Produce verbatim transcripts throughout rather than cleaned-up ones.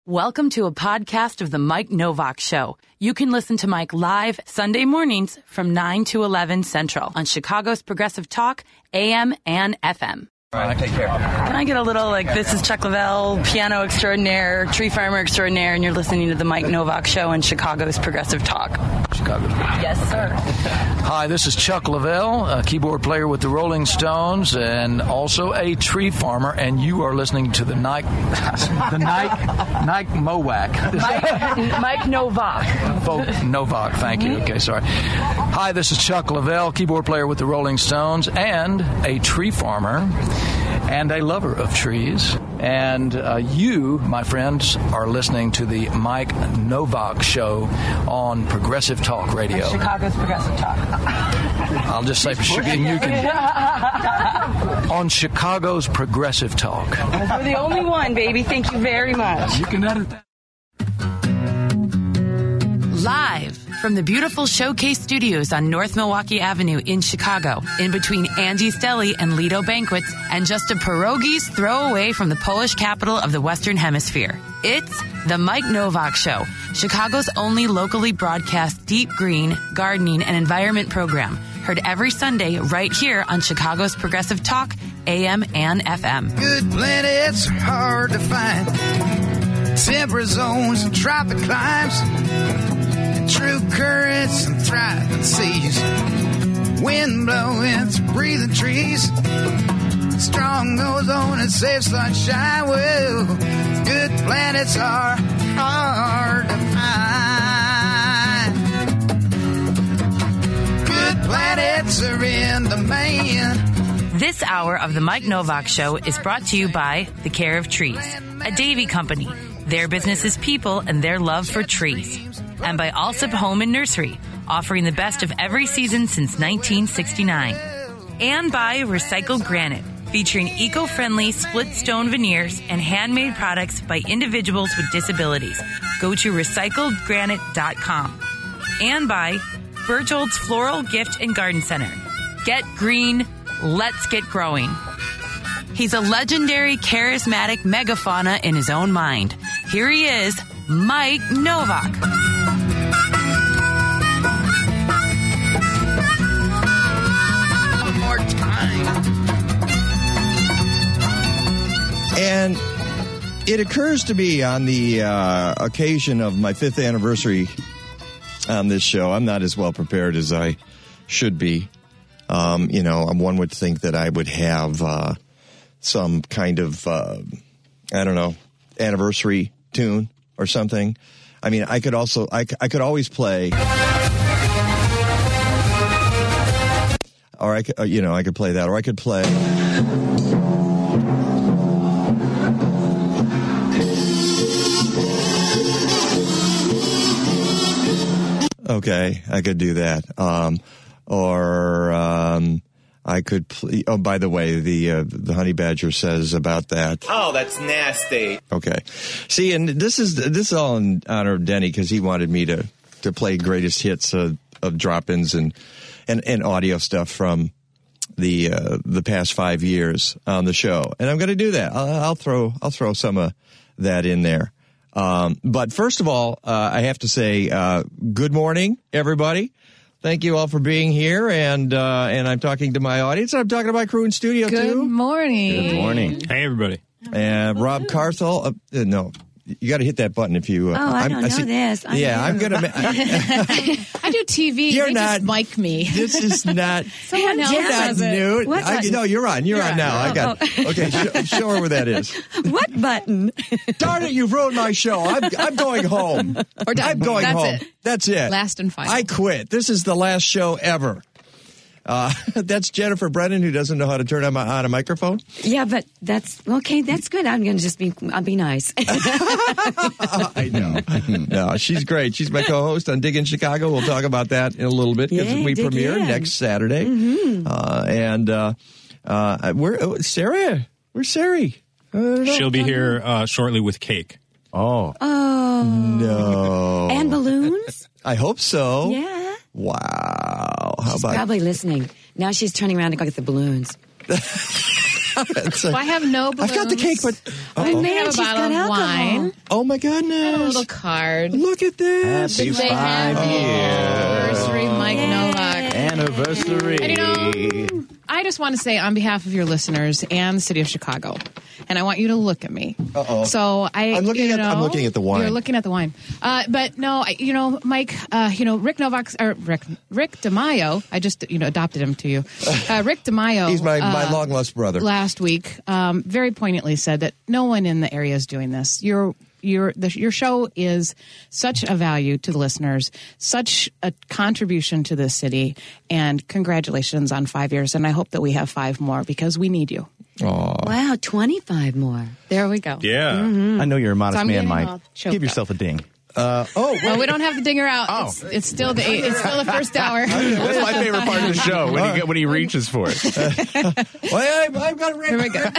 Welcome to a podcast of The Mike Novak Show. You can listen to Mike live Sunday mornings from nine to eleven Central on Chicago's Progressive Talk, A M and F M. All right, take care. Can I get a little, like, this is Chuck Lavelle, piano extraordinaire, tree farmer extraordinaire, and you're listening to The Mike Novak Show on Chicago's Progressive Talk. Chicago's Yes, sir. Hi, this is Chuck Lavelle, a keyboard player with the Rolling Stones and also a tree farmer, and you are listening to the Nike, the Nike, Nike Mowak. Mike, Mike Novak. Folk Novak, thank you. Okay, sorry. Hi, this is Chuck Lavelle, keyboard player with the Rolling Stones and a tree farmer and a lover of trees. And uh, you, my friends, are listening to the Mike Novak Show on Progressive Talk Radio. On Chicago's Progressive Talk. I'll just say, you can on Chicago's Progressive Talk. We're the only one, baby. Thank you very much. You can edit that. Live from the beautiful Showcase Studios on North Milwaukee Avenue in Chicago, in between Angie's Deli and Lido Banquets, and just a pierogi's throw away from the Polish capital of the Western Hemisphere. It's the Mike Novak Show, Chicago's only locally broadcast deep green, gardening, and environment program. Heard every Sunday right here on Chicago's Progressive Talk, A M and F M. Good planets are hard to find. Temperate zones and tropic climes. True currents and thriving seas. Wind blowing through breathing trees. Strong ozone and safe sunshine. Well, good planets are hard to find. Good planets are in demand. This hour of the Mike Novak Show is brought to you by The Care of Trees, a Davy company. Their business is people and their love for trees. And by Alsip Home and Nursery, offering the best of every season since nineteen sixty-nine. And by Recycled Granite, featuring eco-friendly split stone veneers and handmade products by individuals with disabilities. Go to recycled granite dot com. And by Berthold's Floral Gift and Garden Center. Get green, let's get growing. He's a legendary, charismatic megafauna in his own mind. Here he is, Mike Novak. One more time. And it occurs to me on the uh, occasion of my fifth anniversary on this show, I'm not as well prepared as I should be. Um, you know, one would think that I would have uh, some kind of, uh, I don't know, anniversary tune or something. I mean, I could also, I, I could always play, or I could, you know, I could play that, or I could play. Okay, I could do that. Um, or um, I could. Pl- oh, by the way, the uh, the honey badger says about that. Oh, that's nasty. Okay, see, and this is this is all in honor of Denny because he wanted me to, to play greatest hits of, of drop-ins and, and, and audio stuff from the uh, the past five years on the show, and I'm going to do that. I'll, I'll throw I'll throw some of that in there. Um, but first of all, uh, I have to say, uh, good morning, everybody. Thank you all for being here. And, uh, and I'm talking to my audience. I'm talking to my crew in studio, good too. Good morning. Good morning. Hey, everybody. And Rob Carthel. Uh, uh, no, you got to hit that button if you. Uh, oh, I I'm, don't I know see, this. I yeah, do. I'm going to. I do T V. You're they not. Just mic me. This is not. Someone else You're not does it. new. What I, button? no, you're on. You're, You're on on. now. Oh, I got. oh. Okay, sh- show her where that is. What button? Darn it! You've ruined my show. I'm, I'm going home. Or done. I'm going That's home. it. That's it. Last and final. I quit. This is the last show ever. Uh, that's Jennifer Brennan, who doesn't know how to turn on, my, on a microphone. Yeah, but that's okay. That's good. I'm going to just be. I'll be nice. I know. No, she's great. She's my co-host on Dig in Chicago. We'll talk about that in a little bit because Yeah, we dig premiere in. next Saturday. Mm-hmm. Uh, and uh, uh, where oh, Sarah? Where's Sarah? Uh, She'll be here uh, shortly with cake. Oh. Oh. No. And balloons? I hope so. Yeah. Wow. How She's about probably listening. Now she's turning around to go get the balloons. It's Well, a- I have no balloons. I've got the cake, but I oh, may have a she's got bottle of alcohol. wine oh my and a goodness! little card. Look at this. Happy Say five happy years. anniversary, Mike Novak. Anniversary. And you know, I just want to say on behalf of your listeners and the city of Chicago, and I want you to look at me. Uh-oh. So I, I'm looking you at- know, I'm looking at the wine. You're looking at the wine. Uh, but no, I, you know, Mike, uh, you know, Rick Novak, or Rick, Rick DeMaio, I just, you know, adopted him to you. Uh, Rick DeMaio. He's my, uh, my long lost brother. Last week, um, very poignantly said that no one in the area is doing this. You're Your the, your show is such a value to the listeners, such a contribution to the city, and congratulations on five years. And I hope that we have five more because we need you. Aw. Wow, twenty-five more. There we go. Yeah. I know you're a modest So I'm man, getting Mike. all choked Give yourself a ding. Uh, oh, wait. Well, we don't have the dinger out. Oh. It's, it's still the it's still the first hour. That's my favorite part of the show when he get, when he reaches for it. Wait, I, I've got it. Here we go.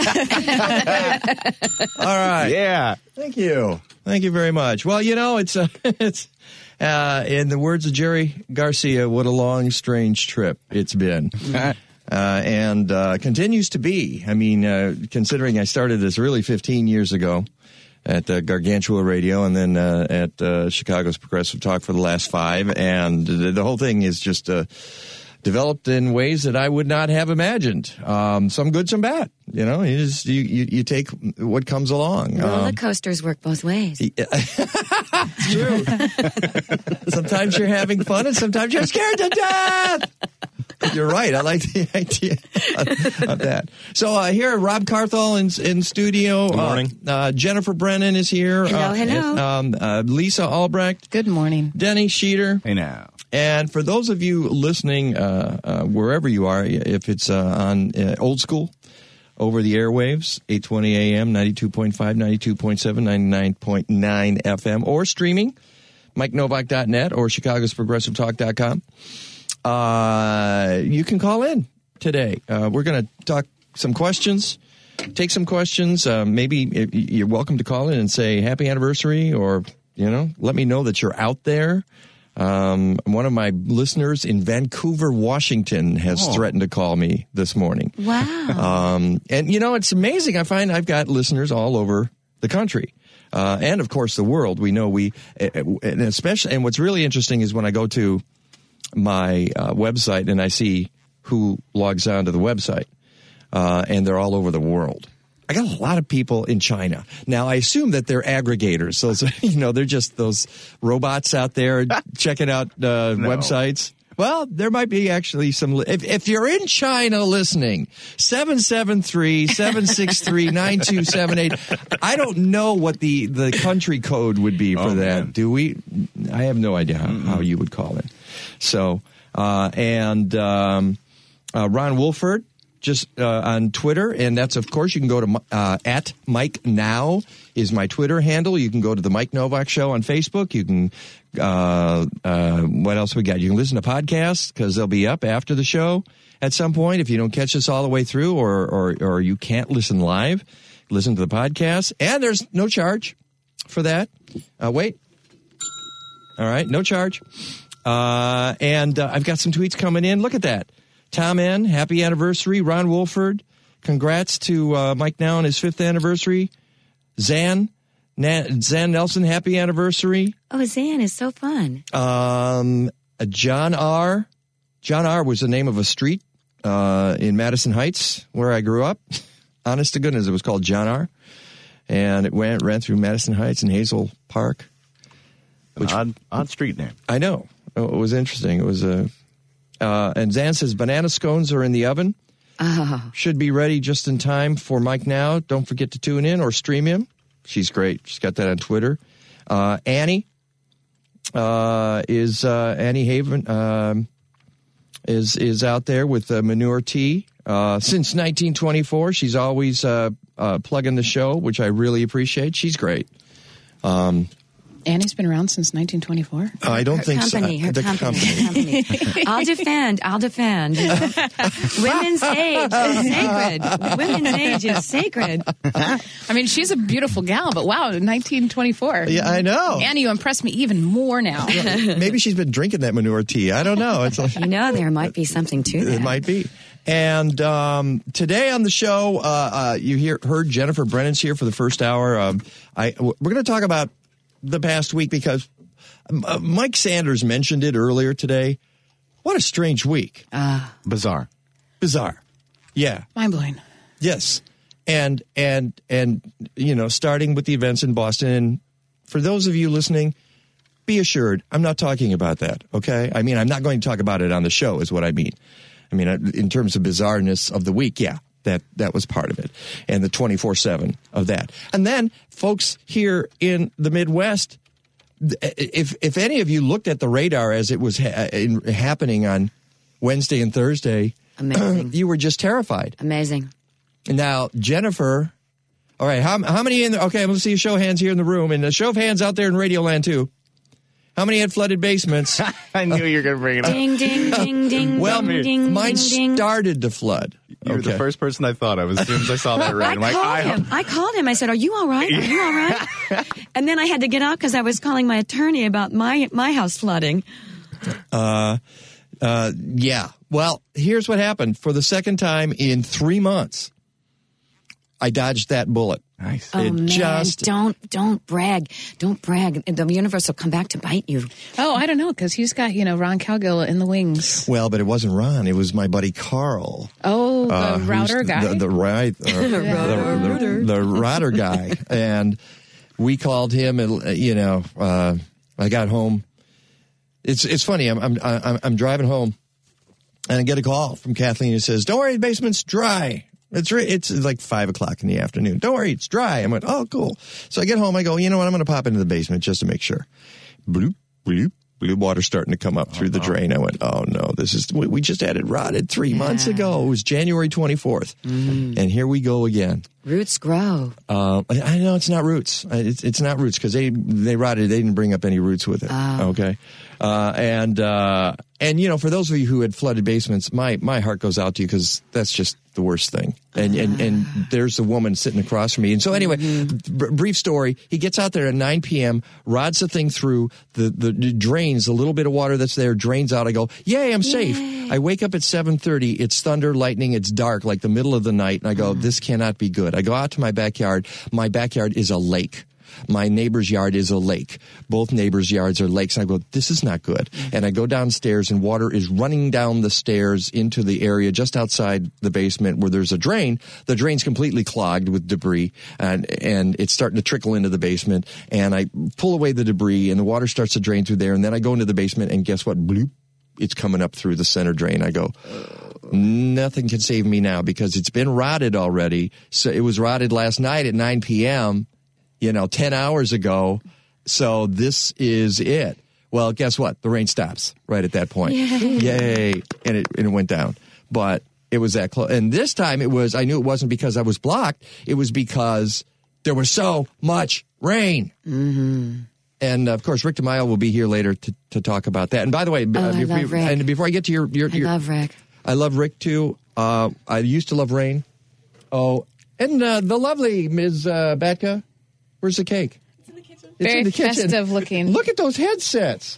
All right. Yeah. Thank you. Thank you very much. Well, you know, it's uh, it's uh, in the words of Jerry Garcia, what a long, strange trip it's been. Uh, and uh, continues to be. I mean, uh, considering I started this really fifteen years ago at uh, Gargantua Radio and then uh, at uh, Chicago's Progressive Talk for the last five. And the, the whole thing is just uh, developed in ways that I would not have imagined. Um, some good, some bad. You know, you, just, you, you, you take what comes along. Roller Um, coasters work both ways. it's true. Sometimes you're having fun and sometimes you're scared to death. You're right. I like the idea of, of that. So uh, here, Rob Carthel in, in studio. Good morning. Uh, uh, Jennifer Brennan is here. Hello, uh, hello. Um, uh, Lisa Albrecht. Good morning. Denny Sheeter. Hey now. And for those of you listening, uh, uh, wherever you are, if it's uh, on uh, old school, over the airwaves, eight twenty a.m., ninety-two point five, ninety-two point seven, ninety-nine point nine F M, or streaming, mike novak dot net or chicagos progressive talk dot com. Uh, you can call in today. Uh, we're going to talk some questions, take some questions. Uh, maybe you're welcome to call in and say happy anniversary, or, you know, let me know that you're out there. Um, one of my listeners in Vancouver, Washington has Oh. threatened to call me this morning. Wow. Um, and, you know, it's amazing. I find I've got listeners all over the country. Uh, and, of course, the world. We know we, and especially, and what's really interesting is when I go to my uh, website and I see who logs on to the website, uh, and they're all over the world. I got a lot of people in China. Now, I assume that they're aggregators. Those, you know, they're just those robots out there checking out uh, No. websites. Well, there might be actually some. If, if you're in China listening, seven seven three, seven six three, nine two seven eight. I don't know what the, the country code would be for Oh, that. man. Do we? I have no idea how, how you would call it. So, uh, and um, uh, Ron Wolford just uh, on Twitter, and that's, of course, you can go to uh, at Mike Now is my Twitter handle. You can go to the Mike Novak Show on Facebook. You can, uh, uh, what else we got? You can listen to podcasts because they'll be up after the show at some point. If you don't catch us all the way through, or or, or you can't listen live, listen to the podcast. And there's no charge for that. Uh, wait. All right, no charge. Uh, and uh, I've got some tweets coming in. Look at that. Tom N., happy anniversary. Ron Wolford, congrats to uh, Mike Now on his fifth anniversary. Zan, Na- Zan Nelson, happy anniversary. Oh, Zan is so fun. Um, uh, John R. John R. was the name of a street uh, in Madison Heights where I grew up. Honest to goodness, it was called John R. And it went ran through Madison Heights and Hazel Park. An odd, odd street name. I know. It was interesting. It was a, uh, and Zan says banana scones are in the oven. Oh. Should be ready just in time for Mike Now. Don't forget to tune in or stream him. She's great. She's got that on Twitter. Uh, Annie uh, is uh, Annie Haven um, is is out there with uh, Manure Tea uh, since nineteen twenty-four. She's always uh, uh, plugging the show, which I really appreciate. She's great. Um, Annie's been around since nineteen twenty-four. I don't her think company, so. Her the company, company. her company. I'll defend. I'll defend. You know? Women's age is sacred. Women's age is sacred. I mean, she's a beautiful gal, but wow, nineteen twenty-four. Yeah, I know. Annie, you impress me even more now. Maybe she's been drinking that manure tea. I don't know. It's like, You know, there might be something to that. it might be. And um, today on the show, uh, uh, you hear heard Jennifer Brennan's here for the first hour. Um, I we're going to talk about the past week because uh, Mike Sanders mentioned it earlier today. What a strange week. Bizarre. Bizarre. Yeah. Mind blowing. Yes. And and and you know, starting with the events in Boston. And for those of you listening, be assured, I'm not talking about that. Okay. I mean, I'm not going to talk about it on the show. Is what I mean. I mean, in terms of bizarreness of the week, yeah, that that was part of it, and the twenty-four seven of that. And then, folks here in the Midwest, if if any of you looked at the radar as it was ha- in, happening on Wednesday and Thursday, Amazing. you were just terrified. Amazing. Now, Jennifer, all right, how how many in the, okay, let's see a show of hands here in the room, and a show of hands out there in Radio Land, too. How many had flooded basements? I knew you were going to bring it up. Ding, ding, ding, ding, Well, ding, ding, mine ding, ding. started to flood. You were the first person I thought of as soon as I saw that rain. I I'm like, called I him. I called him. I said, "Are you all right? Are you all right?" And then I had to get out because I was calling my attorney about my my house flooding. Uh, uh, yeah. Well, here's what happened. For the second time in three months, I dodged that bullet. Nice. Oh It man! just- Don't don't brag. Don't brag. The universe will come back to bite you. Oh, I don't know, because he's got, you know, Ron Cowgill in the wings. Well, but it wasn't Ron. It was my buddy Carl. Oh, the uh, who's router guy? The, the right. Uh, the, the, the router guy. And we called him, and, uh, you know, uh, I got home. It's it's funny. I'm, I'm, I'm, I'm driving home, and I get a call from Kathleen who says, "Don't worry, the basement's dry. It's re- it's like five o'clock in the afternoon. Don't worry, it's dry." I went, "Oh, cool." So I get home. I go, you know what? I'm going to pop into the basement just to make sure. Bloop, bloop, bloop. Water starting to come up through the drain. I went, "Oh no, this is we, we just had it rotted three months ago. It was January twenty-fourth, Mm. and here we go again." Roots grow. Uh, I I know it's not roots. Uh, It's it's not roots because they they rotted. They didn't bring up any roots with it. Oh. Okay, uh, and uh, and you know, for those of you who had flooded basements, my my heart goes out to you because that's just the worst thing. And and and there's a woman sitting across from me. And so anyway, br- brief story. He gets out there at nine p.m., rods the thing through the, the the drains. The little bit of water that's there drains out. I go, yay, I'm safe. I wake up at seven thirty. It's thunder, lightning. It's dark, like the middle of the night. And I go, this cannot be good. I go out to my backyard. My backyard is a lake. My neighbor's yard is a lake. Both neighbors' yards are lakes. And I go, this is not good. And I go downstairs, and water is running down the stairs into the area just outside the basement where there's a drain. The drain's completely clogged with debris, and and it's starting to trickle into the basement. And I pull away the debris, and the water starts to drain through there. And then I go into the basement, and guess what? Bloop. It's coming up through the center drain. I go, nothing can save me now because it's been rotted already. So it was rotted last night at nine p.m., you know, ten hours ago. So this is it. Well, guess what? The rain stops right at that point. Yay. Yay. And it, and it went down. But it was that close. And this time it was, I knew it wasn't because I was blocked. It was because there was so much rain. Mm-hmm. And of course, Rick DeMaio will be here later to, to talk about that. And by the way, Oh, uh, I before, love Rick. and before I get to your, your, I your love Rick. I love Rick too. Uh, I used to love rain. Oh, and uh, the lovely Miz Uh, Batka. Where's the cake? It's in the kitchen. It's Very in the kitchen. festive looking. Look at those headsets.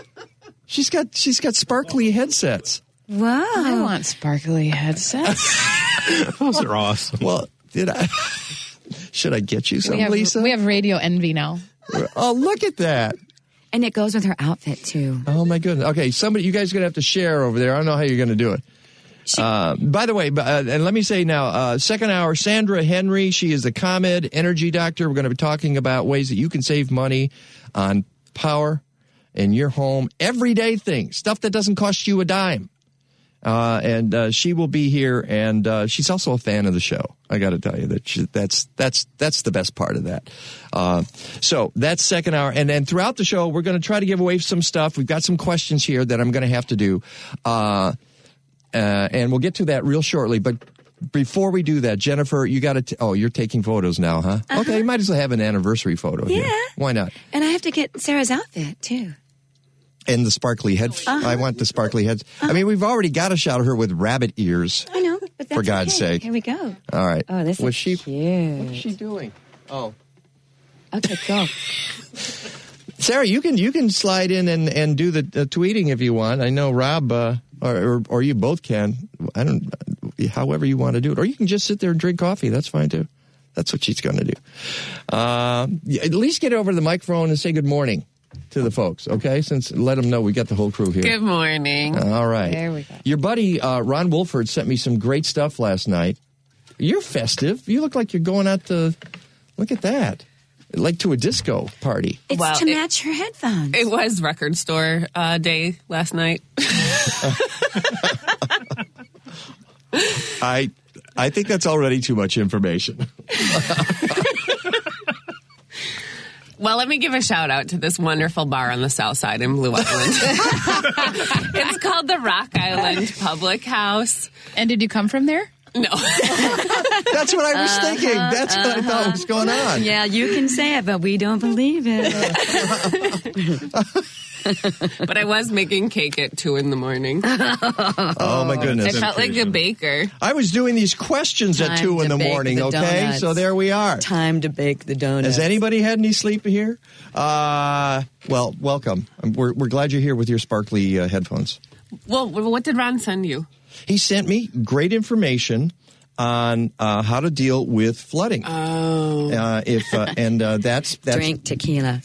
She's got she's got sparkly headsets. Wow. I want sparkly headsets. Those are awesome. Well, did I? Should I get you some, we, have, Lisa? we have radio envy now. Oh, look at that. And it goes with her outfit, too. Oh, my goodness. Okay, somebody, you guys are going to have to share over there. I don't know how you're going to do it. Uh, by the way, uh, and let me say now, uh, second hour, Sandra Henry. She is the ComEd energy doctor. We're going to be talking about ways that you can save money on power in your home. Everyday things, stuff that doesn't cost you a dime. Uh, and uh, she will be here, and uh, she's also a fan of the show. I got to tell you that she, that's that's that's the best part of that. Uh, so that's second hour, and then throughout the show, we're going to try to give away some stuff. We've got some questions here that I'm going to have to do, uh, uh, and we'll get to that real shortly. But before we do that, Jennifer, you got to. Oh, you're taking photos now, huh? Uh-huh. Okay, you might as well have an anniversary photo. Yeah. Here. Why not? And I have to get Sarah's outfit, too. And the sparkly head. Uh-huh. I want the sparkly heads. Uh-huh. I mean, we've already got a shot of her with rabbit ears. I know, but that's For God's okay. sake. Here we go. All right. Oh, this Was is she, cute. What is she doing? Oh. Okay, go. Sarah, you can you can slide in and, and do the uh, tweeting if you want. I know Rob, uh, or, or or you both can. I don't. However you want to do it, or you can just sit there and drink coffee. That's fine too. That's what she's going to do. Uh, at least get over to the microphone and say good morning to the folks, okay? Since let them know we got the whole crew here. Good morning. All right. There we go. Your buddy uh, Ron Wolford sent me some great stuff last night. You're festive. You look like you're going out to. Look at that. Like to a disco party. It's Well, to it- match your headphones. It was record store uh, day last night. I I think that's already too much information. Well, let me give a shout out to this wonderful bar on the south side in Blue Island. It's called the Rock Island Public House. And did you come from there? No. That's what I was thinking. That's what I thought was going on. Yeah, you can say it, but we don't believe it. But I was making cake at two in the morning. Oh, my goodness. I felt like a baker. I was doing these questions at Time two in to the bake morning, the okay? donuts. So there we are. Time to bake the donuts. Has anybody had any sleep here? Uh, well, welcome. We're, we're glad you're here with your sparkly uh, headphones. Well, what did Ron send you? He sent me great information on uh, how to deal with flooding. Oh. Uh, if uh, and uh, that's that's Drink tequila.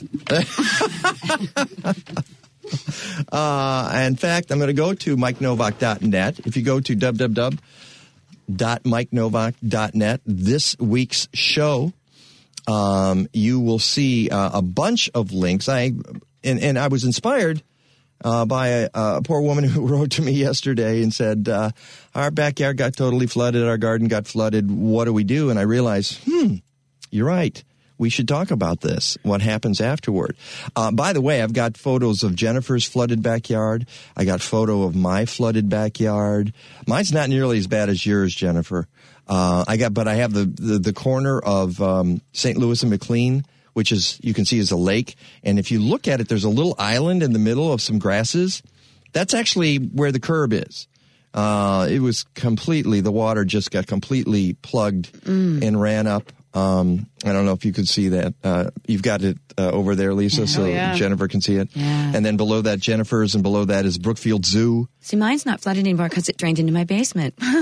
Uh, in fact, I'm going to go to mike novak dot net. If you go to w w w dot mike novak dot net, this week's show, um, you will see uh, a bunch of links. I and, and I was inspired uh, by a, a poor woman who wrote to me yesterday and said, uh, our backyard got totally flooded, our garden got flooded, what do we do? And I realized, hmm, you're right. We should talk about this, what happens afterward. Uh, by the way, I've got photos of Jennifer's flooded backyard. I got photo of my flooded backyard. Mine's not nearly as bad as yours, Jennifer. Uh, I got, but I have the, the, the corner of um, Saint Louis and McLean, which is, you can see is a lake. And if you look at it, there's a little island in the middle of some grasses. That's actually where the curb is. Uh, it was completely, the water just got completely plugged mm. and ran up. Um, I don't know if you could see that. Uh, you've got it uh, over there, Lisa, Yeah. so Oh, yeah. Jennifer can see it. Yeah. And then below that, Jennifer's, and below that is Brookfield Zoo. See, mine's not flooded anymore because it drained into my basement. All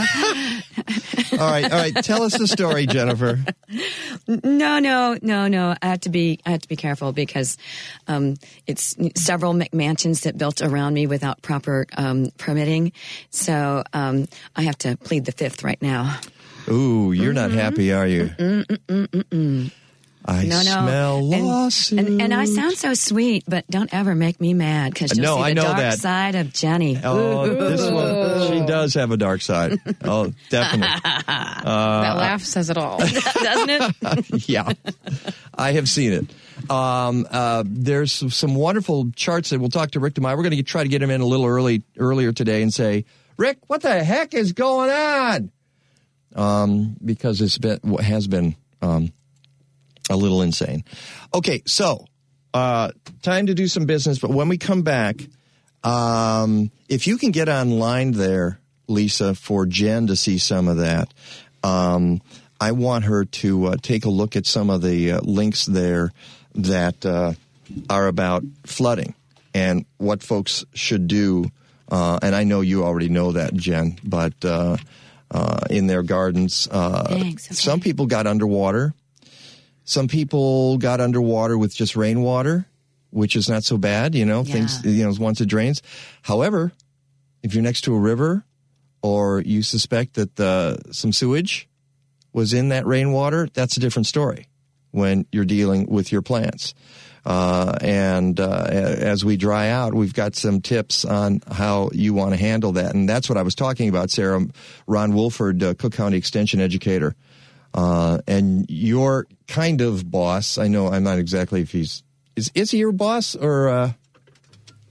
right, all right. Tell us the story, Jennifer. No, no, no, no. I have to be, I have to be careful because um, it's several McMansions that built around me without proper um, permitting. So um, I have to plead the fifth right now. Ooh, you're mm-hmm. not happy, are you? Mm-mm-mm-mm-mm. I no, no. smell lawsuit. And, and, and I sound so sweet, but don't ever make me mad because you'll no, see the I know dark that. side of Jenny. Oh, this one, she does have a dark side. Oh, definitely. Uh, that laugh says it all. Doesn't it? Yeah, I have seen it. Um, uh, there's some, some wonderful charts that we'll talk to Rick tomorrow. We're going to try to get him in a little early earlier today and say, Rick, what the heck is going on? Um, because it's been has been um, a little insane. Okay, so uh, time to do some business. But when we come back, um, if you can get online there, Lisa, for Jen to see some of that, um, I want her to uh, take a look at some of the uh, links there that uh, are about flooding and what folks should do. Uh, and I know you already know that, Jen, but uh, uh, in their gardens, uh, Thanks, okay. Some people got underwater. Some people got underwater with just rainwater, which is not so bad, you know, Yeah. things, you know, once it drains. However, if you're next to a river or you suspect that uh, some sewage was in that rainwater, that's a different story when you're dealing with your plants. Uh, and uh, as we dry out, we've got some tips on how you want to handle that. And that's what I was talking about, Sarah. Ron Wolford, uh, Cook County Extension educator. Uh, and your kind of boss, I know I'm not exactly if he's, is, is he your boss or, uh,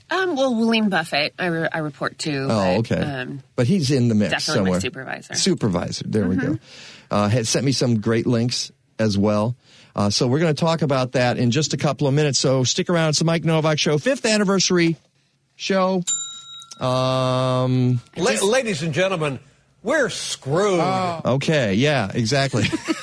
Um, well, William Buffett, I, re- I report to. Oh, but, okay. Um, but he's in the mix definitely somewhere. my supervisor. Supervisor. There mm-hmm. we go. Uh, had sent me some great links as well. Uh, so we're going to talk about that in just a couple of minutes. So stick around. It's the Mike Novak Show, fifth anniversary show. Um, La- ladies and gentlemen, we're screwed. Oh. Okay. Yeah, exactly.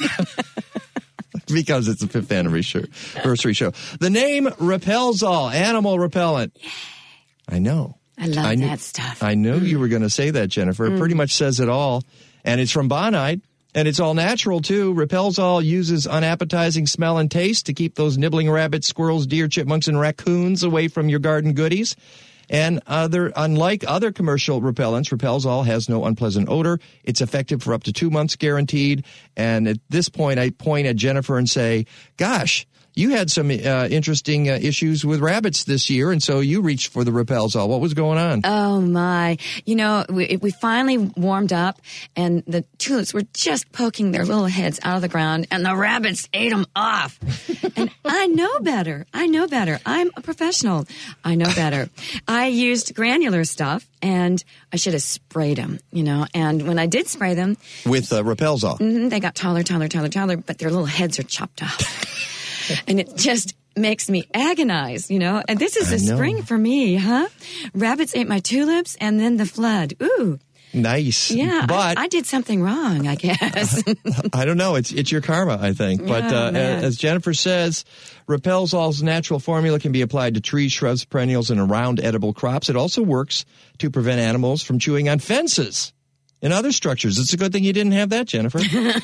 Because it's a fifth anniversary show. The name Repels-All, animal repellent. Yay. I know. I love I knew, that stuff. I knew mm. you were going to say that, Jennifer. It mm. pretty much says it all. And it's from Bonide. And it's all natural, too. Repels-All uses unappetizing smell and taste to keep those nibbling rabbits, squirrels, deer, chipmunks, and raccoons away from your garden goodies. And other, unlike other commercial repellents, Repels-All has no unpleasant odor. It's effective for up to two months guaranteed. And at this point, I point at Jennifer and say, gosh, you had some uh, interesting uh, issues with rabbits this year, and so you reached for the Repels-All. What was going on? Oh, my. You know, we, we finally warmed up, and the tulips were just poking their little heads out of the ground, and the rabbits ate them off. And I know better. I know better. I'm a professional. I know better. I used granular stuff, and I should have sprayed them, you know. And when I did spray them... With uh, Repels-All? Mm-hmm, they got taller, taller, taller, taller, but their little heads are chopped off. And it just makes me agonize, you know. And this is a spring for me, huh? Rabbits ate my tulips and then the flood. Ooh. Nice. Yeah, but I, I did something wrong, I guess. I don't know. It's it's your karma, I think. But oh, uh, as Jennifer says, Repels-All's natural formula can be applied to trees, shrubs, perennials, and around edible crops. It also works to prevent animals from chewing on fences and other structures. It's a good thing you didn't have that, Jennifer.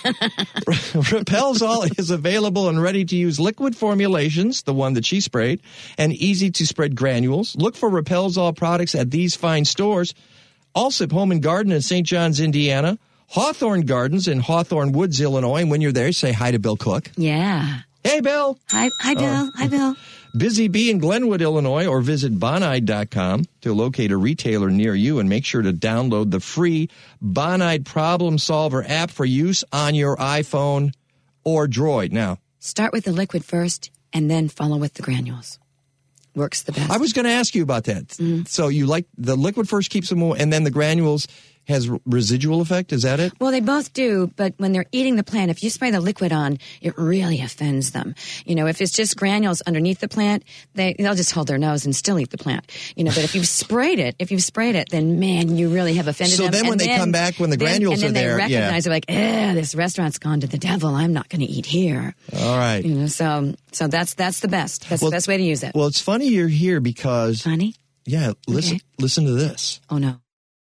Repels-All is available in ready-to-use liquid formulations, the one that she sprayed, and easy-to-spread granules. Look for Repels-All products at these fine stores: Allsip Home and Garden in Saint John's, Indiana, Hawthorne Gardens in Hawthorne Woods, Illinois. And when you're there, say hi to Bill Cook. Yeah. Hey, Bill. Hi, hi, Bill. Uh, hi, Bill. Busy Bee in Glenwood, Illinois, or visit Bonide dot com to locate a retailer near you, and make sure to download the free Bonide Problem Solver app for use on your iPhone or Droid. Now, start with the liquid first and then follow with the granules. Works the best. I was going to ask you about that. Mm-hmm. So you like the liquid first keeps them, and then the granules has residual effect? Is that it? Well, they both do, but when they're eating the plant, if you spray the liquid on, it really offends them. You know, if it's just granules underneath the plant, they, they'll just hold their nose and still eat the plant. You know, but if you've sprayed it, if you've sprayed it, then, man, you really have offended so them. So then when and they then, come back, when the then, granules and then are there, they recognize, yeah. they're like, eh, this restaurant's gone to the devil. I'm not going to eat here. All right. You know, so so that's that's the best. That's well, the best way to use it. Well, it's funny you're here because... Funny? Yeah, listen, okay. listen to this. Oh, no.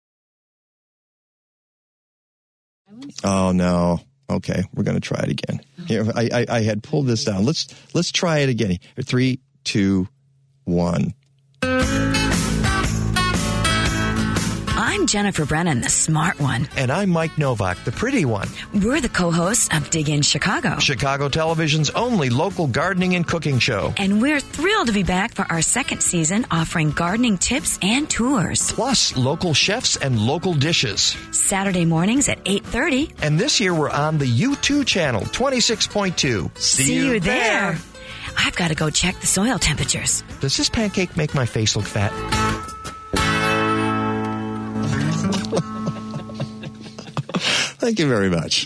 Oh no! Okay, we're going to try it again. Here, I, I, I had pulled this down. Let's let's try it again. Three, two, one. I'm Jennifer Brennan, the smart one. And I'm Mike Novak, the pretty one. We're the co-hosts of Dig In Chicago, Chicago Television's only local gardening and cooking show. And we're thrilled to be back for our second season, offering gardening tips and tours. Plus, local chefs and local dishes. Saturday mornings at eight thirty. And this year we're on the U two channel, twenty-six point two. See, See you there. there. I've got to go check the soil temperatures. Does this pancake make my face look fat? Thank you very much.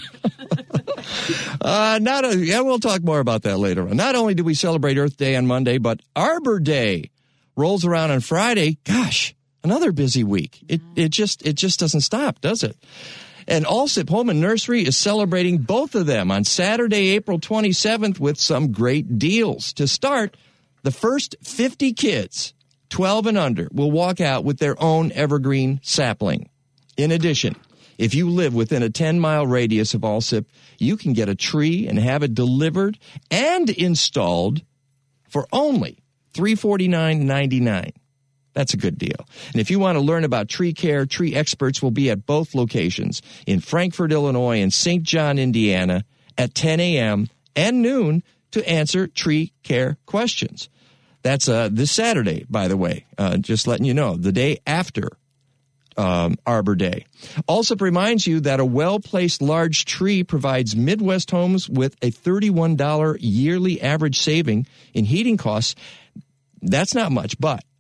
uh, not a, yeah, we'll talk more about that later on. Not only do we celebrate Earth Day on Monday, but Arbor Day rolls around on Friday. Gosh, another busy week. It it just it just doesn't stop, does it? And Allsip Home and Nursery is celebrating both of them on Saturday, April twenty-seventh, with some great deals. To start, the first fifty kids, twelve and under, will walk out with their own evergreen sapling. In addition, if you live within a ten-mile radius of Allsip, you can get a tree and have it delivered and installed for only three hundred forty-nine dollars and ninety-nine cents. That's a good deal. And if you want to learn about tree care, tree experts will be at both locations in Frankfort, Illinois, and Saint John, Indiana at ten a.m. and noon to answer tree care questions. That's uh, this Saturday, by the way, uh, just letting you know, the day after Um, Arbor Day. Also reminds you that a well-placed large tree provides Midwest homes with a thirty-one dollars yearly average saving in heating costs. That's not much, but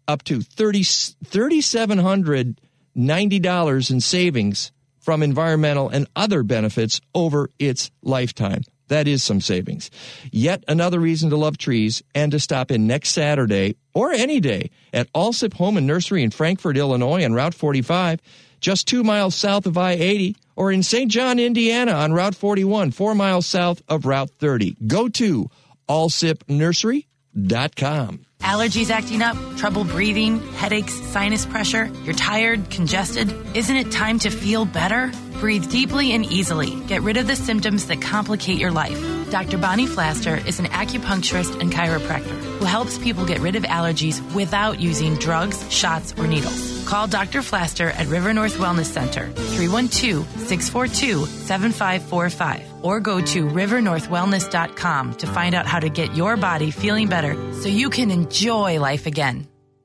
up to thirty thousand seven hundred ninety dollars in savings from environmental and other benefits over its lifetime. That is some savings. Yet another reason to love trees and to stop in next Saturday or any day at Allsip Home and Nursery in Frankfort, Illinois on Route forty-five, just two miles south of I eighty, or in Saint John, Indiana on Route forty-one, four miles south of Route thirty. Go to allsip nursery dot com. Allergies acting up, trouble breathing, headaches, sinus pressure, you're tired, congested. Isn't it time to feel better? Breathe deeply and easily. Get rid of the symptoms that complicate your life. Doctor Bonnie Flaster is an acupuncturist and chiropractor who helps people get rid of allergies without using drugs, shots, or needles. Call Doctor Flaster at River North Wellness Center, three one two, six four two, seven five four five, or go to river north wellness dot com to find out how to get your body feeling better so you can enjoy life again.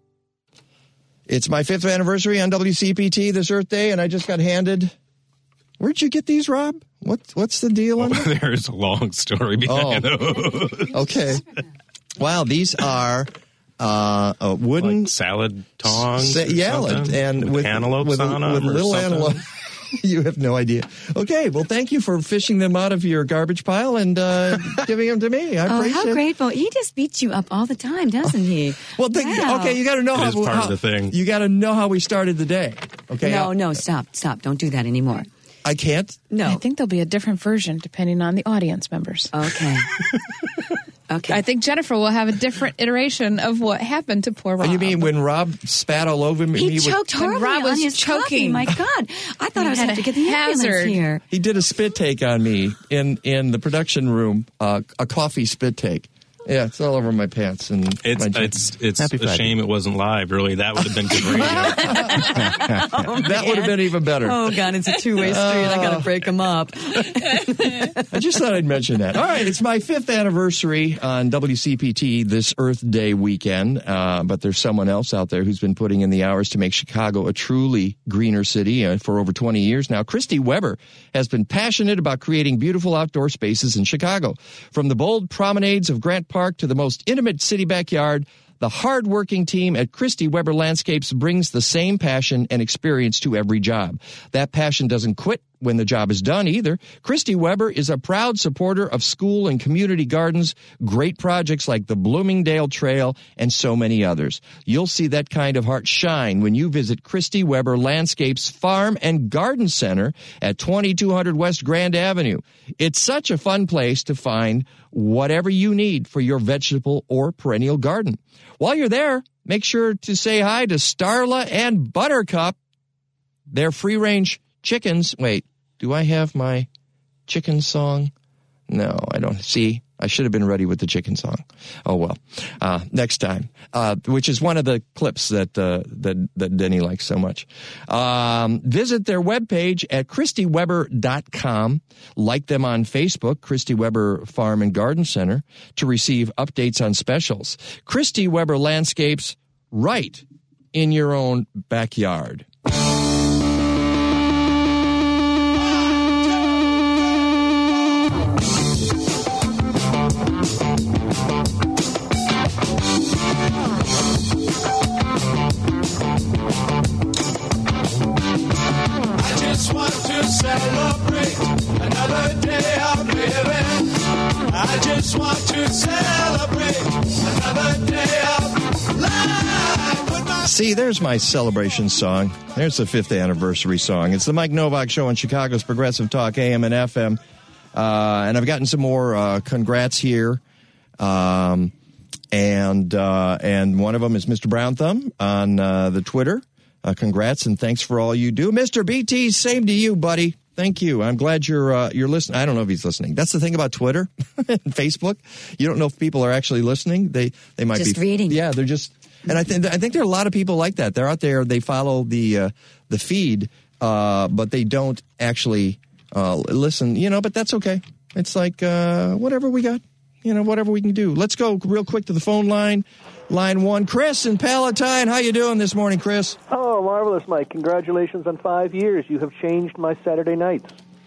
It's my fifth anniversary on W C P T this Earth Day, and I just got handed... Where'd you get these, Rob? What, what's the deal on them? There's a long story behind oh. those. Okay. Wow, these are uh, a wooden... Like salad tongs? Sa- yeah, and with, antelopes with, on them with little something? antelope. You have no idea. Okay, well, thank you for fishing them out of your garbage pile and uh, giving them to me. I oh, appreciate it. how grateful. He just beats you up all the time, doesn't he? Well, the, wow. okay, you got to know it how... Is part how, of the thing. You got to know how we started the day. Okay. No, I, no, stop, stop. Don't do that anymore. I can't? No. I think there'll be a different version depending on the audience members. Okay. Okay. I think Jennifer will have a different iteration of what happened to poor Rob. You mean when Rob spat all over me? He choked with, horribly Rob was on his choking. coffee. My God. I thought He I was had going to a get the hazard. ambulance here. He did a spit take on me in, in the production room, uh, a coffee spit take. Yeah, it's all over my pants and it's my it's it's Happy a Friday. shame it wasn't live. Really, that would have been good radio. oh, that would have been even better. Oh God, it's a two-way street. Uh, I got to break them up. I just thought I'd mention that. All right, it's my fifth anniversary on W C P T this Earth Day weekend, uh, but there's someone else out there who's been putting in the hours to make Chicago a truly greener city uh, for over twenty years now. Christy Weber has been passionate about creating beautiful outdoor spaces in Chicago. From the bold promenades of Grant Park to the most intimate city backyard, the hard-working team at Christy Weber Landscapes brings the same passion and experience to every job. That passion doesn't quit when the job is done either. Christy Weber is a proud supporter of school and community gardens, great projects like the Bloomingdale Trail, and so many others. You'll see that kind of heart shine when you visit Christy Weber Landscapes Farm and Garden Center at twenty-two hundred West Grand Avenue. It's such a fun place to find whatever you need for your vegetable or perennial garden. While you're there, make sure to say hi to Starla and Buttercup. They're free-range chickens. Wait, do I have my chicken song? No, I don't. See, I should have been ready with the chicken song. Oh, well, uh, next time, uh, which is one of the clips that, uh, that, that Denny likes so much. Um, visit their webpage at christy weber dot com. Like them on Facebook, Christy Weber Farm and Garden Center, to receive updates on specials. Christy Weber Landscapes, right in your own backyard. Celebrate another day of living. I just want to celebrate another day of life with my... See, there's my celebration song. There's the fifth anniversary song. It's the Mike Novak Show on Chicago's Progressive Talk A M and F M. Uh, and I've gotten some more uh, congrats here. Um, and uh, and one of them is Mister Brown Thumb on uh, the Twitter. Uh, congrats and thanks for all you do. Mister B T, same to you, buddy. Thank you. I'm glad you're uh, you're listening. I don't know if he's listening. That's the thing about Twitter and Facebook. You don't know if people are actually listening. They they might just be reading. Yeah, they're just. And I think I think there are a lot of people like that. They're out there. They follow the uh, the feed, uh, but they don't actually uh, listen. You know, but that's okay. It's like uh, whatever we got. You know, whatever we can do. Let's go real quick to the phone line. Line one, Chris in Palatine. How you doing this morning, Chris? Oh, marvelous, Mike. Congratulations on five years. You have changed my Saturday nights.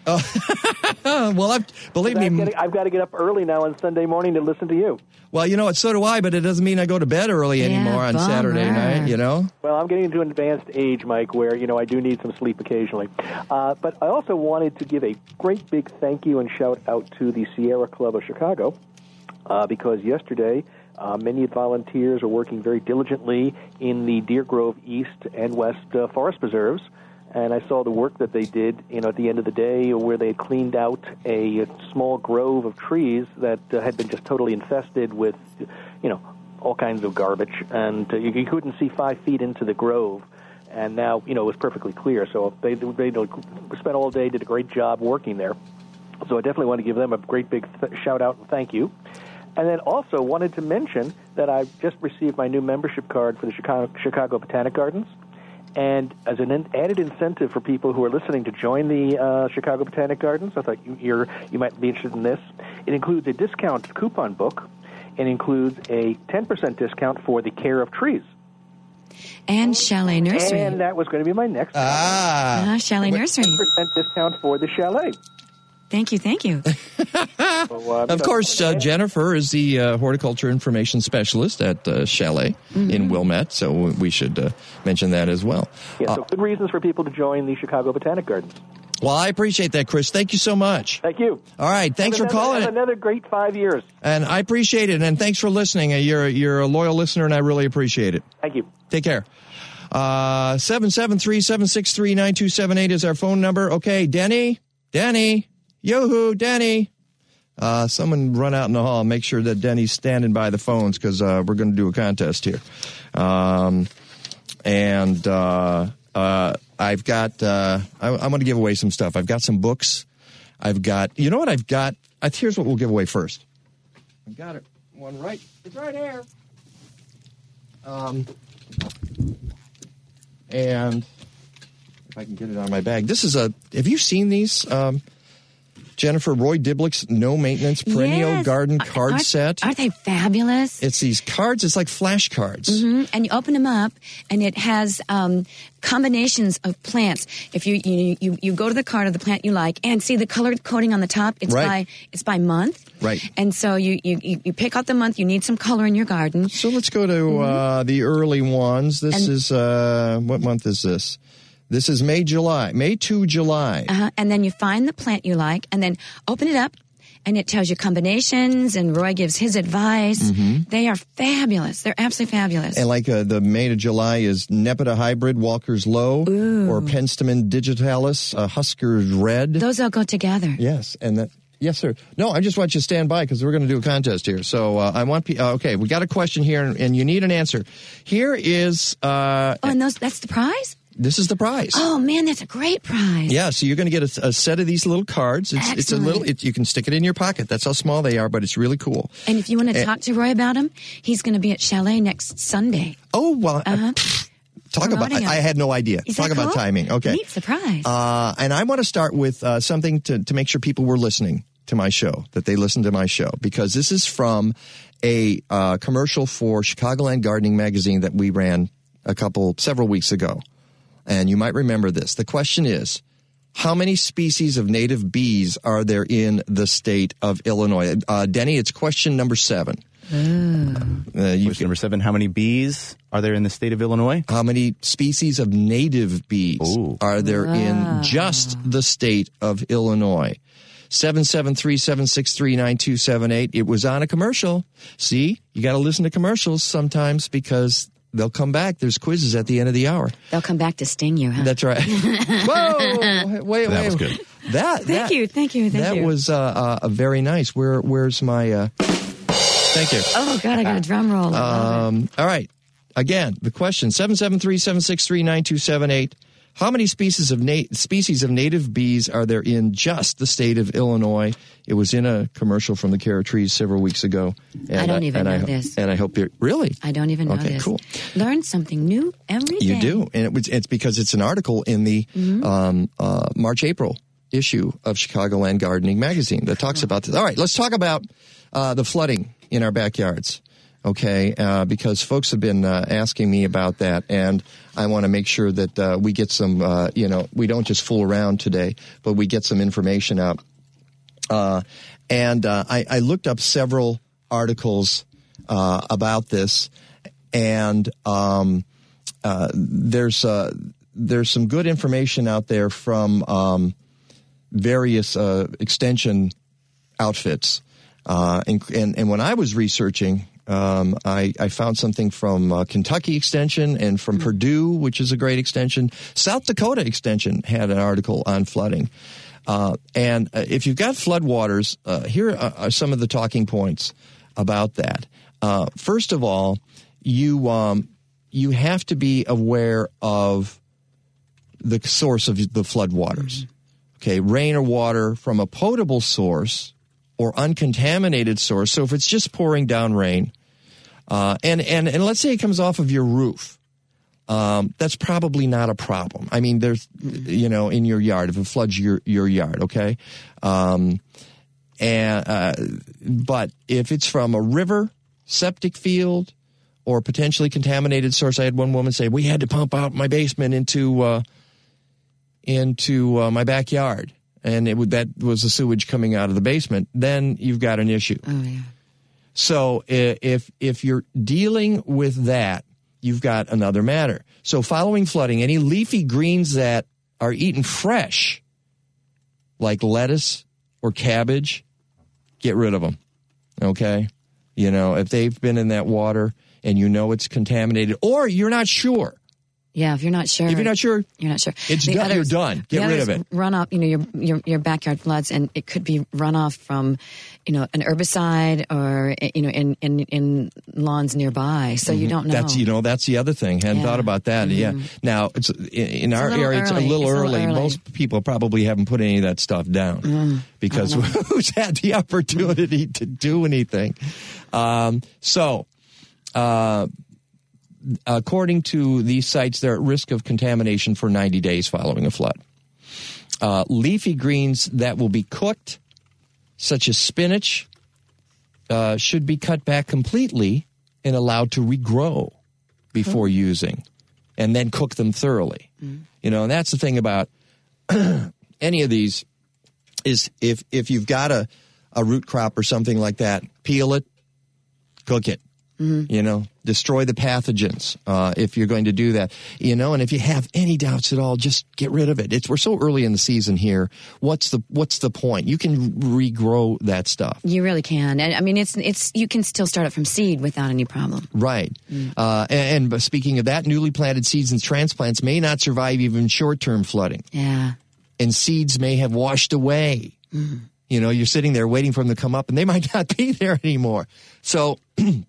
well, I've, believe me. I've got, to, I've got to get up early now on Sunday morning to listen to you. Well, you know what? So do I, but it doesn't mean I go to bed early Yeah, anymore on bummer. Saturday night, you know? Well, I'm getting into an advanced age, Mike, where, you know, I do need some sleep occasionally. Uh, but I also wanted to give a great big thank you and shout out to the Sierra Club of Chicago, uh, because yesterday uh, many volunteers are working very diligently in the Deer Grove East and West uh, forest preserves. And I saw the work that they did, you know, at the end of the day, where they had cleaned out a, a small grove of trees that uh, had been just totally infested with, you know, all kinds of garbage, and uh, you, you couldn't see five feet into the grove. And now, you know, it was perfectly clear. So they they spent all day, did a great job working there. So I definitely want to give them a great big th- shout out and thank you. And then also wanted to mention that I just received my new membership card for the Chicago, Chicago Botanic Gardens. And as an added incentive for people who are listening to join the uh, Chicago Botanic Gardens, I thought you, you're, you might be interested in this. It includes a discount coupon book. It includes a ten percent discount for the care of trees. And Chalet Nursery. And that was going to be my next. Ah. Uh, Chalet Nursery. ten percent discount for the Chalet. Thank you, thank you. So, uh, Of course, uh, Jennifer is the uh, horticulture information specialist at uh, Chalet Mm-hmm. in Wilmette, so we should uh, mention that as well. Yeah, so Uh, good reasons for people to join the Chicago Botanic Gardens. well, I appreciate that, Chris. Thank you so much. Thank you. All right, thanks Have for another, calling. have another great five years. And I appreciate it, and thanks for listening. Uh, You're, you're a loyal listener, and I really appreciate it. Thank you. Take care. Uh, seven seven three, seven six three, nine two seven eight is our phone number. Okay, Denny, Denny, yoo-hoo, Denny. Uh, someone run out in the hall and make sure that Denny's standing by the phones because uh, we're going to do a contest here. Um, and uh, uh, I've got, uh, I, I'm going to give away some stuff. I've got some books. I've got, you know what I've got? I, here's what we'll give away first. I've got it. One right. It's right here. Um, and if I can get it out of my bag. This is a, have you seen these? Um, Jennifer, Roy Diblick's No Maintenance Perennial Yes. Garden Are- Card are- Set. Aren't they fabulous? It's these cards. It's like flashcards. hmm And you open them up, and it has um, combinations of plants. If you, you you you go to the card of the plant you like, and see the colored coding on the top, it's Right. by it's by month. Right. And so you, you you you pick out the month you need some color in your garden. So let's go to uh, the early ones. This And- is, uh, what month is this? This is May, July. May to July. Uh-huh. And then you find the plant you like, and then open it up, and it tells you combinations, and Roy gives his advice. Mhm. They are fabulous. They're absolutely fabulous. And like uh, the May to July is Nepeta Hybrid, Walker's Low, or Penstemon Digitalis, uh, Husker's Red. Those all go together. Yes, and that. Yes, sir. No, I just want you to stand by because we're going to do a contest here. So uh, I want. Pe- uh, okay, we got a question here, and, and you need an answer. Here is. Uh, Oh, and those that's the prize? This is the prize. Oh, man, that's a great prize. Yeah, so you're going to get a, a set of these little cards. It's, it's a Excellent. little. It, you can stick it in your pocket. That's how small they are, but it's really cool. And if you want to Eh, talk to Roy about him, he's going to be at Chalet next Sunday. Oh, well. Uh-huh. Talk about. Promoting I, I him. had no idea. Is Talk that about cool? timing. Okay. Neat surprise. Uh, and I want to start with uh, something to, to make sure people were listening to my show, that they listened to my show, because this is from a uh, commercial for Chicagoland Gardening Magazine that we ran a couple, several weeks ago. And you might remember this. The question is, how many species of native bees are there in the state of Illinois? Uh, Denny, it's question number seven. Uh, you Question number seven, how many bees are there in the state of Illinois? How many species of native bees Ooh. are there in just the state of Illinois? seven seven three, seven six three, nine two seven eight. It was on a commercial. See, you got to listen to commercials sometimes because they'll come back. There's quizzes at the end of the hour. They'll come back to sting you, huh? That's right. Whoa! Wait, wait. That was good. That, Thank that, you, thank you, thank that you. was uh, uh, very nice. Where, where's my? Uh... Thank you. Oh, God, I got a drum roll. I love it. Um, all right. Again, the question, seven seven three, seven six three, nine two seven eight. How many species of na- species of native bees are there in just the state of Illinois? It was in a commercial from the Care of Trees several weeks ago. And I don't even and know I, this. And I hope you're... Really? I don't even know okay, this. cool. Learn something new every day. You do. And it was, it's because it's an article in the Mm-hmm. um, uh, March-April issue of Chicagoland Gardening Magazine that talks about this. All right, let's talk about uh, the flooding in our backyards. okay, uh, because folks have been uh, asking me about that, and I want to make sure that uh, we get some, uh, you know, we don't just fool around today, but we get some information out. Uh, and uh, I, I looked up several articles uh, about this, and um, uh, there's uh, there's some good information out there from um, various uh, extension outfits. Uh, and, and, and when I was researching, um, I, I found something from uh, Kentucky Extension and from mm-hmm. Purdue, which is a great extension. South Dakota Extension had an article on flooding. Uh, and uh, if you've got floodwaters, uh, here are, are some of the talking points about that. Uh, first of all, you um, you have to be aware of the source of the floodwaters. Mm-hmm. Okay, rain or water from a potable source or uncontaminated source. So if it's just pouring down rain, uh, and, and, and let's say it comes off of your roof, um, that's probably not a problem. I mean, there's, you know, in your yard, if it floods your, your yard, okay? Um, and, uh, but if it's from a river, septic field, or potentially contaminated source, I had one woman say, we had to pump out my basement into, uh, into, uh, my backyard. And it would, that was the sewage coming out of the basement, then you've got an issue. Oh, yeah. So if if you're dealing with that, you've got another matter. So following flooding, any leafy greens that are eaten fresh, like lettuce or cabbage, get rid of them, okay? You know, if they've been in that water and you know it's contaminated, or you're not sure. Yeah, if you're not sure. If you're not sure, you're not sure. It's the done. Others, you're done. Get rid of it. Runoff, you know, your, your your backyard floods, and it could be runoff from, you know, an herbicide or you know, in in, in lawns nearby. So mm-hmm. you don't know. That's you know, that's the other thing. Hadn't yeah. thought about that. Mm-hmm. Yeah. Now it's in, in it's our area. It's a little, it's early. a little early. Most people probably haven't put any of that stuff down mm, because who's had the opportunity to do anything? Um, so. Uh, According to these sites, they're at risk of contamination for ninety days following a flood. Uh, leafy greens that will be cooked, such as spinach, uh, should be cut back completely and allowed to regrow before oh. using, and then cook them thoroughly. Mm. You know, and that's the thing about any of these is if if you've got a, a root crop or something like that, peel it, cook it. Mm-hmm. You know, destroy the pathogens uh, if you're going to do that. You know, and if you have any doubts at all, just get rid of it. It's we're so early in the season here. What's the what's the point? You can regrow that stuff. You really can, and I mean, it's it's you can still start it from seed without any problem. Right. Mm. Uh, and, and speaking of that, newly planted seeds and transplants may not survive even short-term flooding. Yeah. And seeds may have washed away. Mm. You know, you're sitting there waiting for them to come up, and they might not be there anymore. So.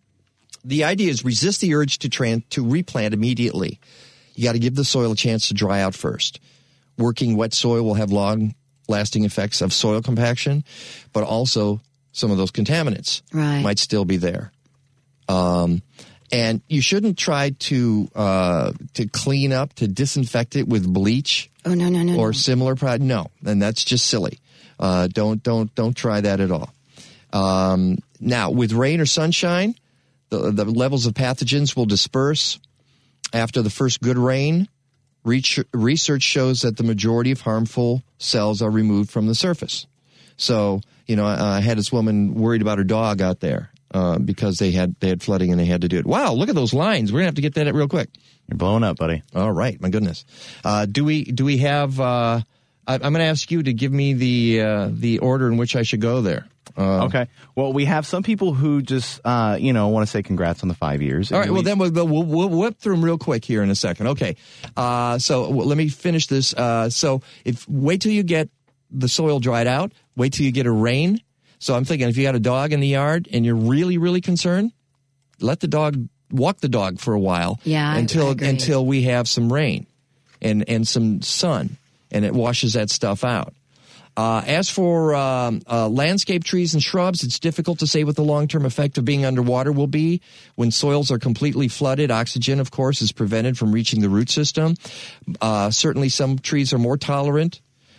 The idea is resist the urge to tran- to replant immediately. You got to give the soil a chance to dry out first. Working wet soil will have long-lasting effects of soil compaction, but also some of those contaminants right. might still be there. Um, and you shouldn't try to uh, to clean up, to disinfect it with bleach. Oh no no no or no. similar product. No, and that's just silly. Uh, don't don't don't try that at all. Um, now, with rain or sunshine. The, the levels of pathogens will disperse after the first good rain. Research shows that the majority of harmful cells are removed from the surface. So, you know, I, I had this woman worried about her dog out there uh, because they had they had flooding and they had to do it. Wow, look at those lines. We're gonna have to get that real quick. You're blowing up, buddy. All right, my goodness. Uh, do we do we have? Uh, I, I'm going to ask you to give me the uh, the order in which I should go there. Uh, okay. Well, we have some people who just, uh, you know, want to say congrats on the five years. All right. We, well, then we'll, we'll, we'll whip through them real quick here in a second. Okay. Uh, so well, let me finish this. Uh, so if wait till you get the soil dried out. Wait till you get a rain. So I'm thinking if you got a dog in the yard and you're really, really concerned, let the dog walk the dog for a while. Yeah. Until I agree. until we have some rain and and some sun and it washes that stuff out. Uh, as for um, uh, landscape trees and shrubs, it's difficult to say what the long-term effect of being underwater will be. When soils are completely flooded, oxygen, of course, is prevented from reaching the root system. Uh, certainly some trees are more tolerant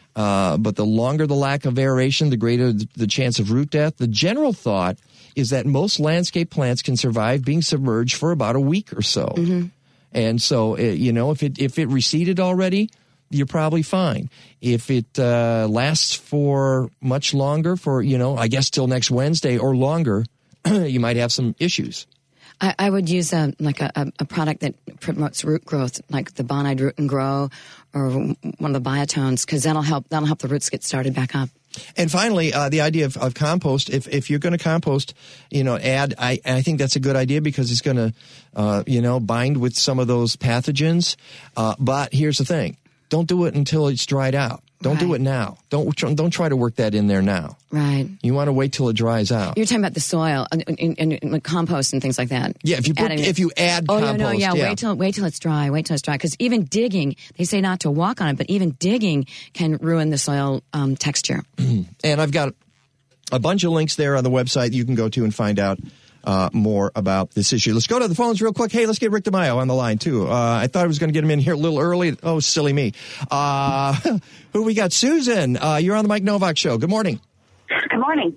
Uh, but the longer the lack of aeration, the greater the, the chance of root death. The general thought is that most landscape plants can survive being submerged for about a week or so. Mm-hmm. And so, uh, you know, if it if it receded already, you're probably fine. If it uh, lasts for much longer, for, you know, I guess till next Wednesday or longer, you might have some issues. I, I would use a like a, a product that promotes root growth, like the Bonide Root and Grow, or one of the biotones, because that'll help. That'll help the roots get started back up. And finally, uh, the idea of, of compost. If if you're going to compost, you know, add. I I think that's a good idea because it's going to, uh, you know, bind with some of those pathogens. Uh, but here's the thing: don't do it until it's dried out. Don't right. do it now. Don't don't try to work that in there now. Right. You want to wait till it dries out. You're talking about the soil and, and, and, and compost and things like that. Yeah, if you put, if you add oh, compost. Oh, no, no, yeah, yeah. wait till wait till it's dry. Wait till it's dry. Because even digging, they say not to walk on it, but even digging can ruin the soil um, texture. And I've got a bunch of links there on the website you can go to and find out uh, more about this issue. Let's go to the phones real quick. Hey, let's get Rick DeMaio on the line, too. Uh, I thought I was going to get him in here a little early. Oh, silly me. Uh, who we got? Susan, uh, you're on the Mike Novak Show. Good morning. Good morning.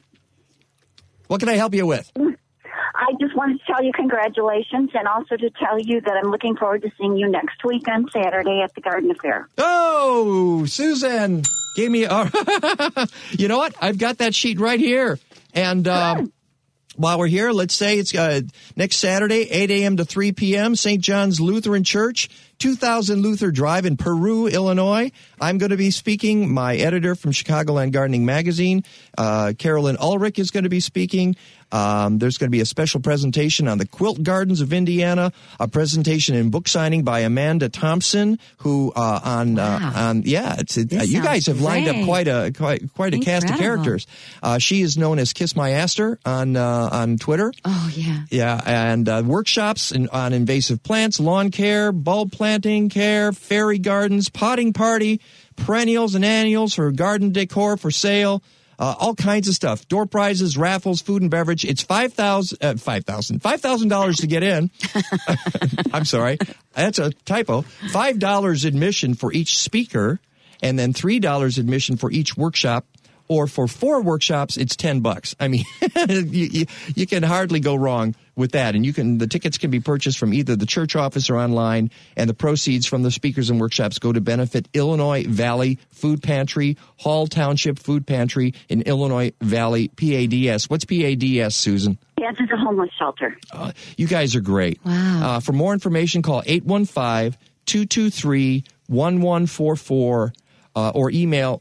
What can I help you with? I just wanted to tell you congratulations and also to tell you that I'm looking forward to seeing you next week on Saturday at the Garden Affair. Oh, Susan gave me a... You know what? I've got that sheet right here. And... Um, While we're here, let's say it's uh, next Saturday, eight a.m. to three p.m., Saint John's Lutheran Church, two thousand Luther Drive in Peru, Illinois. I'm going to be speaking. My editor from Chicagoland Gardening Magazine, uh, Carolyn Ulrich, is going to be speaking. Um, there's going to be a special presentation on the quilt gardens of Indiana, a presentation and book signing by Amanda Thompson, who uh, on wow. uh, on yeah, it's it, uh, you guys have lined great. up quite a quite quite a Incredible. cast of characters. Uh, she is known as Kiss My Aster on uh, on Twitter. Oh yeah, yeah, and uh, workshops in, on invasive plants, lawn care, bulb planting care, fairy gardens, potting party, perennials and annuals for garden decor for sale. Uh, all kinds of stuff. Door prizes, raffles, food and beverage. It's five thousand dollars, uh, five thousand dollars, five thousand dollars to get in. I'm sorry. That's a typo. five dollars admission for each speaker, and then three dollars admission for each workshop. Or for four workshops, it's ten bucks. I mean, you, you, you can hardly go wrong with that. And you can, the tickets can be purchased from either the church office or online. And the proceeds from the speakers and workshops go to benefit Illinois Valley Food Pantry, Hall Township Food Pantry in Illinois Valley, P A D S. What's P A D S, Susan? Yes, it's a homeless shelter. Uh, you guys are great. Wow. Uh, for more information, call eight one five, two two three, one one four four. Uh, or email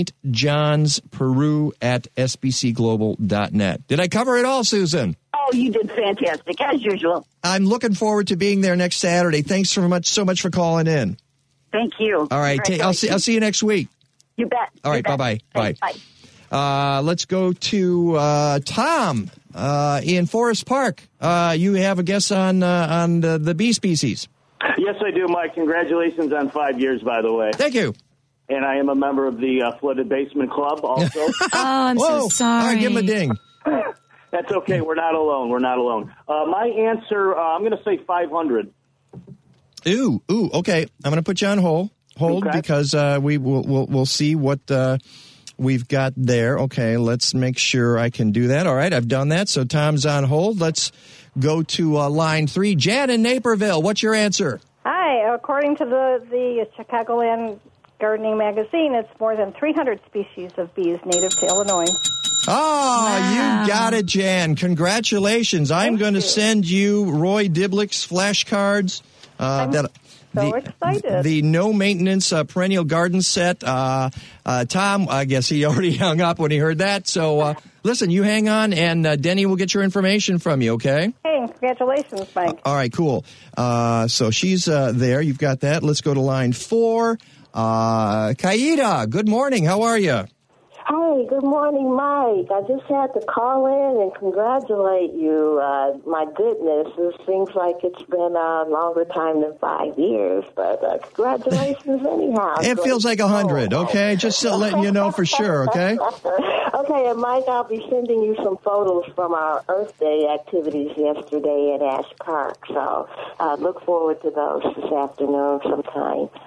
stjohnsperu at s b c global dot net. Did I cover it all, Susan? Oh, you did fantastic, as usual. I'm looking forward to being there next Saturday. Thanks so much, so much for calling in. Thank you. All right, t- I'll see. I'll see you next week. You bet. All right, bye bye bye. Bye. Uh, let's go to uh, Tom uh, in Forest Park. Uh, you have a guess on uh, on the, the bee species. Yes, I do, Mike. Congratulations on five years, by the way. Thank you. And I am a member of the uh, Flooded Basement Club also. Oh, I'm Whoa. so sorry. All right, give him a ding. That's okay. We're not alone. We're not alone. Uh, my answer, uh, I'm going to say five hundred. Ooh, ooh, okay. I'm going to put you on hold, hold okay. because uh, we will we'll, we'll see what uh, we've got there. Okay, let's make sure I can do that. All right, I've done that. So Tom's on hold. Let's go to uh, line three. Jan in Naperville, what's your answer? Hi. According to the, the Chicagoland Gardening Magazine, it's more than three hundred species of bees native to Illinois. Oh, wow. You got it, Jan. Congratulations. I'm Thank going to you. send you Roy Diblick's flashcards. Uh, I'm that, so the, excited. The no-maintenance uh, perennial garden set. Uh, uh, Tom, I guess he already hung up when he heard that. So, uh, listen, you hang on, and uh, Denny will get your information from you, okay? Hey, congratulations, Mike. Uh, all right, cool. Uh, so she's uh, there. You've got that. Let's go to line four. Uh, Kaida, good morning. How are you? Hi, good morning, Mike. I just had to call in and congratulate you. Uh, my goodness, this seems like it's been a longer time than five years, but uh, congratulations anyhow. It feels like a hundred, okay? Just uh, letting you know for sure, okay? Okay, and Mike, I'll be sending you some photos from our Earth Day activities yesterday at Ash Park, so uh, look forward to those this afternoon sometime.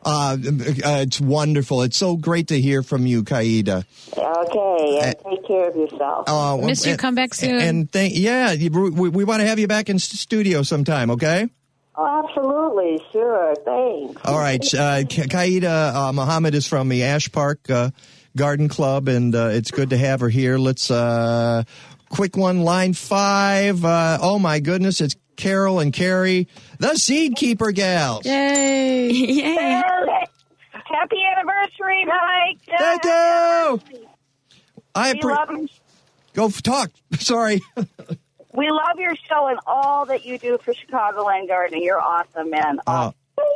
Uh, uh, it's wonderful. It's so great to hear from you, Kaida. Okay, and Uh, take care of yourself. Uh, Miss you. and- Come back soon. And thank, yeah, you- we, we want to have you back in st- studio sometime, okay? Oh, absolutely. Sure. Thanks. All right. Uh, Ka- Kaida uh, Muhammad is from the Ash Park uh, Garden Club, and uh, it's good to have her here. Let's, uh, quick one, line five. Uh, oh, my goodness, it's Carol and Carrie, the Seed Keeper gals. Yay. Yay. Happy anniversary, Mike. Thank you. I We appre- love your- Go f- talk. Sorry. We love your show and all that you do for Chicagoland Gardening. You're awesome, man. Uh,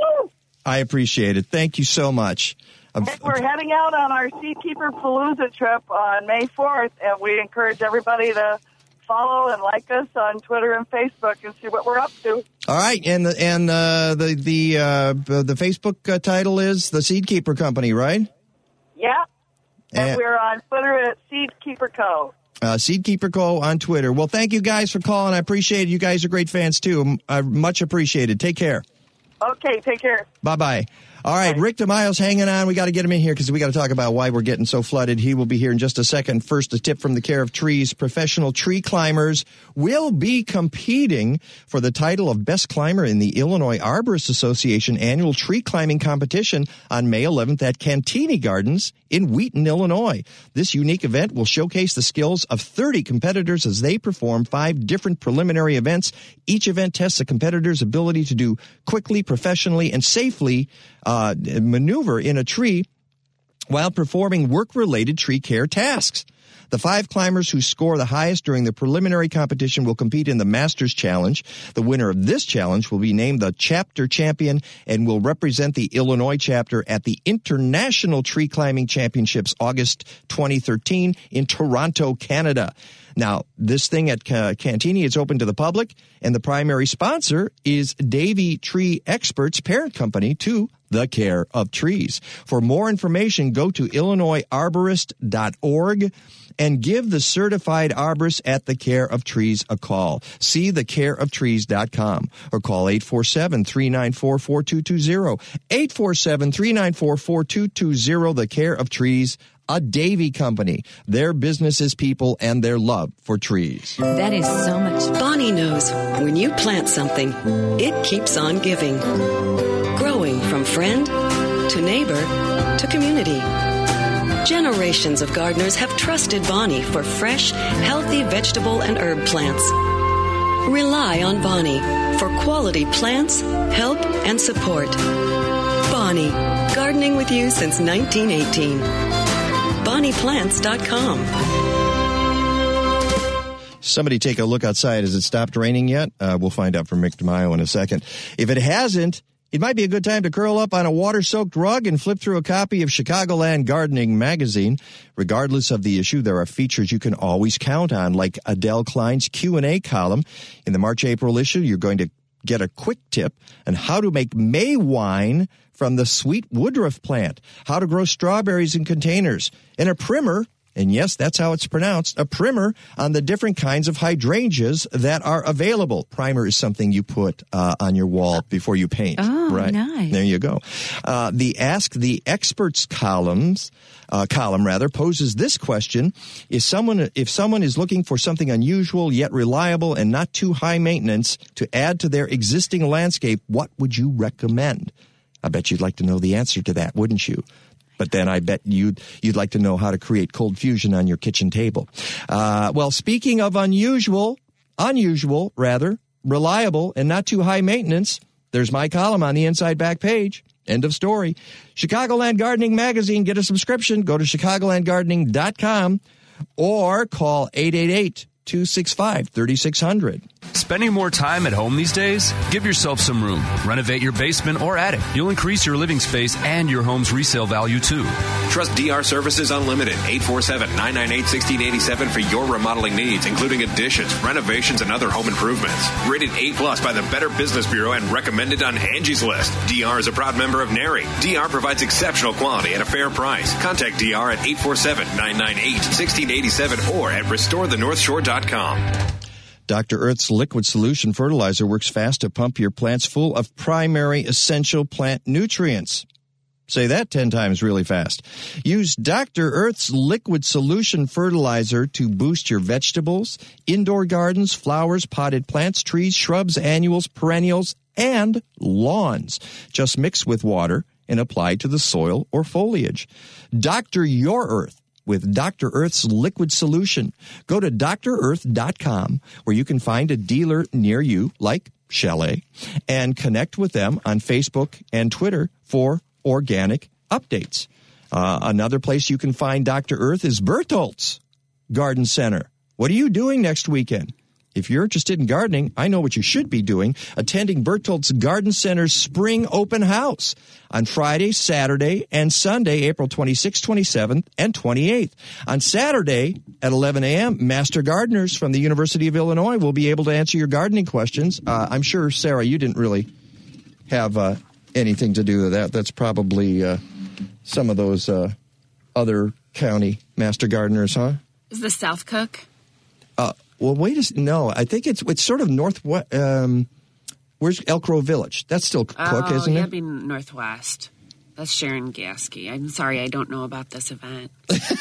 I appreciate it. Thank you so much. I'm- We're heading out on our Seed Keeper Palooza trip on May fourth, and we encourage everybody to follow and like us on Twitter and Facebook and see what we're up to. All right, and the and uh, the the uh, the Facebook uh, title is the Seed Keeper Company, right? Yeah. And, And- we're on Twitter at Seed Keeper Co. Uh, Seed Keeper Co. on Twitter. Well, thank you guys for calling. I appreciate it. You guys are great fans too. I much appreciated. Take care. Okay, take care. Bye bye. All right, Rick DeMaio's hanging on. We got to get him in here because we got to talk about why we're getting so flooded. He will be here in just a second. First, a tip from the Care of Trees. Professional tree climbers will be competing for the title of Best Climber in the Illinois Arborist Association annual tree climbing competition on May eleventh at Cantini Gardens in Wheaton, Illinois. This unique event will showcase the skills of thirty competitors as they perform five different preliminary events. Each event tests a competitor's ability to do quickly, professionally, and safely uh, maneuver in a tree while performing work-related tree care tasks. The five climbers who score the highest during the preliminary competition will compete in the Masters Challenge. The winner of this challenge will be named the chapter champion and will represent the Illinois chapter at the International Tree Climbing Championships August twenty thirteen in Toronto, Canada. Now, this thing at uh, Cantini is open to the public, and the primary sponsor is Davey Tree Experts, parent company to the Care of Trees. For more information, go to illinois arborist dot org and give the certified arborist at the Care of Trees a call. See the care of trees dot com or call eight four seven, three nine four, four two two zero. eight four seven, three nine four, four two two zero, The Care of Trees, a Davey company. Their business is people and their love for trees. That is so much. Bonnie knows when you plant something, it keeps on giving. Growing from friend to neighbor to community. Generations of gardeners have trusted Bonnie for fresh, healthy vegetable and herb plants. Rely on Bonnie for quality plants, help, and support. Bonnie, gardening with you since nineteen eighteen. bonnie plants dot com. Somebody take a look outside. Has it stopped raining yet? Uh, we'll find out from Rick DeMaio in a second. If it hasn't, it might be a good time to curl up on a water-soaked rug and flip through a copy of Chicagoland Gardening magazine. Regardless of the issue, there are features you can always count on, like Adele Klein's Q and A column. In the March-April issue, you're going to get a quick tip on how to make May wine from the sweet woodruff plant, how to grow strawberries in containers, and a primer, and yes, that's how it's pronounced, a primer on the different kinds of hydrangeas that are available. Primer is something you put uh, on your wall before you paint. Oh, right? nice. There you go. Uh, the Ask the Experts columns, uh, column rather, poses this question: Is someone, if someone is looking for something unusual yet reliable and not too high maintenance to add to their existing landscape, what would you recommend? I bet you'd like to know the answer to that, wouldn't you? But then I bet you'd, you'd like to know how to create cold fusion on your kitchen table. Uh, well, speaking of unusual, unusual, rather, reliable, and not too high maintenance, there's my column on the inside back page. End of story. Chicagoland Gardening Magazine. Get a subscription. Go to chicagoland gardening dot com or call eight eight eight, two six five, three six zero zero. Spending more time at home these days? Give yourself some room. Renovate your basement or attic. You'll increase your living space and your home's resale value, too. Trust D R Services Unlimited, eight four seven, nine nine eight, one six eight seven for your remodeling needs, including additions, renovations, and other home improvements. Rated A plus by the Better Business Bureau and recommended on Angie's List. D R is a proud member of NARI. D R provides exceptional quality at a fair price. Contact D R at eight four seven, nine nine eight, one six eight seven or at restore the north shore dot com. Doctor Earth's liquid solution fertilizer works fast to pump your plants full of primary essential plant nutrients. Say that ten times really fast. Use Doctor Earth's liquid solution fertilizer to boost your vegetables, indoor gardens, flowers, potted plants, trees, shrubs, annuals, perennials, and lawns. Just mix with water and apply to the soil or foliage. Doctor Your Earth with Doctor Earth's liquid solution. Go to D R earth dot com where you can find a dealer near you, like Chalet, and connect with them on Facebook and Twitter for organic updates. Uh, another place you can find Doctor Earth is Bertholdt's Garden Center. What are you doing next weekend? If you're interested in gardening, I know what you should be doing, attending Bertholdt's Garden Center's Spring Open House on Friday, Saturday, and Sunday, April twenty-sixth, twenty-seventh, and twenty-eighth. On Saturday at eleven a.m., master gardeners from the University of Illinois will be able to answer your gardening questions. Uh, I'm sure, Sarah, you didn't really have uh, anything to do with that. That's probably uh, some of those uh, other county master gardeners, huh? Is this South Cook? Uh, well, wait a s- no. I think it's it's sort of northwest. Um, where's Elk Grove Village? That's still Cook, oh, isn't yeah, it? it'd be Northwest. That's Sharon Gasky. I'm sorry, I don't know about this event.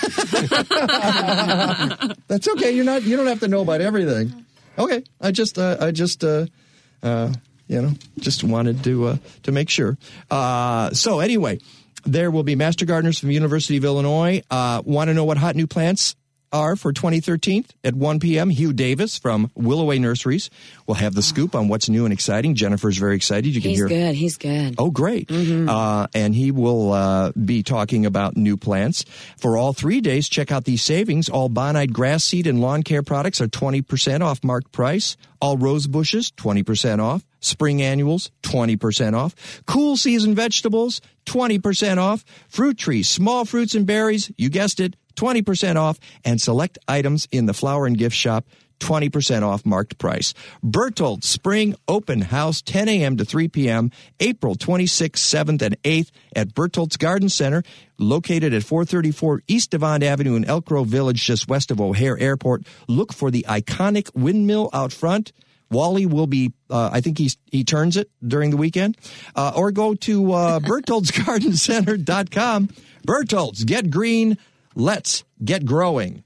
That's okay. You're not. You don't have to know about everything. Okay. I just. Uh, I just. Uh, uh, you know. Just wanted to uh, to make sure. Uh, so anyway, there will be master gardeners from the University of Illinois. Uh, want to know what hot new plants are for twenty thirteen at one p.m. Hugh Davis from Willoway Nurseries will have the scoop on what's new and exciting. Jennifer's very excited. You can He's hear. good. He's good. Oh, great. Mm-hmm. Uh, and he will uh, be talking about new plants. For all three days, check out these savings. All Bonide grass seed and lawn care products are twenty percent off marked price. All rose bushes, twenty percent off. Spring annuals, twenty percent off. Cool season vegetables, twenty percent off. Fruit trees, small fruits and berries, you guessed it, twenty percent off. And select items in the flower and gift shop, twenty percent off marked price. Berthold Spring Open House, ten a.m. to three p.m., April twenty-sixth, seventh, and eighth at Bertholdt's Garden Center, located at four thirty-four East Devon Avenue in Elk Grove Village, just west of O'Hare Airport. Look for the iconic windmill out front. Wally will be, uh, I think he's, he turns it during the weekend. Uh, or go to uh, Bertholdts Garden Center dot com. Bertholdt's, get green. Let's get growing.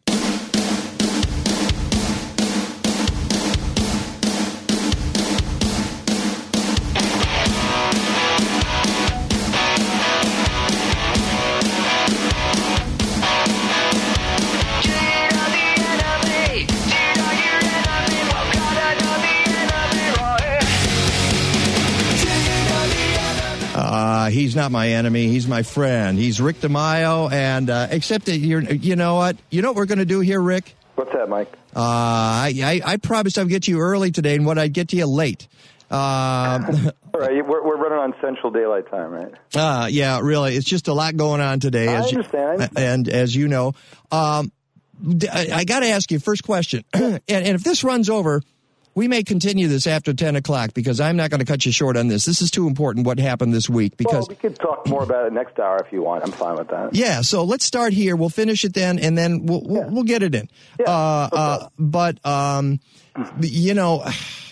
Uh, he's not my enemy. He's my friend. He's Rick DeMaio, and uh, except that you're, you know what? You know what we're going to do here, Rick? What's that, Mike? Uh, I, I, I promised I'd get you early today, and what I'd get to you late. Um, All right, we're, we're running on Central Daylight Time, right? Uh, yeah, really. It's just a lot going on today. I as understand. You, I understand. And as you know, um, I, I got to ask you first question, and, and if this runs over, we may continue this after ten o'clock because I'm not going to cut you short on this. This is too important what happened this week. Because well, we could talk more about it next hour if you want. I'm fine with that. Yeah, so let's start here. We'll finish it then, and then we'll we'll, yeah. we'll get it in. Yeah, uh, no uh, but um, you know,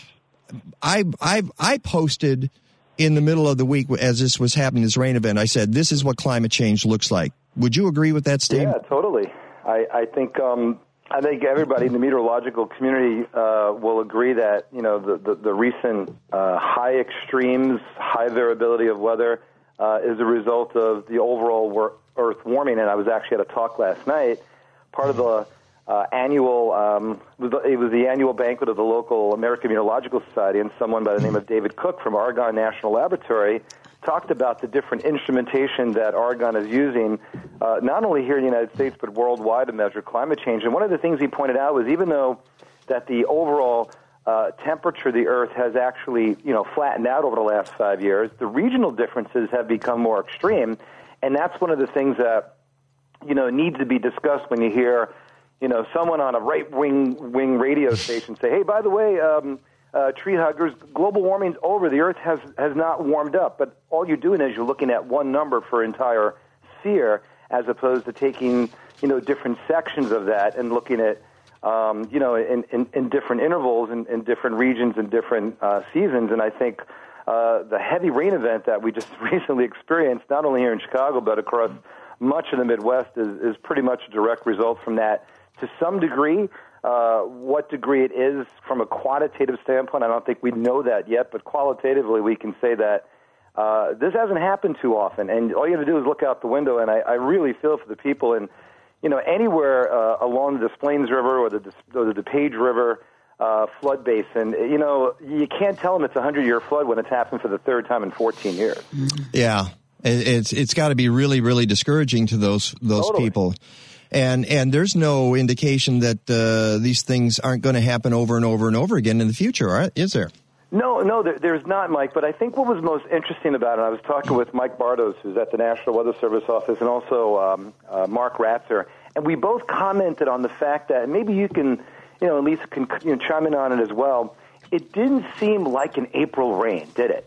I I I posted in the middle of the week as this was happening, this rain event. I said, "This is what climate change looks like." Would you agree with that statement? Yeah, totally. I I think. Um, I think everybody in the meteorological community uh, will agree that, you know, the, the, the recent uh, high extremes, high variability of weather uh, is a result of the overall wor- Earth warming. And I was actually at a talk last night, part of the uh, annual, um, it was the annual banquet of the local American Meteorological Society, and someone by the name of David Cook from Argonne National Laboratory talked about the different instrumentation that Argonne is using, uh, not only here in the United States, but worldwide to measure climate change. And one of the things he pointed out was even though that the overall uh, temperature of the Earth has actually, you know, flattened out over the last five years, the regional differences have become more extreme. And that's one of the things that, you know, needs to be discussed when you hear, you know, someone on a right-wing wing radio station say, hey, by the way, um, Uh, tree huggers, global warming's over. The Earth has, has not warmed up. But all you're doing is you're looking at one number for entire sphere as opposed to taking, you know, different sections of that and looking at, um, you know, in, in, in different intervals and in, in different regions and different uh, seasons. And I think uh, the heavy rain event that we just recently experienced, not only here in Chicago but across much of the Midwest, is, is pretty much a direct result from that. To some degree, uh, what degree it is from a quantitative standpoint, I don't think we know that yet, but qualitatively we can say that uh, this hasn't happened too often. And all you have to do is look out the window, and I, I really feel for the people in, you know, anywhere uh, along the Des Plaines River or the, or the DePage River uh, flood basin. You know, you can't tell them it's a hundred-year flood when it's happened for the third time in fourteen years. Yeah, it's it's got to be really, really discouraging to those those Totally. people. And and there's no indication that uh, these things aren't going to happen over and over and over again in the future, right? Is there? No, no, there, there's not, Mike. But I think what was most interesting about it, I was talking with Mike Bardos, who's at the National Weather Service office, and also um, uh, Mark Ratzer, and we both commented on the fact that, and maybe you can, you know, at least can you know, chime in on it as well. It didn't seem like an April rain, did it?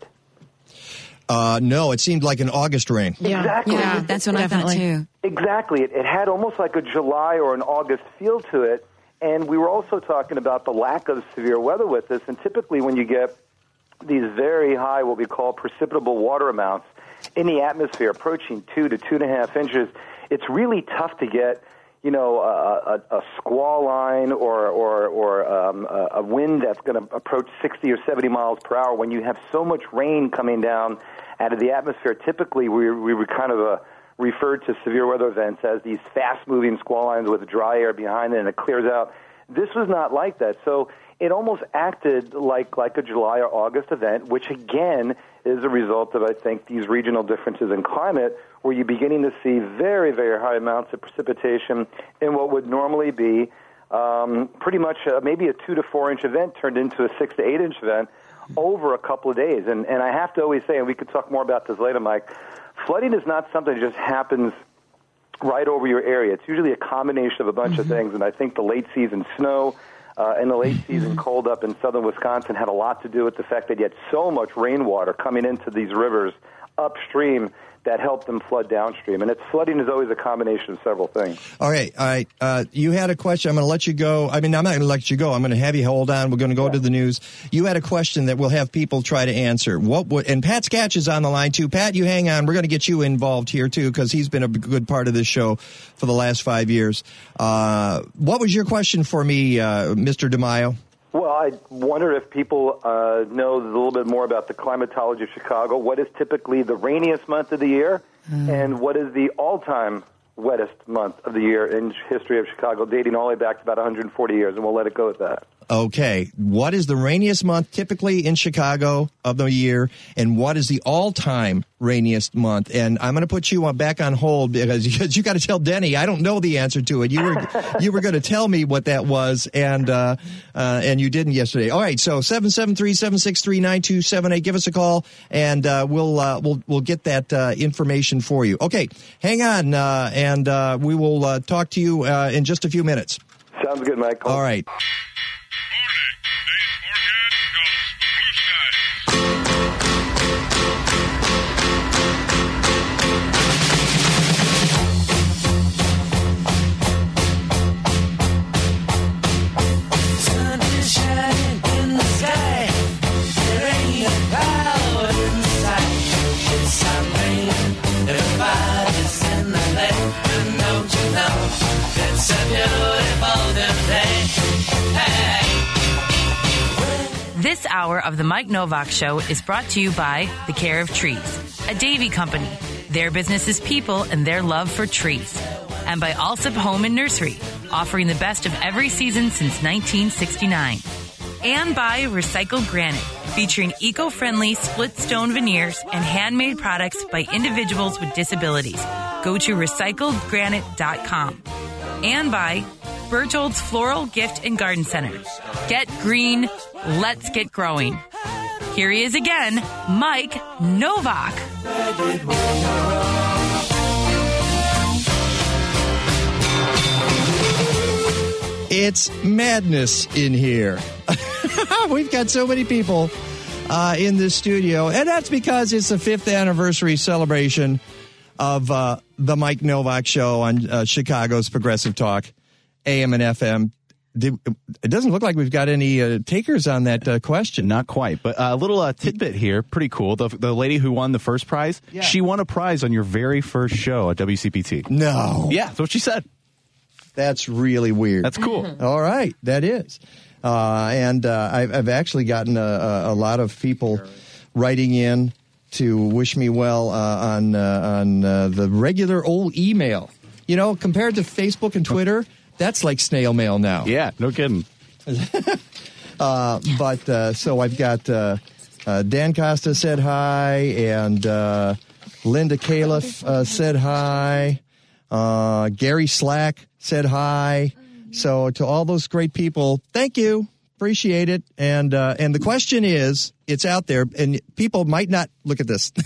Uh, no, it seemed like an August rain. Yeah. Exactly. Yeah, that's what Definitely. I thought too. Exactly. It, it had almost like a July or an August feel to it. And we were also talking about the lack of severe weather with this. And typically when you get these very high, what we call precipitable water amounts in the atmosphere, approaching two to two and a half inches, it's really tough to get, you know, a, a, a squall line or or, or um, a, a wind that's going to approach sixty or seventy miles per hour when you have so much rain coming down out of the atmosphere. Typically, we we were kind of uh, referred to severe weather events as these fast-moving squall lines with dry air behind it, and it clears out. This was not like that. So it almost acted like like a July or August event, which again is a result of, I think, these regional differences in climate, where you're beginning to see very, very high amounts of precipitation in what would normally be um, pretty much uh, maybe a two to four inch event turned into a six to eight inch event over a couple of days. And and I have to always say, and we could talk more about this later, Mike, flooding is not something that just happens right over your area. It's usually a combination of a bunch mm-hmm. of things, and I think the late season snow uh, and the late season cold up in southern Wisconsin had a lot to do with the fact that you had so much rainwater coming into these rivers upstream that helped them flood downstream. And it's flooding is always a combination of several things. All right, all right. Uh, you had a question. I'm going to let you go. I mean, I'm not going to let you go. I'm going to have you hold on. We're going to go yeah. to the news. You had a question that we'll have people try to answer. What would, and Pat Sketch is on the line, too. Pat, you hang on. We're going to get you involved here, too, because he's been a good part of this show for the last five years. Uh, what was your question for me, uh, Mister DeMaio? Well, I wonder if people uh, know a little bit more about the climatology of Chicago. What is typically the rainiest month of the year, mm. and what is the all-time wettest month of the year in history of Chicago, dating all the way back to about one hundred forty years, and we'll let it go at that. Okay. What is the rainiest month typically in Chicago of the year, and what is the all-time rainiest month? And I'm going to put you on, back on hold because, because you got to tell Denny. I don't know the answer to it. You were you were going to tell me what that was, and uh, uh, and you didn't yesterday. All right. So seven seven three, seven six three, nine two seven eight. Give us a call, and uh, we'll uh, we'll we'll get that uh, information for you. Okay. Hang on, uh, and uh, we will uh, talk to you uh, in just a few minutes. Sounds good, Michael. All right. This hour of the Mike Novak Show is brought to you by The Care of Trees, a Davy company. Their business is people and their love for trees. And by Alsip Home and Nursery, offering the best of every season since nineteen sixty-nine. And by Recycled Granite, featuring eco-friendly split stone veneers and handmade products by individuals with disabilities. Go to recycled granite dot com. And by Berthold's Floral Gift and Garden Center. Get green, let's get growing. Here he is again, Mike Novak. It's madness in here. We've got so many people uh, in this studio, and that's because it's the fifth anniversary celebration of uh, the Mike Novak Show on uh, Chicago's Progressive Talk, A M and F M. did, it doesn't look like we've got any uh, takers on that uh, question. Not quite, but a little uh, tidbit here, pretty cool. The, the lady who won the first prize, yeah. she won a prize on your very first show at W C P T. No. Yeah, that's what she said. That's really weird. That's cool. All right, that is. Uh, and uh, I've, I've actually gotten a, a, a lot of people writing in to wish me well uh, on uh, on uh, the regular old email. You know, compared to Facebook and Twitter, that's like snail mail now. Yeah, no kidding. uh, but uh, so I've got uh, uh, Dan Costa said hi, and uh, Linda Califf uh, said hi. Uh, Gary Slack said hi. So to all those great people, thank you. Appreciate it. And uh, and the question is, it's out there, and people might not look at this.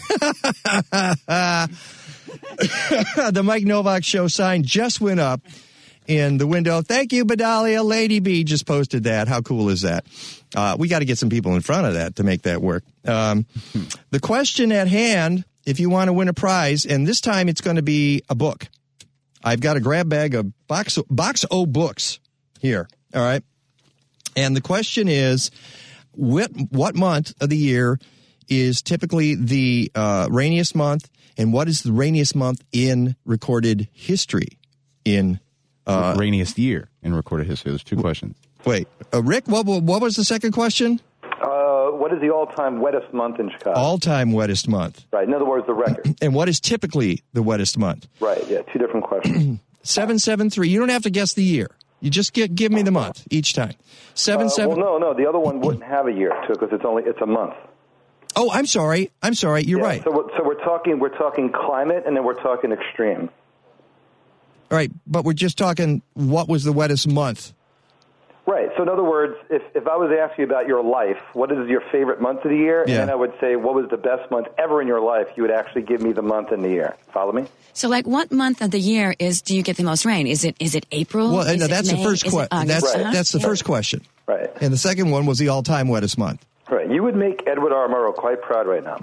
The Mike Novak Show sign just went up in the window. Thank you, Bedalia. Lady B just posted that. How cool is that? Uh, we got to get some people in front of that to make that work. Um, the question at hand, if you want to win a prize, and this time it's going to be a book. I've got a grab bag of box box O books here. All right. And the question is, what, what month of the year is typically the uh, rainiest month, and what is the rainiest month in recorded history? In uh, rainiest year in recorded history. There's two questions. Wait, uh, Rick, what, what was the second question? Uh, what is the all-time wettest month in Chicago? All-time wettest month. Right. In other words, the record. And what is typically the wettest month? Right. Yeah. Two different questions. seven seven three. You don't have to guess the year. You just get, give me the month each time. Seven uh, seven. Well, no, no. The other one wouldn't have a year too, because it's only it's a month. Oh, I'm sorry. I'm sorry. You're yeah, right. So, we're, so we're talking we're talking climate, and then we're talking extreme. All right, but we're just talking what was the wettest month. Right. So in other words, if, if I was asking you about your life, what is your favorite month of the year? Yeah. And then I would say, what was the best month ever in your life? You would actually give me the month and the year. Follow me? So, like, what month of the year is do you get the most rain? Is it is it April? Well, is no, it that's May? the first Is it question. August? That's Uh-huh. that's the Yeah. first question. Right. And the second one was the all-time wettest month. Right. You would make Edward R. Murrow quite proud right now.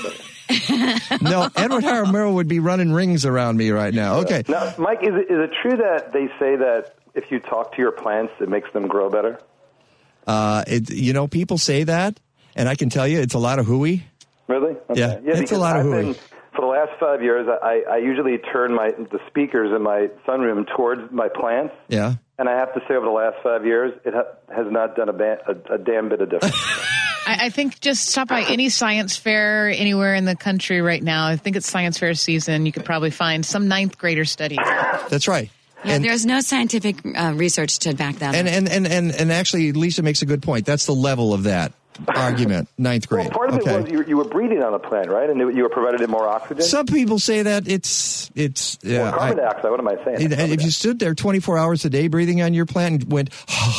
No, Edward R. Murrow would be running rings around me right now. Okay. Now, Mike, is it, is it true that they say that if you talk to your plants, it makes them grow better? Uh, it, you know, people say that, and I can tell you it's a lot of hooey. Really? Okay. Yeah, it's because a lot of I've hooey. been, for the last five years, I, I usually turn my the speakers in my sunroom towards my plants. Yeah. And I have to say, over the last five years, it ha- has not done a, ba- a, a damn bit of difference. I, I think just stop by any science fair anywhere in the country right now. I think it's science fair season. You could probably find some ninth grader studies. That's right. Yeah, And- there's no scientific uh, research to back that And, up. and, and, and, and actually, Lisa makes a good point. That's the level of that argument, ninth grade. Well, part of okay. it was you, you were breathing on a plant, right? And you were provided it more oxygen? Some people say that it's it's. Uh, well, carbon I- dioxide, what am I saying? And if you stood there twenty-four hours a day breathing on your plant and went,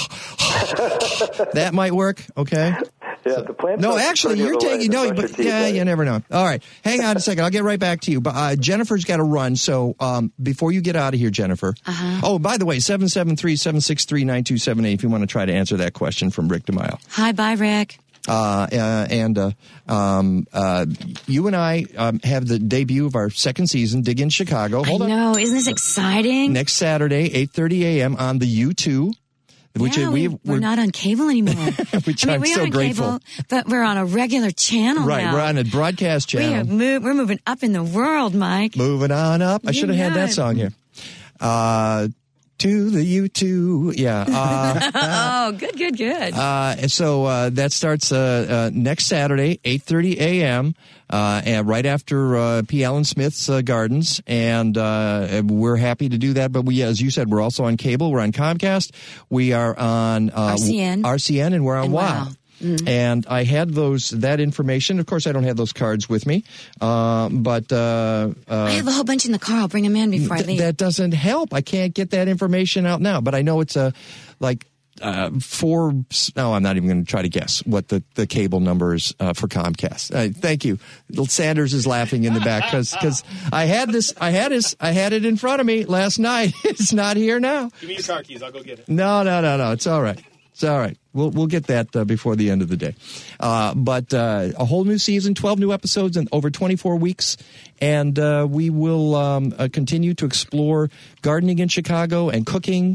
that might work, okay? Yeah, the plant. No, actually, you're taking no, but yeah, you never know. All right, hang on a second. I'll get right back to you. But uh, Jennifer's got to run, so um, before you get out of here, Jennifer. Uh-huh. Oh, by the way, seven seven three, seven six three, nine two seven eight. If you want to try to answer that question from Rick DeMille. Hi, bye, Rick. Uh, uh, and uh, um, uh, you and I um, have the debut of our second season, Dig in Chicago. Hold I on. know. Isn't this exciting? Next Saturday, eight thirty a.m. on the U two. Which yeah, we, we, we're not on cable anymore. which I mean, I'm we so are on grateful. cable, but we're on a regular channel Right, now. we're on a broadcast We channel. have moved, we're moving up in the world, Mike. Moving on up. I You should have had know that it. song here. Uh, to the U two. Yeah. Uh, oh, good, good, good. Uh, and so uh, that starts uh, uh, next Saturday, eight thirty a.m., uh, and right after uh, P. Allen Smith's uh, Gardens. And uh, we're happy to do that. But we, as you said, we're also on cable. We're on Comcast. We are on uh, R C N. R C N, and we're on And WOW. WOW. Mm-hmm. And I had those that information. Of course, I don't have those cards with me, uh, but uh, uh, I have a whole bunch in the car. I'll bring them in before I th- leave. that doesn't help. I can't get that information out now. But I know it's a like uh, four. No, I'm not even going to try to guess what the, the cable number is uh, for Comcast. Uh, thank you. Little Sanders is laughing in the back because because I had this. I had his. I had it in front of me last night. It's not here now. Give me your car keys. I'll go get it. No, no, no, no. It's all right. It's all right. We'll we'll get that uh, before the end of the day. Uh, but uh, a whole new season, twelve new episodes in over twenty-four weeks. And uh, we will um, uh, continue to explore gardening in Chicago and cooking.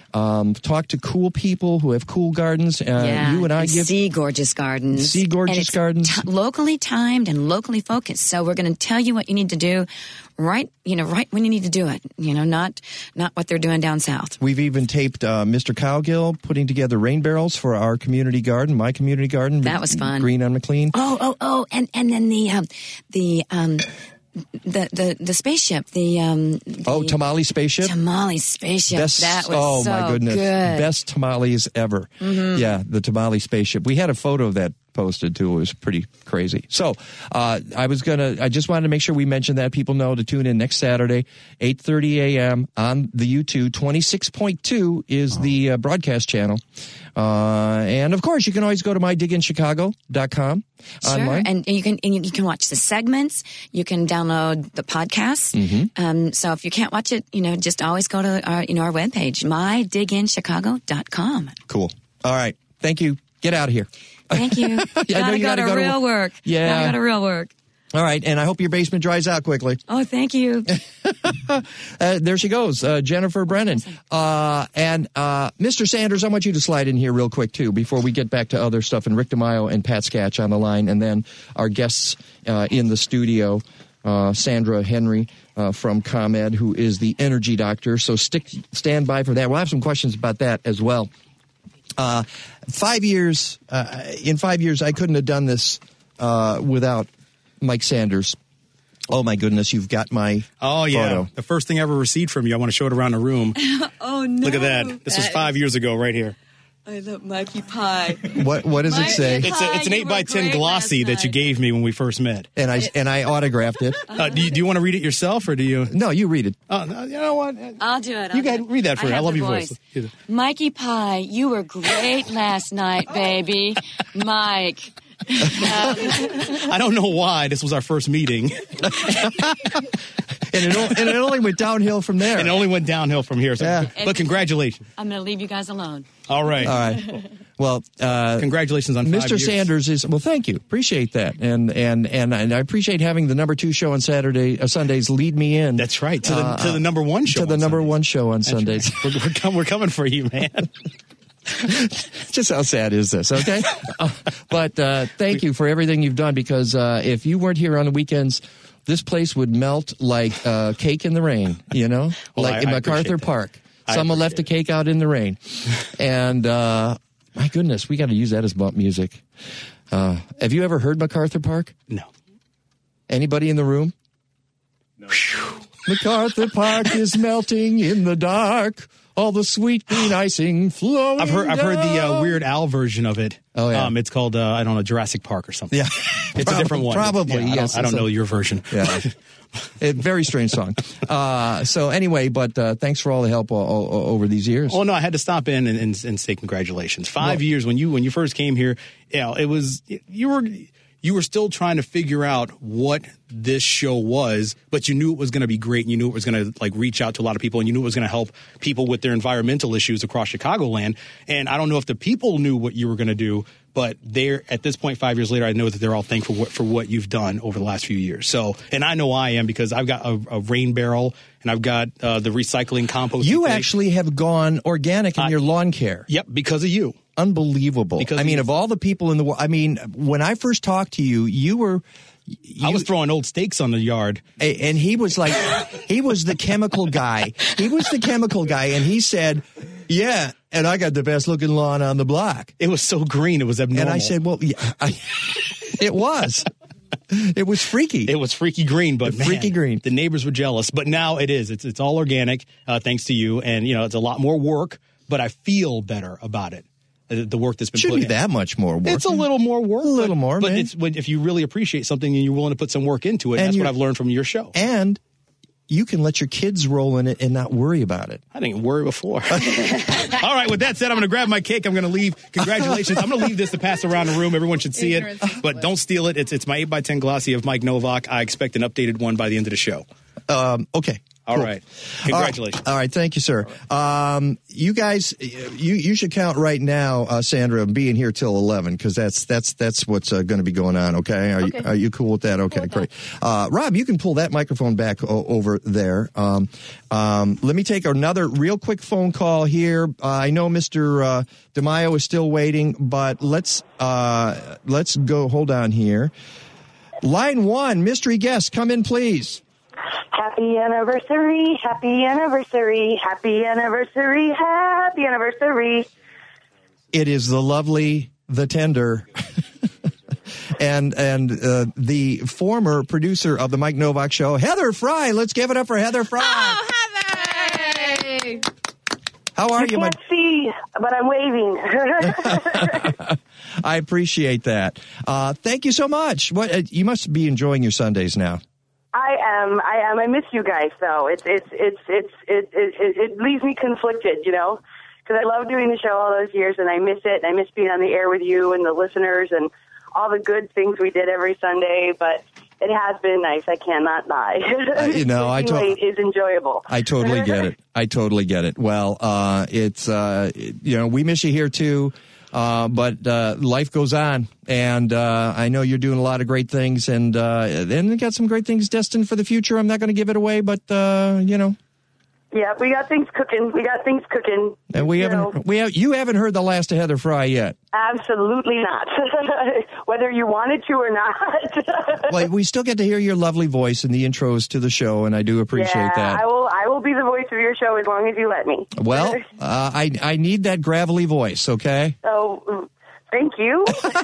Um, talk to cool people who have cool gardens. Uh, yeah, you and I and give see gorgeous gardens. See gorgeous and it's gardens. T- locally timed and locally focused. So we're going to tell you what you need to do right, you know, right when you need to do it. You know, not not what they're doing down south. We've even taped uh, Mister Cowgill putting together rain barrels for our community garden, my community garden. That was fun. Green on McLean. Oh, oh, oh, and and then the um, the um, the the the spaceship. The, um, the oh, tamale spaceship. Tamale spaceship. Best, that was oh so my goodness, good. Best tamales ever. Mm-hmm. Yeah, the tamale spaceship. We had a photo of that posted too. It was pretty crazy. So uh, I was gonna. I just wanted to make sure we mentioned that people know to tune in next Saturday, eight thirty a.m. on the U two. twenty-six point two is the uh, broadcast channel, uh, and of course you can always go to my dig in chicago dot com Sure, online. and, and you can and you can watch the segments. You can download the podcast. Mm-hmm. Um, so if you can't watch it, you know, just always go to our you know our webpage, my dig in chicago dot com. Cool. All right. Thank you. Get out of here. Thank you. I know gotta you go gotta to go to real work. Yeah. Gotta go to real work. All right, and I hope your basement dries out quickly. Oh, thank you. uh, there she goes, uh, Jennifer Brennan. Uh, and uh, Mister Sanders, I want you to slide in here real quick, too, before we get back to other stuff. And Rick DeMaio and Pat Scatch on the line, and then our guests uh, in the studio, uh, Sandra Henry uh, from ComEd, who is the energy doctor. So stick, stand by for that. We'll have some questions about that as well. Uh, five years, uh, in five years, I couldn't have done this uh, without Mike Sanders. Oh, my goodness, you've got my Oh, yeah. photo. The first thing I ever received from you, I want to show it around the room. Oh, no. Look at that. This was five years ago right here. I love Mikey Pie. What What does it say? It's, a, it's an eight by ten glossy that you gave me when we first met. And I and I autographed it. Uh, do, you, do you want to read it yourself, or do you? No, you read it. Oh, no, you know what? I'll do it. I'll You do go ahead, it. read that for me. I have love the your voice. voice. Mikey Pie, you were great last night, baby. Mike. I don't know why this was our first meeting. And it, o- and it only went downhill from there. And it only went downhill from here. So, Yeah. But congratulations. I'm going to leave you guys alone. All right. All right. Well, uh, congratulations on five Mister years. Sanders is well. Thank you. Appreciate that, and and and and I appreciate having the number two show on Saturday uh, Sundays lead me in. That's right to the uh, to the number one show. to the on number Sundays. one show on That's Sundays. right. We're, we're, com- we're coming for you, man. Just how sad is this? Okay, uh, but uh, thank you for everything you've done, because uh, if you weren't here on the weekends, this place would melt like uh, cake in the rain. You know, Well, like I- in I MacArthur appreciate that. Park. I Someone left the cake out in the rain, and uh, my goodness, we got to use that as bump music. Uh, have you ever heard MacArthur Park? No. Anybody in the room? No. MacArthur Park is melting in the dark. All the sweet green icing flowing. I've heard I've heard the uh, down. Weird Al version of it. Oh, yeah. Um, it's called uh, I don't know, Jurassic Park or something. Yeah, It's Prob- a different one. Probably, Yeah, I yes. Don't, I don't It's a- know your version. Yeah. A very strange song. Uh, so anyway, but uh, thanks for all the help o- o- over these years. Oh no, I had to stop in and, and, and say congratulations. Five Well- years when you when you first came here, you know, it was you were you were still trying to figure out what this show was, but you knew it was going to be great, and you knew it was going to like reach out to a lot of people, and you knew it was going to help people with their environmental issues across Chicagoland. And I don't know if the people knew what you were going to do, but they're at this point, five years later, I know that they're all thankful for what, for what you've done over the last few years. So, and I know I am, because I've got a, a rain barrel, and I've got uh, the recycling compost. You actually have gone organic in your lawn care. Yep, because of you. Unbelievable. Because I of mean, you. of all the people in the world, I mean, when I first talked to you, you were. You, I was throwing old stakes on the yard. a- And he was like, he was the chemical guy. He was the chemical guy, and he said, yeah, and I got the best looking lawn on the block. It was so green, it was abnormal. And I said, well, yeah, I, it was. It was freaky. It was freaky green, but man, freaky green. The neighbors were jealous, but now it is. It's it's all organic, uh, thanks to you, and you know it's a lot more work, but I feel better about it. Uh, The work that's been Shouldn't put be in. that much more work. It's a little more work, A little but, more, but man. it's when, if you really appreciate something and you're willing to put some work into it. And That's what you're- I've learned from your show. And you can let your kids roll in it and not worry about it. I didn't worry before. All right, with that said, I'm going to grab my cake. I'm going to leave. Congratulations. I'm going to leave this to pass around the room. Everyone should see it, but don't steal it. It's it's my eight by ten glossy of Mike Novak. I expect an updated one by the end of the show. Um, okay. All Cool. right. Congratulations. All right. All right. Thank you, sir. Um, you guys, you you should count right now, uh, Sandra, being here till eleven because that's that's that's what's uh, going to be going on. Okay. Are Okay. you are you cool with that? Okay. Great. Uh, Rob, you can pull that microphone back o- over there. Um, um, let me take another real quick phone call here. Uh, I know Mister Uh, DeMaio is still waiting, but let's uh, let's go. Hold on here. Line one, mystery guest, come in, please. Happy anniversary, happy anniversary, happy anniversary, happy anniversary. It is the lovely, the tender, and and uh, the former producer of the Mike Novak Show, Heather Fry. Let's give it up for Heather Fry. Oh, Heather! How are you? You can't see, but I'm waving. I appreciate that. Uh, thank you so much. What uh, you must be enjoying your Sundays now. I am. I am. I miss you guys, though. It's it's it's it's it it, it, it leaves me conflicted, you know, because I love doing the show all those years, and I miss it. And I miss being on the air with you and the listeners and all the good things we did every Sunday. But it has been nice. I cannot lie. Uh, you know, I to- late is enjoyable. I totally get it. I totally get it. Well, uh, it's uh, it, you know, we miss you here too. Uh, but uh, life goes on, and uh, I know you're doing a lot of great things, and uh, then we got some great things destined for the future. I'm not going to give it away, but uh, you know, Yeah, we got things cooking. We got things cooking. and we You haven't know. we have, you haven't heard the last of Heather Fry yet. Absolutely not. Whether you wanted to or not. Well, we still get to hear your lovely voice in the intros to the show, and I do appreciate yeah, that. I will. I will be the voice of your show as long as you let me. Well, uh, I I need that gravelly voice, okay? So, mm, thank you.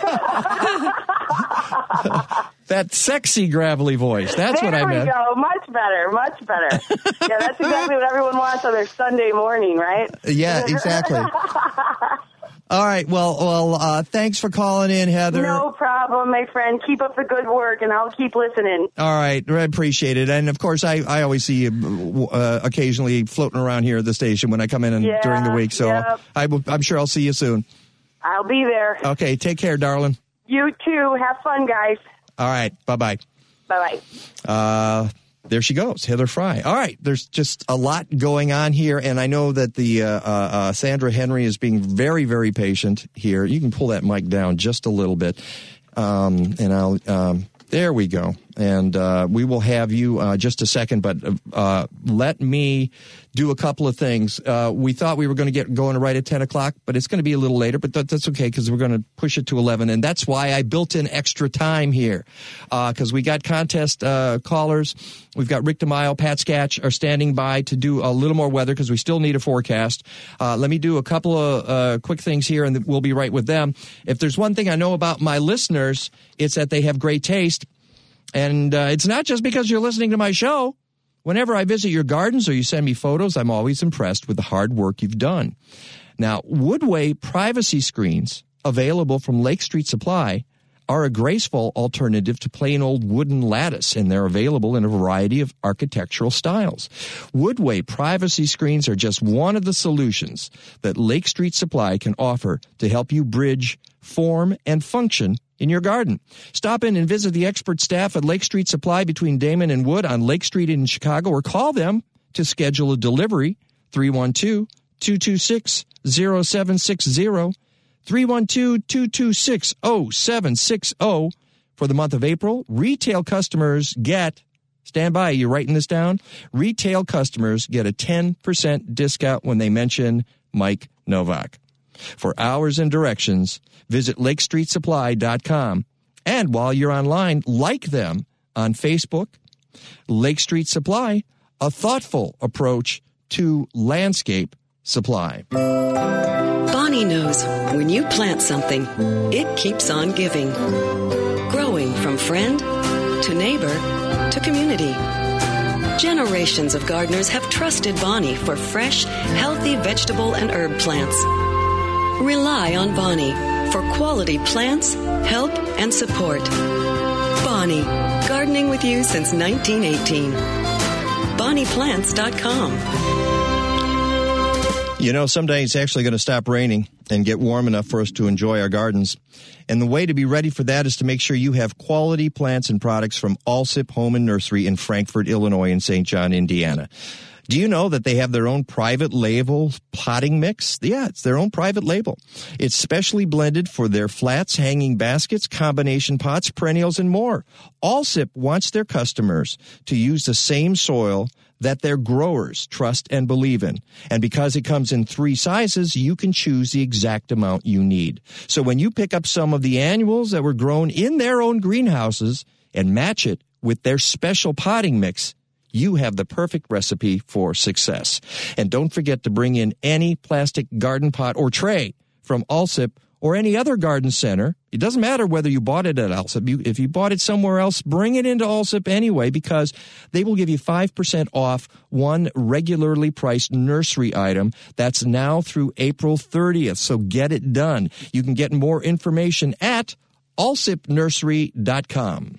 That sexy gravelly voice. That's there what I meant. There we go. Much better. Much better. Yeah, that's exactly what everyone wants on their Sunday morning, right? Yeah, exactly. All right. Well, well. Uh, thanks for calling in, Heather. No problem, my friend. Keep up the good work, and I'll keep listening. All right, I appreciate it, and of course, I, I always see you uh, occasionally floating around here at the station when I come in and, Yeah, during the week. So yep. I will, I'm sure I'll see you soon. I'll be there. Okay, take care, darling. You too. Have fun, guys. All right, bye bye. Bye bye. Uh, there she goes, Heather Fry. All right, there's just a lot going on here, and I know that the uh, uh, uh, Sandra Henry is being very, very patient here. You can pull that mic down just a little bit, um, and I'll. Um, there we go, and uh, we will have you uh, just a second. But uh, let me do a couple of things. Uh, we thought we were going to get going right at ten o'clock, but it's going to be a little later. But that, that's okay because we're going to push it to eleven, and that's why I built in extra time here because uh, we got contest uh, callers. We've got Rick DeMaio, Pat Skatch are standing by to do a little more weather because we still need a forecast. Uh, let me do a couple of uh, quick things here, and we'll be right with them. If there's one thing I know about my listeners, it's that they have great taste. And uh, it's not just because you're listening to my show. Whenever I visit your gardens or you send me photos, I'm always impressed with the hard work you've done. Now, Woodway privacy screens available from Lake Street Supply are a graceful alternative to plain old wooden lattice, and they're available in a variety of architectural styles. Woodway privacy screens are just one of the solutions that Lake Street Supply can offer to help you bridge form and function in your garden. Stop in and visit the expert staff at Lake Street Supply between Damon and Wood on Lake Street in Chicago, or call them to schedule a delivery, three one two, two two six, zero seven six zero, three one two, two two six, zero seven six zero. For the month of April, retail customers get, stand by, you're writing this down, retail customers get a ten percent discount when they mention Mike Novak. For hours and directions, visit lake street supply dot com. And while you're online, like them on Facebook. Lake Street Supply, a thoughtful approach to landscape supply. Bonnie knows when you plant something, it keeps on giving. Growing from friend to neighbor to community. Generations of gardeners have trusted Bonnie for fresh, healthy vegetable and herb plants. Rely on Bonnie for quality plants, help, and support. Bonnie, gardening with you since nineteen eighteen. bonnie plants dot com. You know, someday it's actually going to stop raining, and get warm enough for us to enjoy our gardens. And the way to be ready for that is to make sure you have quality plants and products from Allsip Home and Nursery in Frankfort, Illinois, and Saint John, Indiana. Do you know that they have their own private label potting mix? Yeah, it's their own private label. It's specially blended for their flats, hanging baskets, combination pots, perennials, and more. Allsip wants their customers to use the same soil that their growers trust and believe in. And because it comes in three sizes, you can choose the exact amount you need. So when you pick up some of the annuals that were grown in their own greenhouses and match it with their special potting mix, you have the perfect recipe for success. And don't forget to bring in any plastic garden pot or tray from Allsip or any other garden center. It doesn't matter whether you bought it at Allsip. You, if you bought it somewhere else, bring it into Allsip anyway, because they will give you five percent off one regularly priced nursery item. That's now through April thirtieth, so get it done. You can get more information at allsip nursery dot com.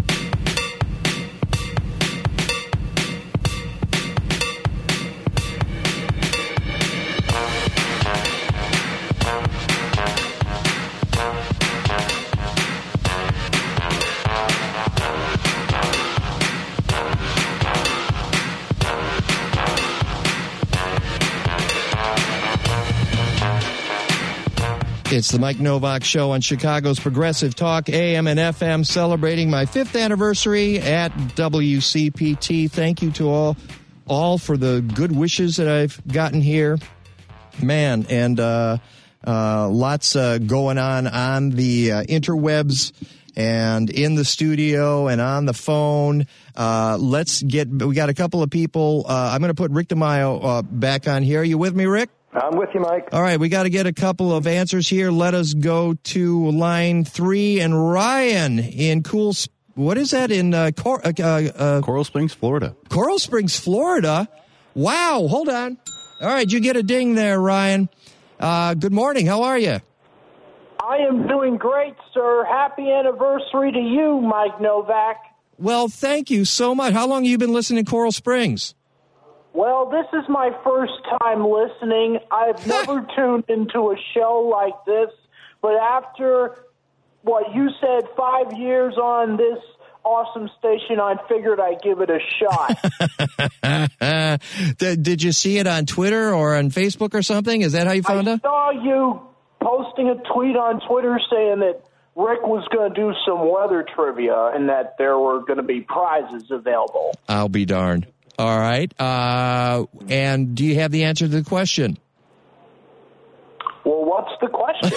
It's the Mike Novak Show on Chicago's Progressive Talk, A M and F M, celebrating my fifth anniversary at W C P T. Thank you to all, all for the good wishes that I've gotten here. Man, and uh, uh, lots uh, going on on the uh, interwebs and in the studio and on the phone. Uh, let's get, we got a couple of people. Uh, I'm going to put Rick DeMaio uh, back on here. Are you with me, Rick? I'm with you, Mike. All right, we got to get a couple of answers here. Let us go to line three and Ryan in Cool. What is that in uh, Cor- uh, uh, Coral Springs, Florida? Coral Springs, Florida. Wow. Hold on. All right, you get a ding there, Ryan. Uh, good morning. How are you? I am doing great, sir. Happy anniversary to you, Mike Novak. Well, thank you so much. How long have you been listening to Coral Springs? Well, this is my first time listening. I've never tuned into a show like this, but after what you said, five years on this awesome station, I figured I'd give it a shot. did, did you see it on Twitter or on Facebook or something? Is that how you found I out? I saw you posting a tweet on Twitter saying that Rick was going to do some weather trivia and that there were going to be prizes available. I'll be darned. All right. Uh, and do you have the answer to the question? Well, what's the question?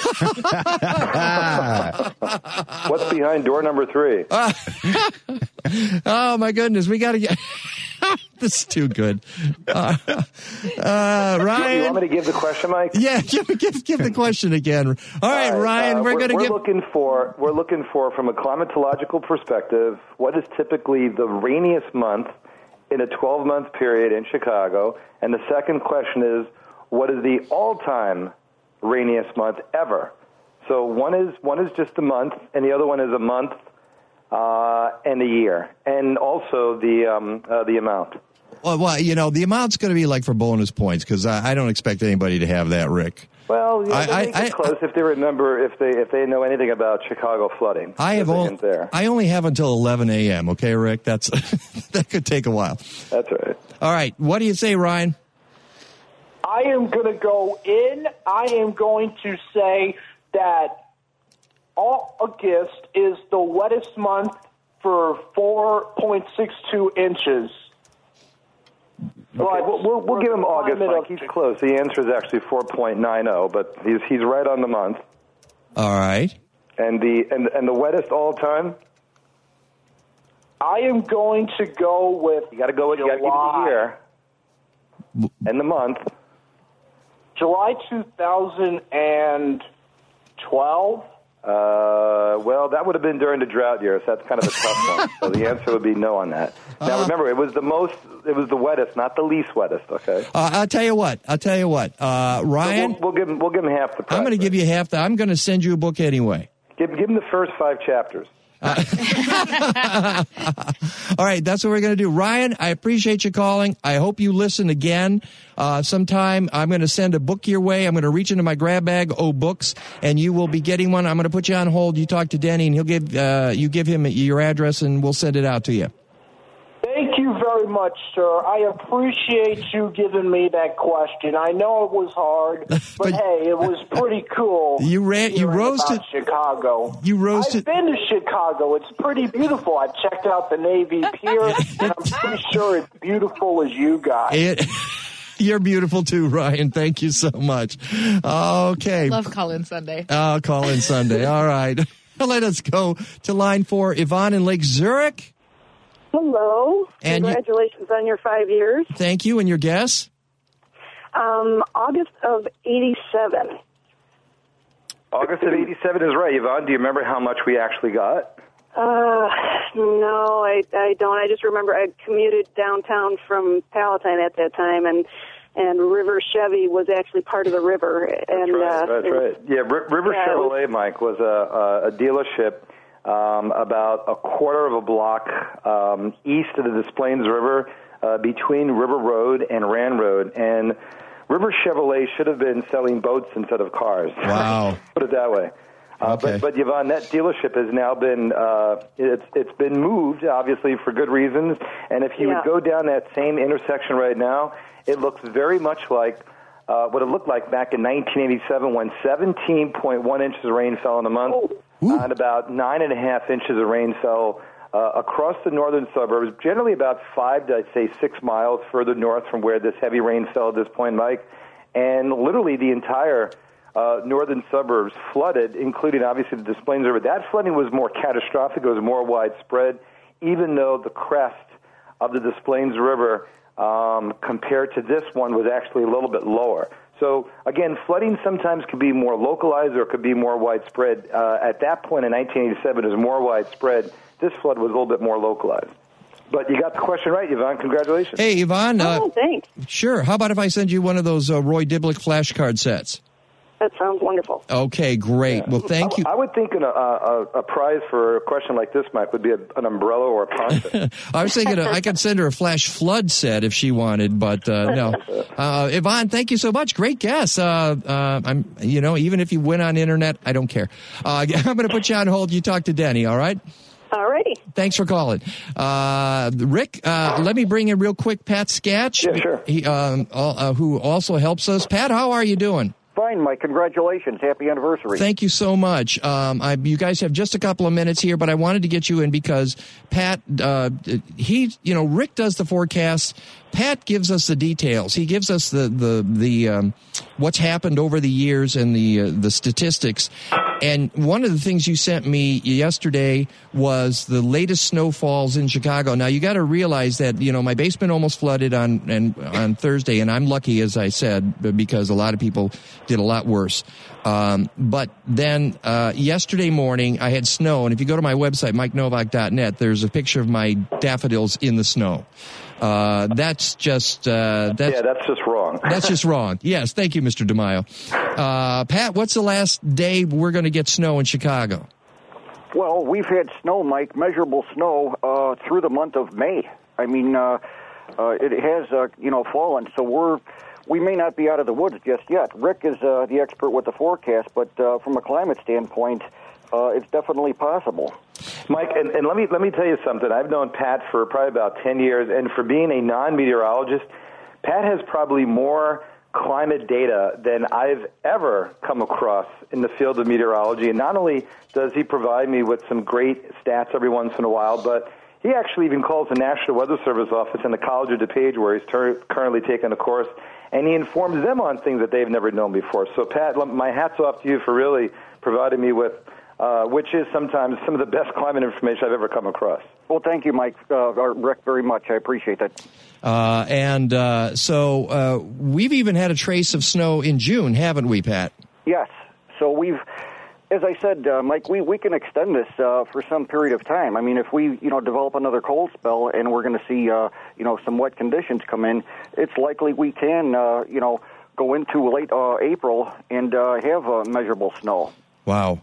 What's behind door number three? Uh, oh, my goodness. We got to get... This is too good. Uh, uh, Ryan. You want me to give the question, Mike? Yeah, give, give, give the question again. All right, All right Ryan, uh, we're, we're going to give... looking for, we're looking for, from a climatological perspective, what is typically the rainiest month in a twelve-month period in Chicago? And the second question is, what is the all-time rainiest month ever? So one is one is just a month, and the other one is a month uh, and a year, and also the um, uh, the amount. Well, well, you know, the amount's going to be like for bonus points, because I, I don't expect anybody to have that, Rick. Well, yeah, I, they I, make it close I, if they remember, if they if they know anything about Chicago flooding. I have only, there. I only have until eleven a.m., okay, Rick? That's that could take a while. That's right. All right. What do you say, Ryan? I am going to go in. I am going to say that August is the wettest month for four point six two inches. Okay, we'll, we'll, we'll give him August, Mike. He's close. The answer is actually four point nine oh, but he's he's right on the month. All right. And the and and the wettest all time? I am going to go with You got to go with July. You got to give the year and the month. July two thousand twelve. Uh, well, that would have been during the drought year, so that's kind of a tough one. So the answer would be no on that. Now, remember, it was the most, it was the wettest, not the least wettest. Okay. Uh, I'll tell you what. I'll tell you what. Uh, Ryan, so we'll, we'll give him, we'll give him half the price. I'm going to give you half the. I'm going to send you a book anyway. Give, give him the first five chapters. Uh, all right, that's what we're going to do. Ryan, I appreciate you calling. I hope you listen again uh, sometime. I'm going to send a book your way. I'm going to reach into my grab bag, oh, books, and you will be getting one. I'm going to put you on hold. You talk to Denny, and he'll give uh, you give him your address, and we'll send it out to you. Thank you very much, sir. I appreciate you giving me that question. I know it was hard, but, but hey, it was pretty cool. You ran, you rose to Chicago. You rose I've to. been to Chicago. It's pretty beautiful. I checked out the Navy Pier, and I'm pretty sure it's beautiful as you guys. It, you're beautiful too, Ryan. Thank you so much. Okay. Love Call-In Sunday. Oh, Call-In Sunday. All right. Let us go to line four. Yvonne in Lake Zurich. Hello. And Congratulations you, on your five years. Thank you. And your guess? Um, August of eighty-seven. August of eighty-seven is right. Yvonne, do you remember how much we actually got? Uh, no, I, I don't. I just remember I commuted downtown from Palatine at that time, and and River Chevy was actually part of the river. And, that's right. Uh, that's right. Yeah, R- River yeah, Chevrolet, Mike, was a, a, a dealership Um, about a quarter of a block um, east of the Des Plaines River, uh, between River Road and Rand Road. And River Chevrolet should have been selling boats instead of cars. Wow. Put it that way. Uh, Okay. But, but Yvonne, that dealership has now been uh, it's it's been moved, obviously for good reasons. And if you Yeah. would go down that same intersection right now, it looks very much like uh, what it looked like back in nineteen eighty-seven when seventeen point one inches of rain fell in a month, uh, and about nine and a half inches of rain fell uh, across the northern suburbs, generally about five to, I'd say, six miles further north from where this heavy rain fell at this point, Mike. And literally the entire uh, northern suburbs flooded, including obviously the Des Plaines River. That flooding was more catastrophic. It was more widespread, even though the crest of the Des Plaines River um, compared to this one was actually a little bit lower. So, again, flooding sometimes can be more localized or it could be more widespread. Uh, at that point in nineteen eighty-seven, it was more widespread. This flood was a little bit more localized. But you got the question right, Yvonne. Congratulations. Hey, Yvonne. Uh, Oh, thanks. Sure. How about if I send you one of those uh, Roy Diblick flashcard sets? That sounds wonderful. Okay, great. Well, thank you. I would think an, a, a, a prize for a question like this, Mike, would be a, an umbrella or a poncho. I was thinking uh, I could send her a flash flood set if she wanted, but uh, no. Uh, Yvonne, thank you so much. Great guess. Uh, uh, I'm, you know, even if you went on internet, I don't care. Uh, I'm going to put you on hold. You talk to Denny, all right? All righty. Thanks for calling. Uh, Rick, uh, let me bring in real quick Pat Sketch, yeah, sure. he, um, uh, who also helps us. Pat, how are you doing? Fine, Mike. Congratulations. Happy anniversary. Thank you so much. Um, I, you guys have just a couple of minutes here, but I wanted to get you in because Pat, uh, he, you know, Rick does the forecast. Pat gives us the details. He gives us the the the um, what's happened over the years and the uh, the statistics. And one of the things you sent me yesterday was the latest snowfalls in Chicago. Now you got to realize that, you know, my basement almost flooded on and on Thursday, and I'm lucky, as I said, because a lot of people did a lot worse. Um, but then uh, yesterday morning I had snow, and if you go to my website mike novak dot net, there's a picture of my daffodils in the snow. Uh, that's just uh, that's, yeah, that's just wrong. That's just wrong. Yes, thank you, Mister DeMaio. Uh, Pat, what's the last day we're going to get snow in Chicago? Well, we've had snow, Mike, measurable snow uh, through the month of May. I mean, uh, uh, it has, uh, you know, fallen, so we're we may not be out of the woods just yet. Rick is uh, the expert with the forecast, but uh, from a climate standpoint, uh, it's definitely possible. Mike, and, and let me let me tell you something. I've known Pat for probably about ten years, and for being a non-meteorologist, Pat has probably more climate data than I've ever come across in the field of meteorology. And not only does he provide me with some great stats every once in a while, but he actually even calls the National Weather Service office in the College of DuPage, where he's ter- currently taking a course, and he informs them on things that they've never known before. So, Pat, my hat's off to you for really providing me with Uh, which is sometimes some of the best climate information I've ever come across. Well, thank you, Mike, uh, or Rick, very much. I appreciate that. Uh, and uh, so uh, we've even had a trace of snow in June, haven't we, Pat? Yes. So we've, as I said, uh, Mike, we, we can extend this uh, for some period of time. I mean, if we, you know, develop another cold spell and we're going to see, uh, you know, some wet conditions come in, it's likely we can, uh, you know, go into late uh, April and uh, have uh, measurable snow. Wow.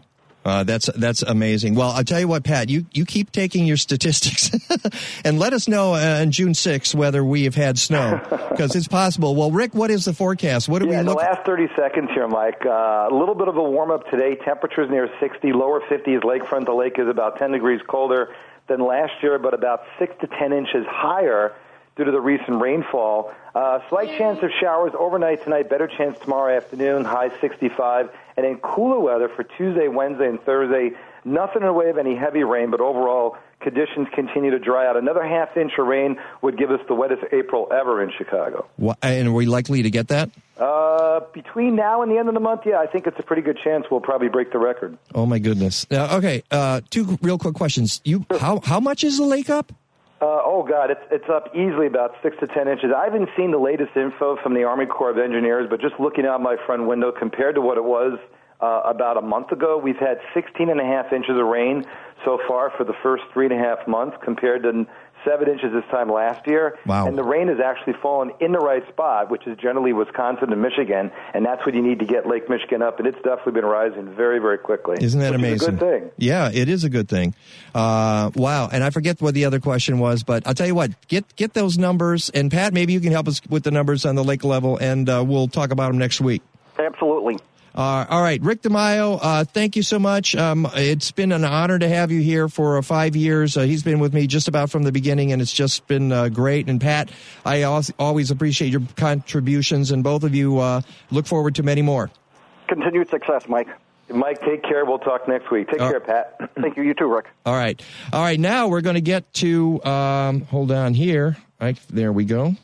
Uh, that's that's amazing. Well, I'll tell you what, Pat, you, you keep taking your statistics and let us know uh, on June sixth whether we have had snow, because it's possible. Well, Rick, what is the forecast? What do yeah, we look the last thirty seconds here, Mike. Uh, a little bit of a warm-up today. Temperatures near sixty, lower fifties. Lakefront, the lake is about ten degrees colder than last year, but about six to ten inches higher due to the recent rainfall. Uh, slight chance of showers overnight tonight, better chance tomorrow afternoon, high sixty-five. And then cooler weather for Tuesday, Wednesday, and Thursday. Nothing in the way of any heavy rain, but overall conditions continue to dry out. Another half inch of rain would give us the wettest April ever in Chicago. What, and are we likely to get that? Uh, between now and the end of the month, yeah, I think it's a pretty good chance we'll probably break the record. Oh, my goodness. Uh, okay, uh, two real quick questions. You, how how much is the lake up? Uh, oh, God, it's it's up easily about six to ten inches. I haven't seen the latest info from the Army Corps of Engineers, but just looking out my front window, compared to what it was uh, about a month ago, we've had sixteen and a half inches of rain so far for the first three and a half months, compared to seven inches this time last year. Wow. And the rain has actually fallen in the right spot, which is generally Wisconsin and Michigan, and that's what you need to get Lake Michigan up, and it's definitely been rising very, very quickly. Isn't that which amazing? Is a good thing. Yeah, it is a good thing. Uh, wow. And I forget what the other question was, but I'll tell you what, get get those numbers, and Pat, maybe you can help us with the numbers on the lake level, and uh, we'll talk about them next week. Absolutely. Uh, all right, Rick DeMaio, uh, thank you so much. Um, it's been an honor to have you here for uh, five years. Uh, he's been with me just about from the beginning, and it's just been uh, great. And Pat, I always appreciate your contributions, and both of you uh, look forward to many more. Continued success, Mike. Mike, take care. We'll talk next week. Take Uh, care, Pat. Thank you. You too, Rick. All right. All right, now we're going to get to, um, hold on here. Right, there we go.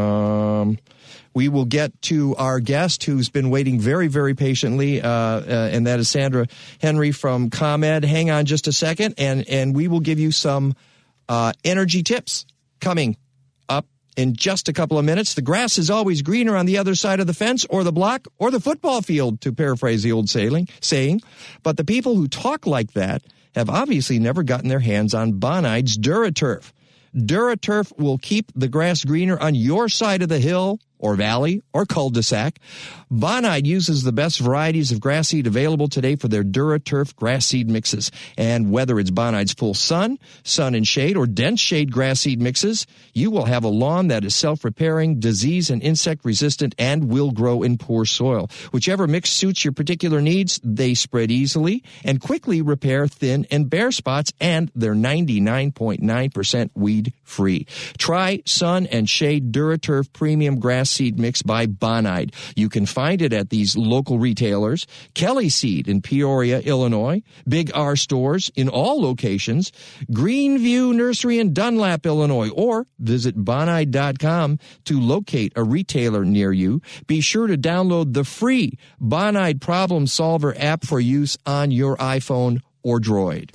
Um, we will get to our guest who's been waiting very, very patiently, uh, uh, and that is Sandra Henry from ComEd. Hang on just a second, and, and we will give you some uh, energy tips coming up in just a couple of minutes. The grass is always greener on the other side of the fence or the block or the football field, to paraphrase the old saying. saying. But the people who talk like that have obviously never gotten their hands on Bonide's DuraTurf. DuraTurf will keep the grass greener on your side of the hill or valley or cul-de-sac. Bonide uses the best varieties of grass seed available today for their DuraTurf grass seed mixes. And whether it's Bonide's full sun, sun and shade, or dense shade grass seed mixes, you will have a lawn that is self-repairing, disease and insect resistant, and will grow in poor soil. Whichever mix suits your particular needs, they spread easily and quickly repair thin and bare spots, and they're ninety-nine point nine percent weed free. Try Sun and Shade DuraTurf Premium Grass Seed Mix by Bonide. You can find it at these local retailers: Kelly Seed in Peoria, Illinois, Big R Stores in all locations, Greenview Nursery in Dunlap, Illinois, or visit bonide dot com to locate a retailer near you. Be sure to download the free Bonide Problem Solver app for use on your iPhone or Droid.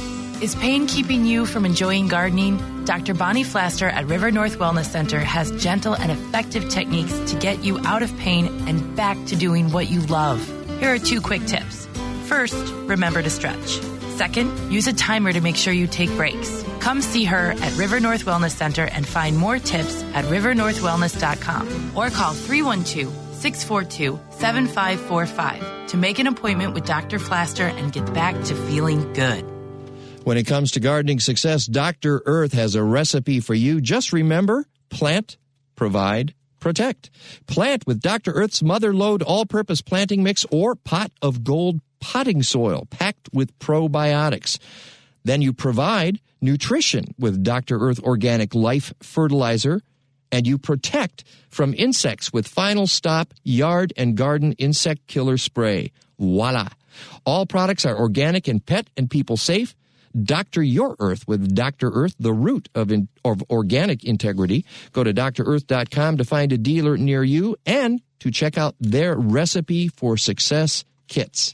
Is pain keeping you from enjoying gardening? Doctor Bonnie Flaster at River North Wellness Center has gentle and effective techniques to get you out of pain and back to doing what you love. Here are two quick tips. First, remember to stretch. Second, use a timer to make sure you take breaks. Come see her at River North Wellness Center and find more tips at river north wellness dot com or call three one two, six four two, seven five four five to make an appointment with Doctor Flaster and get back to feeling good. When it comes to gardening success, Doctor Earth has a recipe for you. Just remember, plant, provide, protect. Plant with Doctor Earth's Mother Load All-Purpose Planting Mix or Pot of Gold potting soil packed with probiotics. Then you provide nutrition with Doctor Earth Organic Life Fertilizer, and you protect from insects with Final Stop Yard and Garden Insect Killer Spray. Voila! All products are organic and pet and people safe. Doctor Your Earth with Doctor Earth, the root of, in, of organic integrity. Go to dr earth dot com to find a dealer near you and to check out their Recipe for Success kits.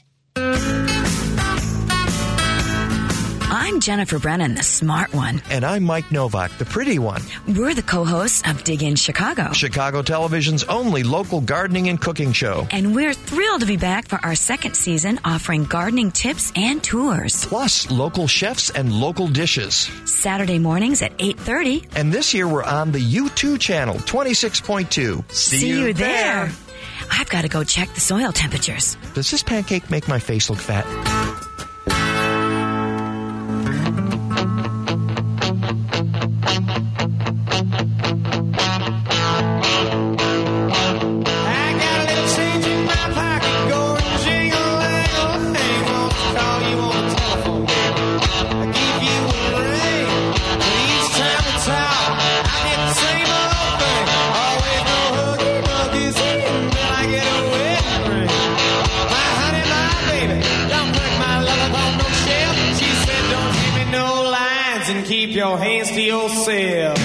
I'm Jennifer Brennan, the smart one. And I'm Mike Novak, the pretty one. We're the co-hosts of Dig In Chicago, Chicago Television's only local gardening and cooking show. And we're thrilled to be back for our second season, offering gardening tips and tours. Plus local chefs and local dishes. Saturday mornings at eight thirty. And this year we're on the U two channel, twenty-six point two. See, See you, you there. there. I've got to go check the soil temperatures. Does this pancake make my face look fat? your hands to yourself.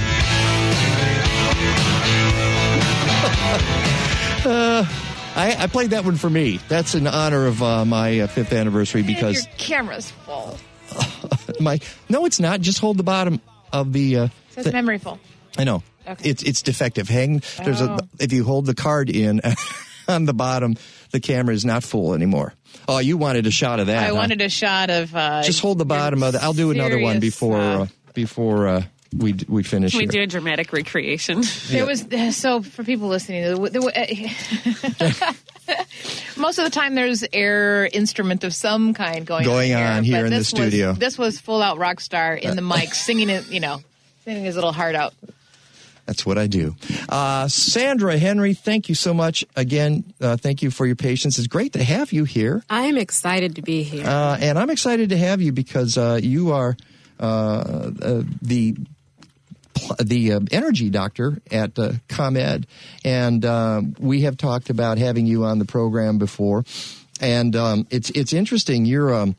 uh, I, I played that one for me. That's in honor of uh, my uh, fifth anniversary because your camera's full. my no, it's not. Just hold the bottom of the. Uh, It says th- memory full. I know. Okay. It's it's defective. Hang. There's Oh. a if you hold the card in on the bottom, the camera is not full anymore. Oh, you wanted a shot of that? I huh? wanted a shot of. Uh, Just hold the bottom of the. I'll do another one serious, before uh, uh, before uh, we we finish. Can we here. do a dramatic recreation? There was so for people listening. There, there, uh, most of the time, there's air instrument of some kind going Going on, on here but in the this was- studio. This was full out rock star in the mic, singing it. You know, singing his little heart out. That's what I do. Uh, Sandra Henry, thank you so much again. Uh, thank you for your patience. It's great to have you here. I'm excited to be here. Uh, and I'm excited to have you because uh, you are uh, uh, the the uh, energy doctor at uh, ComEd. And uh, we have talked about having you on the program before. And um, it's it's interesting. You're... Um,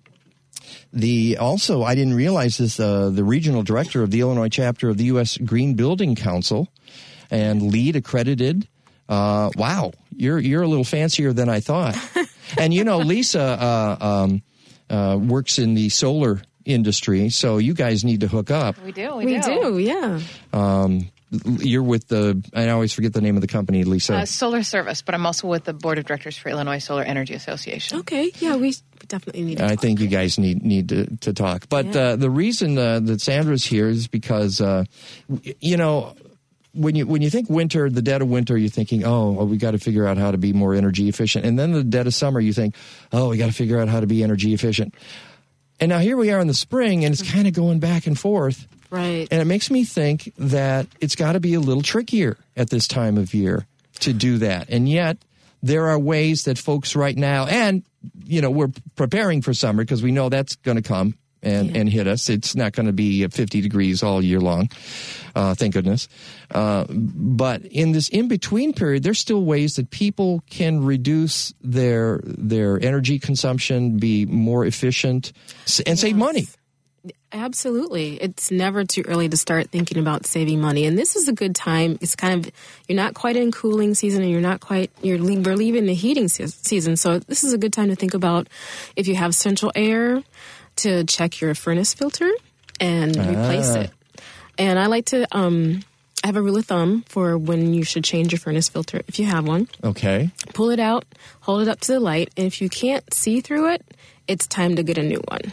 The also, I didn't realize this. Uh, the regional director of the Illinois chapter of the U S Green Building Council, and LEED accredited. Uh, wow, you're you're a little fancier than I thought. And you know, Lisa uh, um, uh, works in the solar industry, so you guys need to hook up. We do. We, We do, yeah. Um, you're with the. I always forget the name of the company, Lisa. Uh, Solar Service, but I'm also with the board of directors for Illinois Solar Energy Association. Okay, yeah, we definitely need to I talk. think you guys need need to, to talk. But Yeah. uh, the reason uh, that Sandra's here is because, uh, w- you know, when you when you think winter, the dead of winter, you're thinking, oh, well, we got to figure out how to be more energy efficient. And then the dead of summer, you think, oh, we got to figure out how to be energy efficient. And now here we are in the spring, and it's kind of going back and forth. Right. And it makes me think that it's got to be a little trickier at this time of year to do that. And yet there are ways that folks right now, and, you know, we're preparing for summer because we know that's going to come and, Yeah. and hit us. It's not going to be fifty degrees all year long. Uh, thank goodness. Uh, but in this in-between period, there's still ways that people can reduce their, their energy consumption, be more efficient, s- and save money. Absolutely. It's never too early to start thinking about saving money. And this is a good time. It's kind of, you're not quite in cooling season and you're not quite, you're le- we're leaving the heating se- season. So this is a good time to think about if you have central air, to check your furnace filter and replace Ah. it. And I like to, um, I have a rule of thumb for when you should change your furnace filter, if you have one. Okay. Pull it out, hold it up to the light, and if you can't see through it, it's time to get a new one.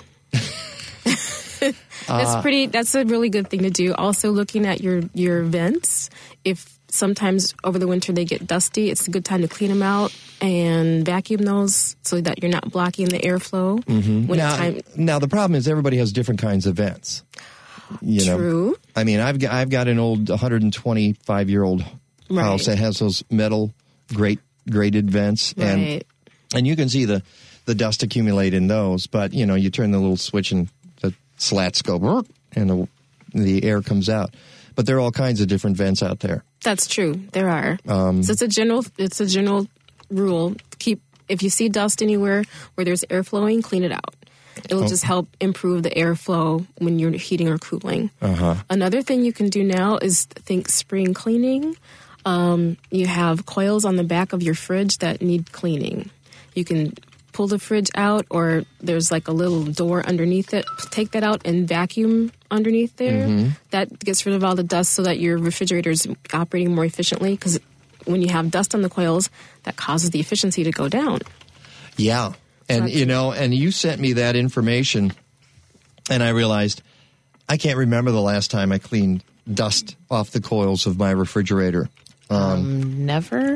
That's Uh, pretty. That's a really good thing to do. Also, looking at your your vents. If sometimes over the winter they get dusty, it's a good time to clean them out and vacuum those so that you're not blocking the airflow. Mhm. When Now, it's time, now the problem is everybody has different kinds of vents. You know, True. I mean, I've got, I've got an old one hundred twenty-five year old Right. house that has those metal grate grated vents, and Right. and you can see the the dust accumulate in those. But you know, you turn the little switch and the slats go, "Brrr," and the, the air comes out. But there are all kinds of different vents out there. that's true. There are. Um, so it's a general. It's a general rule. Keep if you see dust anywhere where there's air flowing, clean it out. It'll Oh. just help improve the airflow when you're heating or cooling. Uh huh. Another thing you can do now is think spring cleaning. Um, you have coils on the back of your fridge that need cleaning. You can pull the fridge out, or there's like a little door underneath it. Take that out and vacuum underneath there. Mhm. That gets rid of all the dust so that your refrigerator is operating more efficiently, because when you have dust on the coils, that causes the efficiency to go down. Yeah. And, you know, and you sent me that information, and I realized I can't remember the last time I cleaned dust off the coils of my refrigerator. Um, Um, never.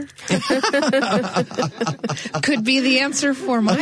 Could be the answer for my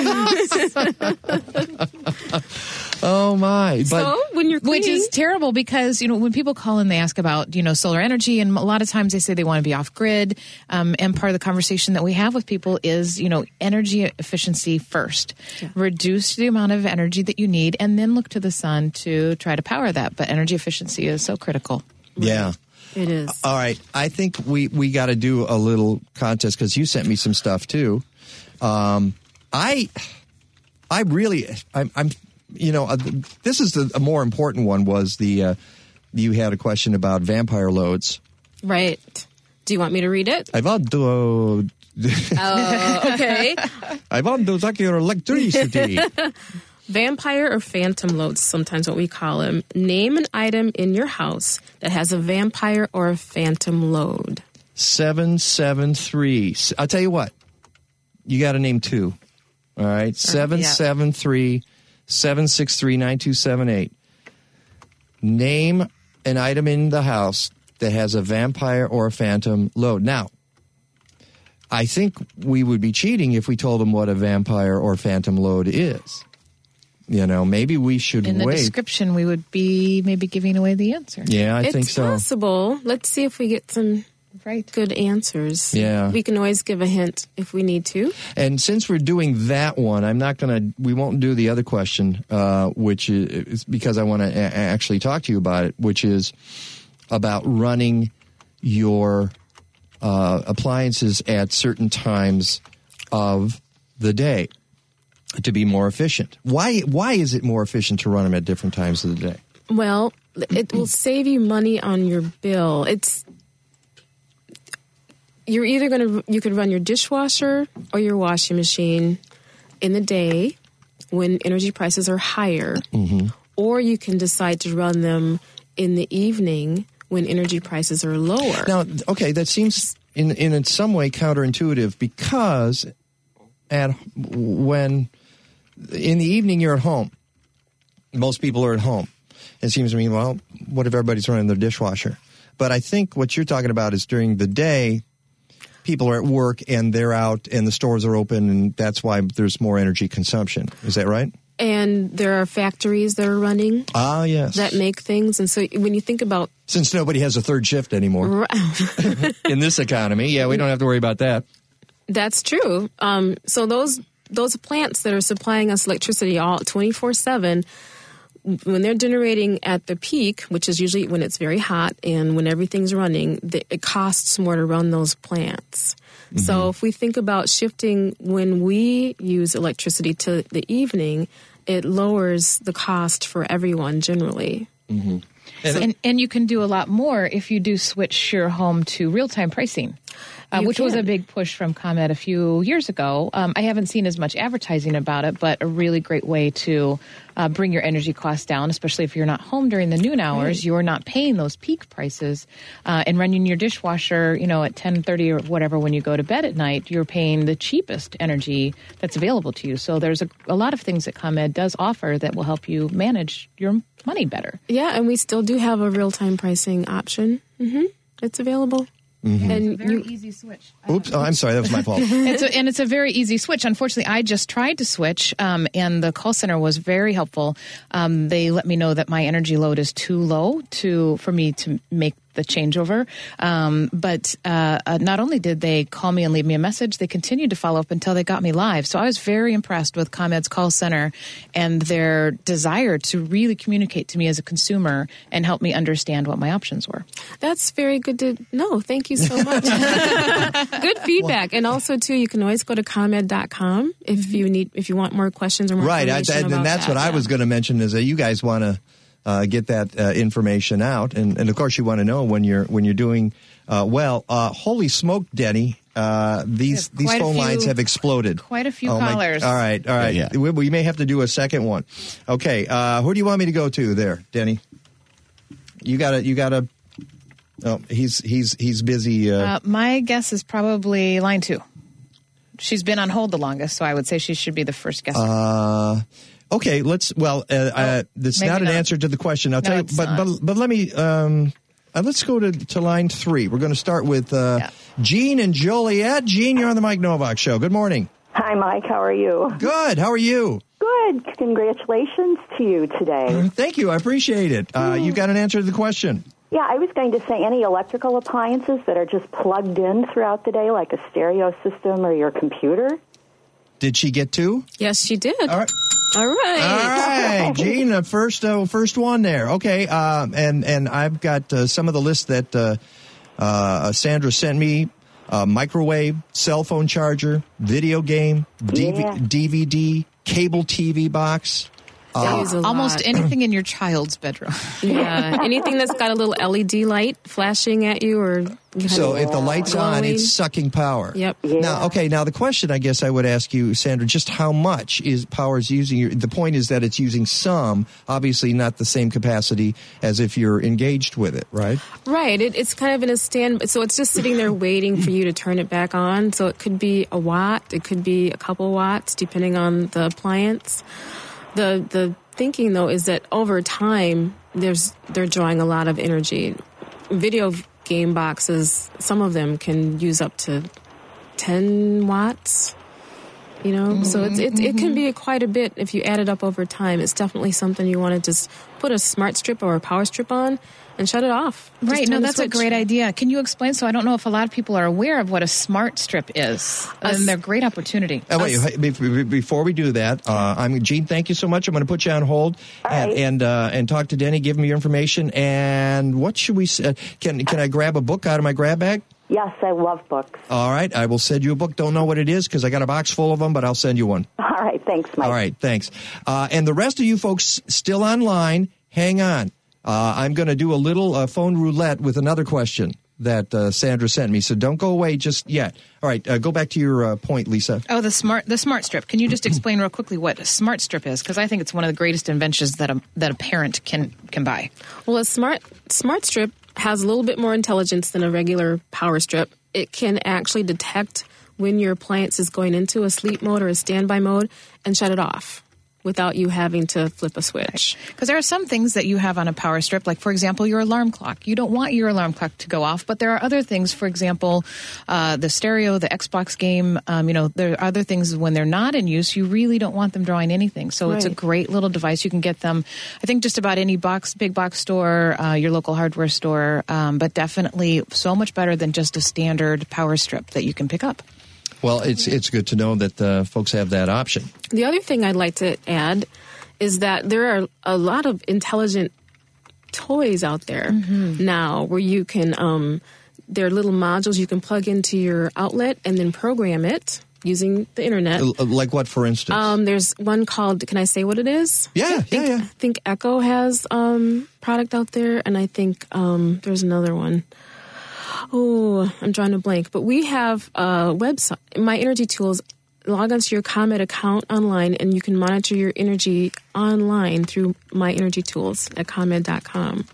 house. oh, my. But so when you're Which cleaning- is terrible because, you know, when people call in, they ask about, you know, solar energy, and a lot of times they say they want to be off grid. Um, and part of the conversation that we have with people is, you know, energy efficiency first. Reduce the amount of energy that you need and then look to the sun to try to power that. But energy efficiency is so critical. yeah. It is. All right. I think we, we got to do a little contest because you sent me some stuff too. Um, I, I really, I'm, I'm you know, uh, this is the a more important one. Was the uh, you had a question about vampire loads? Right. Do you want me to read it? I want to. Oh, okay. I want to suck your electricity. Vampire or phantom loads, sometimes what we call them. Name an item in your house that has a vampire or a phantom load. seven seven three. I'll tell you what. You got to name two. All right. seven seven three, seven six three, nine two seven eight. Name an item in the house that has a vampire or a phantom load. Now, I think we would be cheating if we told them what a vampire or phantom load is. You know, maybe we should in the wait. description, we would be maybe giving away the answer. Yeah, I it's think so. It's possible. Let's see if we get some right. good answers. Yeah. We can always give a hint if we need to. And since we're doing that one, I'm not going to, we won't do the other question, uh, which is because I want to a- actually talk to you about it, which is about running your uh, appliances at certain times of the day to be more efficient. Why Why is it more efficient to run them at different times of the day? Well, it will save you money on your bill. It's you're either going to you could run your dishwasher or your washing machine in the day when energy prices are higher, mm-hmm. or you can decide to run them in the evening when energy prices are lower. Now, okay, that seems in in some way counterintuitive because at when in the evening you're at home, most people are at home. It seems to me, well, what if everybody's running their dishwasher? But I think what you're talking about is during the day, people are at work and they're out and the stores are open, and that's why there's more energy consumption. Is that right? And there are factories that are running. Ah, yes. That make things. And so when you think about... Since nobody has a third shift anymore in this economy, yeah, we don't have to worry about that. That's true. Um, so those those plants that are supplying us electricity all twenty-four seven, when they're generating at the peak, which is usually when it's very hot and when everything's running, it costs more to run those plants. Mm-hmm. So if we think about shifting when we use electricity to the evening, it lowers the cost for everyone generally. Mm-hmm. And, and, and you can do a lot more if you do switch your home to real-time pricing. Uh, which can. was a big push from ComEd a few years ago. Um, I haven't seen as much advertising about it, but a really great way to uh, bring your energy costs down, especially if you're not home during the noon hours. Right. You're not paying those peak prices. Uh, and running your dishwasher, you know, at ten thirty or whatever when you go to bed at night, you're paying the cheapest energy that's available to you. So there's a, a lot of things that ComEd does offer that will help you manage your money better. Yeah, and we still do have a real-time pricing option. Mm-hmm. It's available. Mm-hmm. And it's a very you, easy switch. Oops! Oh, I'm sorry, that was my fault. it's a, and it's a very easy switch. Unfortunately, I just tried to switch, um, and the call center was very helpful. Um, they let me know that my energy load is too low to for me to make the changeover. Um, but uh, uh, not only did they call me and leave me a message, they continued to follow up until they got me live. So I was very impressed with ComEd's call center and their desire to really communicate to me as a consumer and help me understand what my options were. That's very good to know. Thank you so much. Good feedback. And also, too, you can always go to ComEd dot com if you need, if you want more questions or more right. information I, I, about and that's that. what yeah. I was going to mention is that you guys want to Uh, get that uh, information out, and, and of course you want to know when you're when you're doing uh, well. Uh, holy smoke, Denny! Uh, these these phone few, lines have exploded. Quite a few oh callers. My, all right, all right. Yeah, yeah. We, we may have to do a second one. Okay, uh, who do you want me to go to there, Denny? You got to you got to. Oh, he's he's he's busy. Uh, uh, my guess is probably line two. She's been on hold the longest, so I would say she should be the first guest. Uh, Okay, let's. Well, uh, oh, uh, that's not an not. answer to the question. I'll no, tell you, but, but but let me. Um, uh, let's go to, to line three. We're going to start with uh, yeah. Gene and Joliet. Gene, you're on the Mike Novak Show. Good morning. Hi, Mike. How are you? Good. How are you? Good. Congratulations to you today. Thank you. I appreciate it. Uh, mm. You got an answer to the question. Yeah, I was going to say any electrical appliances that are just plugged in throughout the day, like a stereo system or your computer. Did she get two? Yes, she did. All right. All right. All right, Gene, the first, uh, first one there. Okay, um, and, and I've got uh, some of the lists that uh, uh, Sandra sent me. Uh, microwave, cell phone charger, video game, D V- yeah. D V D, cable T V box, They use a Almost lot. anything in your child's bedroom. Yeah, anything that's got a little L E D light flashing at you, or you So know, if the light's on, glowing. it's sucking power. Yep. Now, okay. Now the question, I guess, I would ask you, Sandra, just how much is power is using? Your, the point is that it's using some, obviously not the same capacity as if you're engaged with it, right? Right. It, it's kind of in a stand, so it's just sitting there waiting for you to turn it back on. So it could be a watt, it could be a couple watts, depending on the appliance. The the thinking though is that over time, there's they're drawing a lot of energy. Video game boxes, some of them can use up to ten watts. You know, mm-hmm, so it's, it, mm-hmm. it can be quite a bit if you add it up over time. It's definitely something you want to just put a smart strip or a power strip on and shut it off. Just Right. No, turn the that's a switch. great idea. Can you explain? So I don't know if a lot of people are aware of what a smart strip is. And they're a great opportunity. Oh, wait, hey, be- be- before we do that, uh, I'm Gene. Thank you so much. I'm going to put you on hold and right. and, uh, and talk to Denny. Give him your information. And what should we? Uh, can can I grab a book out of my grab bag? Yes, I love books. All right, I will send you a book. Don't know what it is because I got a box full of them, but I'll send you one. All right, thanks, Mike. All right, thanks. Uh, and the rest of you folks still online, hang on. Uh, I'm going to do a little uh, phone roulette with another question that uh, Sandra sent me, so don't go away just yet. All right, uh, go back to your uh, point, Lisa. Oh, the smart the smart strip. Can you just explain real quickly what a smart strip is? Because I think it's one of the greatest inventions that a that a parent can can buy. Well, a smart smart strip has a little bit more intelligence than a regular power strip. It can actually detect when your appliance is going into a sleep mode or a standby mode and shut it off without you having to flip a switch. Because there are some things that you have on a power strip, like, for example, your alarm clock. You don't want your alarm clock to go off, but there are other things, for example, uh, the stereo, the Xbox game, um, you know, there are other things when they're not in use, you really don't want them drawing anything. So Right. it's a great little device. You can get them, I think, just about any box, big box store, uh, your local hardware store, um, but definitely so much better than just a standard power strip that you can pick up. Well, it's it's good to know that uh, folks have that option. The other thing I'd like to add is that there are a lot of intelligent toys out there Mm-hmm. now where you can, um, there are little modules you can plug into your outlet and then program it using the internet. L- Like what, for instance? Um, there's one called, can I say what it is? Yeah, I think, yeah, yeah. I think Echo has um, product out there, and I think um, there's another one. Oh, I'm drawing a blank. But we have a website, My Energy Tools. Log onto your ComEd account online, and you can monitor your energy online through My Energy Tools at ComEd dot com.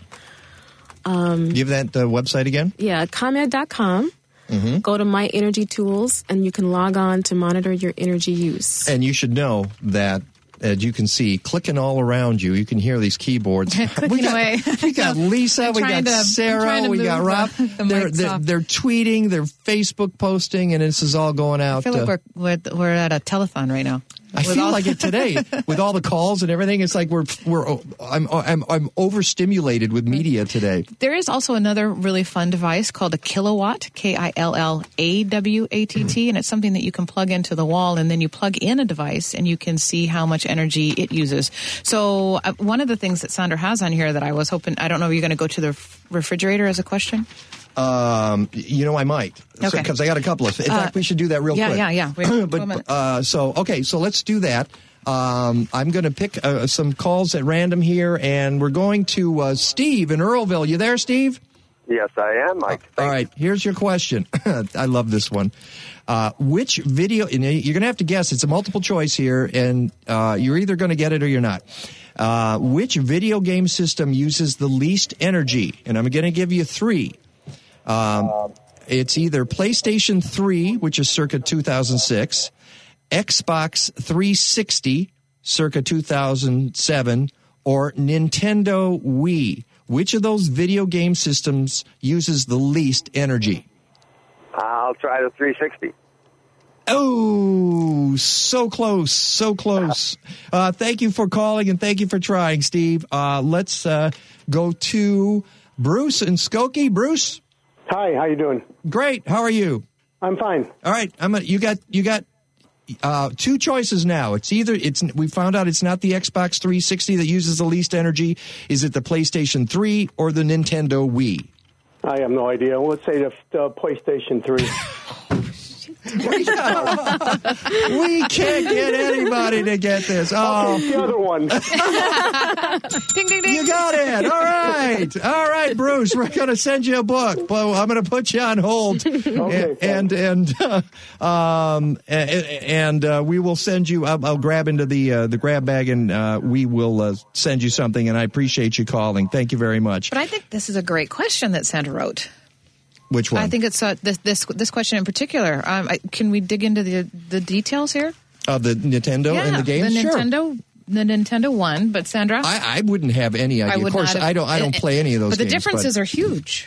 Um, Give that uh, website again. yeah, ComEd dot com. Mm-hmm. Go to My Energy Tools, and you can log on to monitor your energy use. And you should know that, as you can see, clicking all around you, you can hear these keyboards. Clicking we got, away. We got Lisa, I'm we trying got to- I'm Sarah, trying to we got move Rob. the- the they're, mics they're, off. they're tweeting, they're Facebook posting, and this is all going out. I feel like uh, we're, we're we're at a telethon right now. I With feel all- like it today with all the calls and everything. It's like we're we're I'm I'm I'm overstimulated with media today. There is also another really fun device called a Killawatt, K I L L A W A T T, and it's something that you can plug into the wall, and then you plug in a device, and you can see how much energy it uses. So uh, one of the things that Sandra has on here that I was hoping, I don't know, are you going to go to the f- refrigerator as a question? Um, you know, I might. Okay. Because I got a couple of. In Uh, fact, we should do that real yeah, quick. yeah, yeah. Wait, wait a but minute. uh, so okay, so let's do that. Um, I'm going to pick uh, some calls at random here, and we're going to uh, Steve in Earlville. You there, Steve? Yes, I am, Mike. All right, here's your question. I love this one. Uh, which video, and you're going to have to guess, it's a multiple choice here, and uh, you're either going to get it or you're not. Uh, which video game system uses the least energy? And I'm going to give you three. Um, it's either PlayStation three, which is circa two thousand six, Xbox three sixty, circa two thousand seven, or Nintendo Wii. Which of those video game systems uses the least energy? I'll try the three sixty. Oh, so close, so close. Uh, thank you for calling and thank you for trying, Steve. Uh, let's uh, go to Bruce and Skokie. Bruce? Hi, how you doing? Great. How are you? I'm fine. All right. I'm a, you got you got uh, two choices now. It's either it's we found out it's not the Xbox three sixty that uses the least energy. Is it the PlayStation three or the Nintendo Wii? I have no idea. Let's say the, the PlayStation three. we can't get anybody to get this. Oh, okay, the other one. Ding, ding, ding. You got it. All right. All right, Bruce. We're going to send you a book, but I'm going to put you on hold. Okay, and and uh, um and, and uh, we will send you. I'll, I'll grab into the uh, the grab bag, and uh, we will uh, send you something. And I appreciate you calling. Thank you very much. But I think this is a great question that Sandra wrote. Which one? I think it's uh, this this this question in particular. Um, I, can we dig into the the details here? Of the Nintendo yeah, and the games? the Sure. Nintendo, the Nintendo one. But Sandra, I, I wouldn't have any idea. I would of course, not have, I don't. I don't play any of those. But the games, differences but, are huge.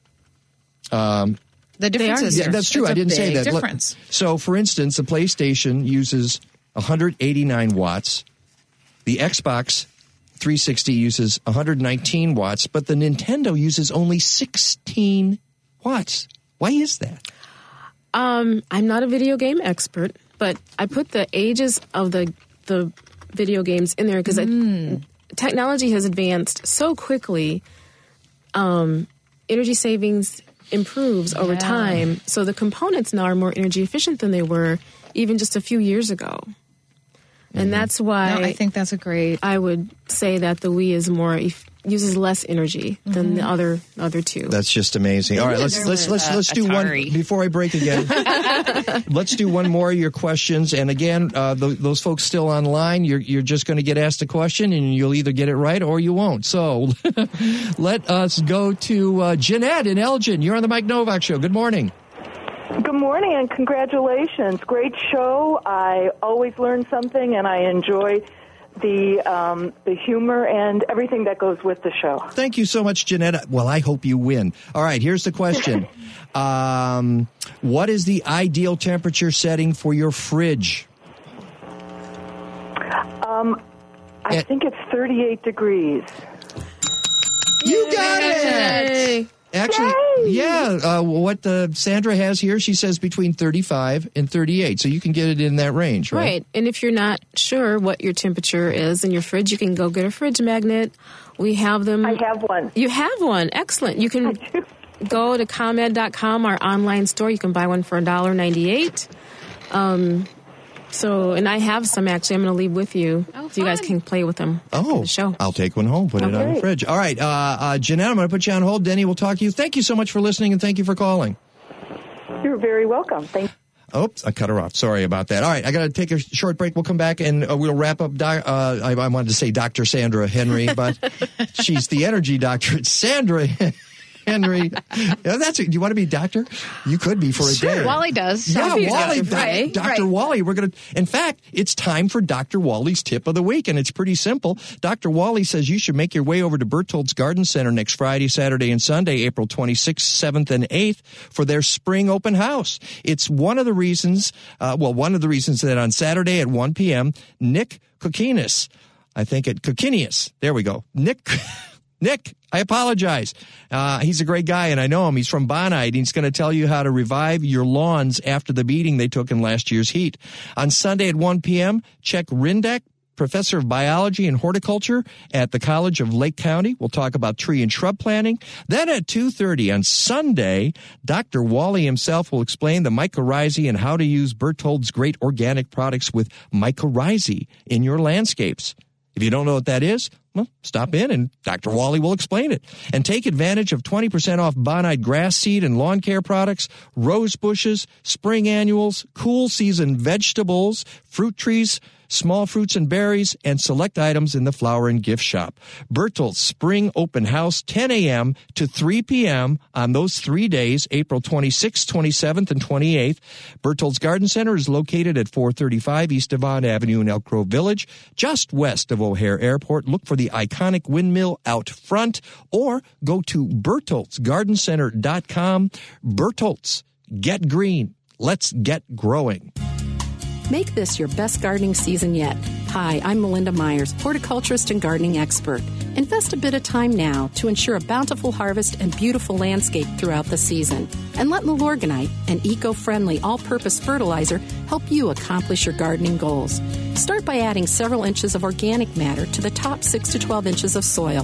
Um, the differences. Yeah, that's true. It's I a didn't say big that. Difference. So, for instance, the PlayStation uses one hundred eighty-nine watts. The Xbox three sixty uses one hundred nineteen watts, but the Nintendo uses only sixteen watts. Why is that? Um, I'm not a video game expert, but I put the ages of the the video games in there because mm. technology has advanced so quickly. Um, energy savings improves over yeah. time, so the components now are more energy efficient than they were even just a few years ago. And mm-hmm. that's why no, I think that's a great. I would say that the Wii is more ef- uses less energy than mm-hmm. the other other two. That's just amazing. All right, let's let's let's uh, let's do Atari. one before I break again. Let's do one more of your questions. And again, uh, th- those folks still online, you're you're just going to get asked a question, and you'll either get it right or you won't. So let us go to uh, Jeanette in Elgin. You're on the Mike Novak Show. Good morning. Good morning and congratulations. Great show. I always learn something, and I enjoy the um, the humor and everything that goes with the show. Thank you so much, Jeanette. Well, I hope you win. All right, here's the question. um, what is the ideal temperature setting for your fridge? Um, I At- think it's thirty-eight degrees. You got it! Actually, Yay! yeah, uh, what uh, Sandra has here, she says between thirty-five and thirty-eight, so you can get it in that range, right? Right, and if you're not sure what your temperature is in your fridge, you can go get a fridge magnet. We have them. I have one. You have one. Excellent. You can go to ComEd dot com, our online store. You can buy one for one dollar and ninety-eight cents. Um, so, and I have some, actually. I'm going to leave with you oh, so you guys can play with them. Oh, the show. I'll take one home, put okay. it on the fridge. All right, uh, uh, Jeanette, I'm going to put you on hold. Denny will talk to you. Thank you so much for listening, and thank you for calling. You're very welcome. Thank you. Oops, I cut her off. Sorry about that. All right, I got to take a short break. We'll come back, and uh, we'll wrap up. Doc, uh, I, I wanted to say Doctor Sandra Henry, but she's the energy doctor. It's Sandra Henry. Yeah, that's it. Do you want to be doctor? You could be for a sure. day. Wally does. Yeah, Wally. Wally. Right. Doctor Right. Wally. We're going to. In fact, it's time for Doctor Wally's tip of the week, and it's pretty simple. Doctor Wally says you should make your way over to Berthold's Garden Center next Friday, Saturday, and Sunday, April twenty-sixth, seventh, and eighth, for their spring open house. It's one of the reasons. Uh, well, one of the reasons that on Saturday at one p.m., Nick Kokinis, I think at Kokinius. There we go. Nick. Nick, I apologize. Uh, he's a great guy, and I know him. He's from Bonite. He's going to tell you how to revive your lawns after the beating they took in last year's heat. On Sunday at one p.m., check Rindak, professor of biology and horticulture at the College of Lake County. We'll talk about tree and shrub planting. Then at two thirty on Sunday, Doctor Wally himself will explain the mycorrhizae and how to use Berthold's great organic products with mycorrhizae in your landscapes. If you don't know what that is, well, stop in and Doctor Wally will explain it. And take advantage of twenty percent off Bonite grass seed and lawn care products, rose bushes, spring annuals, cool season vegetables, fruit trees, small fruits and berries, and select items in the flower and gift shop. Berthold's Spring Open House, ten a.m. to three p.m. on those three days, April twenty-sixth, twenty-seventh, and twenty-eighth. Berthold's Garden Center is located at four thirty-five East Devon Avenue in Elk Grove Village, just west of O'Hare Airport. Look for the iconic windmill out front, or go to Bertholds Garden Center dot com. Bertholds, get green. Let's get growing. Make this your best gardening season yet. Hi, I'm Melinda Myers, horticulturist and gardening expert. Invest a bit of time now to ensure a bountiful harvest and beautiful landscape throughout the season. And let Milorganite, an eco-friendly all-purpose fertilizer, help you accomplish your gardening goals. Start by adding several inches of organic matter to the top six to twelve inches of soil.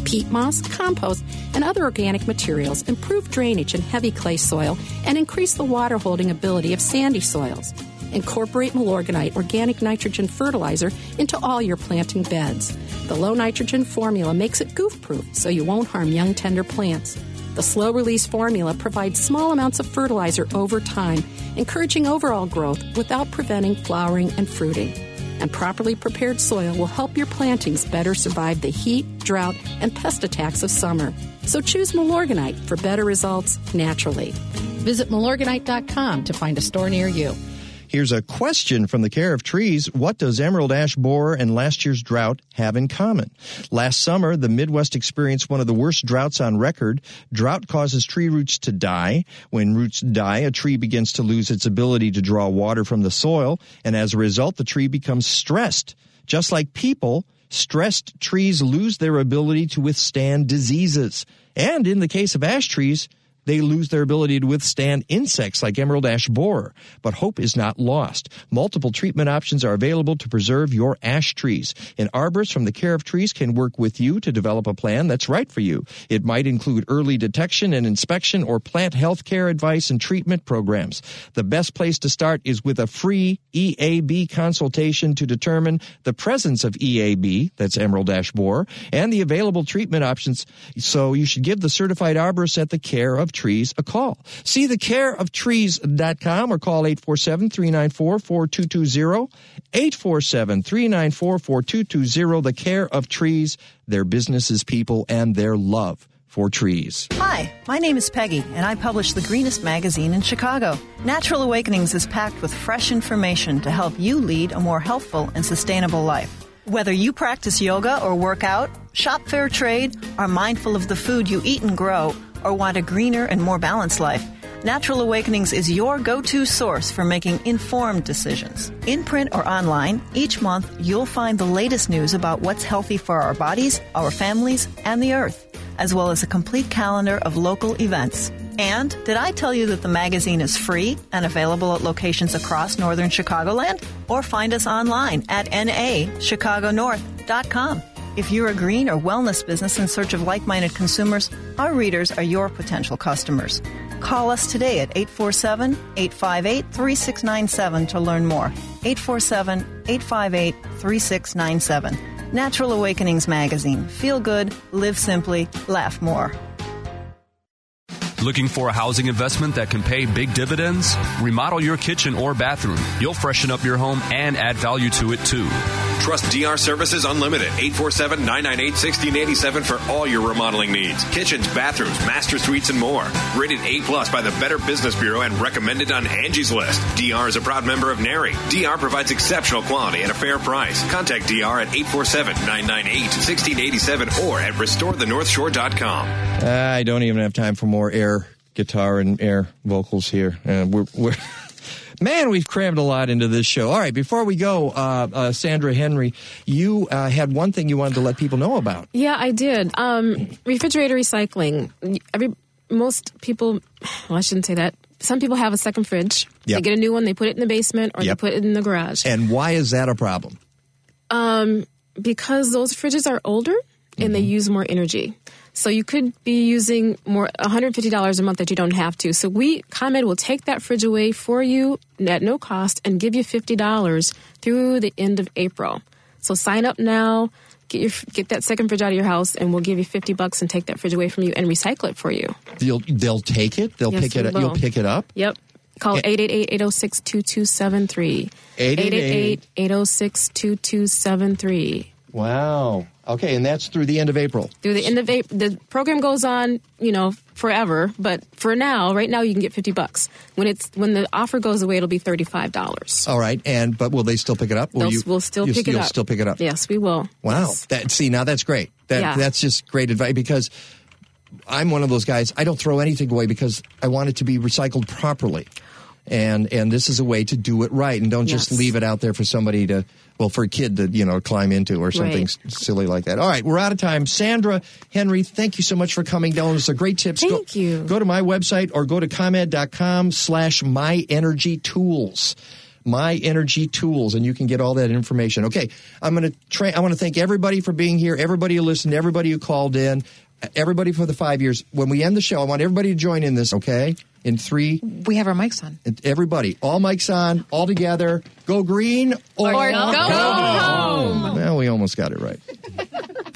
Peat moss, compost, and other organic materials improve drainage in heavy clay soil and increase the water holding ability of sandy soils. Incorporate Milorganite organic nitrogen fertilizer into all your planting beds. The low nitrogen formula makes it goof-proof so you won't harm young tender plants. The slow-release formula provides small amounts of fertilizer over time, encouraging overall growth without preventing flowering and fruiting. And properly prepared soil will help your plantings better survive the heat, drought, and pest attacks of summer. So choose Milorganite for better results naturally. Visit Milorganite dot com to find a store near you. Here's a question from the Care of Trees. What does emerald ash borer and last year's drought have in common? Last summer, the Midwest experienced one of the worst droughts on record. Drought causes tree roots to die. When roots die, a tree begins to lose its ability to draw water from the soil, and as a result, the tree becomes stressed. Just like people, stressed trees lose their ability to withstand diseases. And in the case of ash trees, they lose their ability to withstand insects like emerald ash borer. But hope is not lost. Multiple treatment options are available to preserve your ash trees. An arborist from the Care of Trees can work with you to develop a plan that's right for you. It might include early detection and inspection or plant health care advice and treatment programs. The best place to start is with a free E A B consultation to determine the presence of E A B, that's emerald ash borer, and the available treatment options. So you should give the certified arborist at the Care of Trees a call. See the care of trees dot com or call eight four seven, three nine four, four two two zero, eight four seven, three nine four, four two two zero. The Care of Trees, their businesses, people, and their love for trees. Hi, my name is Peggy, and I publish the greenest magazine in Chicago. Natural Awakenings is packed with fresh information to help you lead a more healthful and sustainable life. Whether you practice yoga or work out, shop fair trade, are mindful of the food you eat and grow, or want a greener and more balanced life, Natural Awakenings is your go-to source for making informed decisions. In print or online, each month you'll find the latest news about what's healthy for our bodies, our families, and the earth, as well as a complete calendar of local events. And did I tell you that the magazine is free and available at locations across northern Chicagoland? Or find us online at N A chicago north dot com. If you're a green or wellness business in search of like-minded consumers, our readers are your potential customers. Call us today at eight four seven, eight five eight, three six nine seven to learn more. eight four seven, eight five eight, three six nine seven. Natural Awakenings Magazine. Feel good, live simply, laugh more. Looking for a housing investment that can pay big dividends? Remodel your kitchen or bathroom. You'll freshen up your home and add value to it, too. Trust D R Services Unlimited, eight four seven, nine nine eight, one six eight seven for all your remodeling needs. Kitchens, bathrooms, master suites, and more. Rated A plus by the Better Business Bureau and recommended on Angie's List. D R is a proud member of NARI. D R provides exceptional quality at a fair price. Contact D R at eight four seven, nine nine eight, one six eight seven or at restore the north shore dot com. I don't even have time for more air guitar and air vocals here. Uh, we're, we're Man, we've crammed a lot into this show. All right, before we go, uh, uh, Sandra Henry, you uh, had one thing you wanted to let people know about. Yeah, I did. Um, refrigerator recycling. Every most people, well, I shouldn't say that. Some people have a second fridge. Yep. They get a new one, they put it in the basement, or Yep. they put it in the garage. And why is that a problem? Um, because those fridges are older and mm-hmm. they use more energy. So you could be using more one hundred fifty dollars a month that you don't have to. So we, ComEd, will take that fridge away for you at no cost and give you fifty dollars through the end of April. So sign up now, get your get that second fridge out of your house, and we'll give you fifty bucks and take that fridge away from you and recycle it for you. You'll, they'll take it? They'll Yes, pick it we up? will. You'll pick it up? Yep. Call eight eight eight, eight oh six, two two seven three. eight eight eight, eight oh six, two two seven three. Wow. Okay, and that's through the end of April. Through the end of April. The program goes on, you know, forever. But for now, right now, you can get fifty bucks. When it's when the offer goes away, it'll be thirty-five dollars. All right, and but will they still pick it up? Will They'll, you, we'll still you, pick it you'll up. still pick it up? Yes, we will. Wow. Yes. That, see, now that's great. That Yeah. That's just great advice because I'm one of those guys, I don't throw anything away because I want it to be recycled properly. And and this is a way to do it right. And don't just Yes. leave it out there for somebody to, well, for a kid to, you know, climb into or something Right. s- silly like that. All right, we're out of time. Sandra Henry, thank you so much for coming down. Those are great tips. Thank go, you. Go to my website or go to ComEd dot com slash my energy tools. My Energy Tools, and you can get all that information. Okay, I'm going to tra- I want to thank everybody for being here, everybody who listened, everybody who called in, everybody for the five years. When we end the show, I want everybody to join in this, okay? In three. We have our mics on. Everybody, all mics on, all together. Go green or, or go, go home. home. Well, we almost got it right.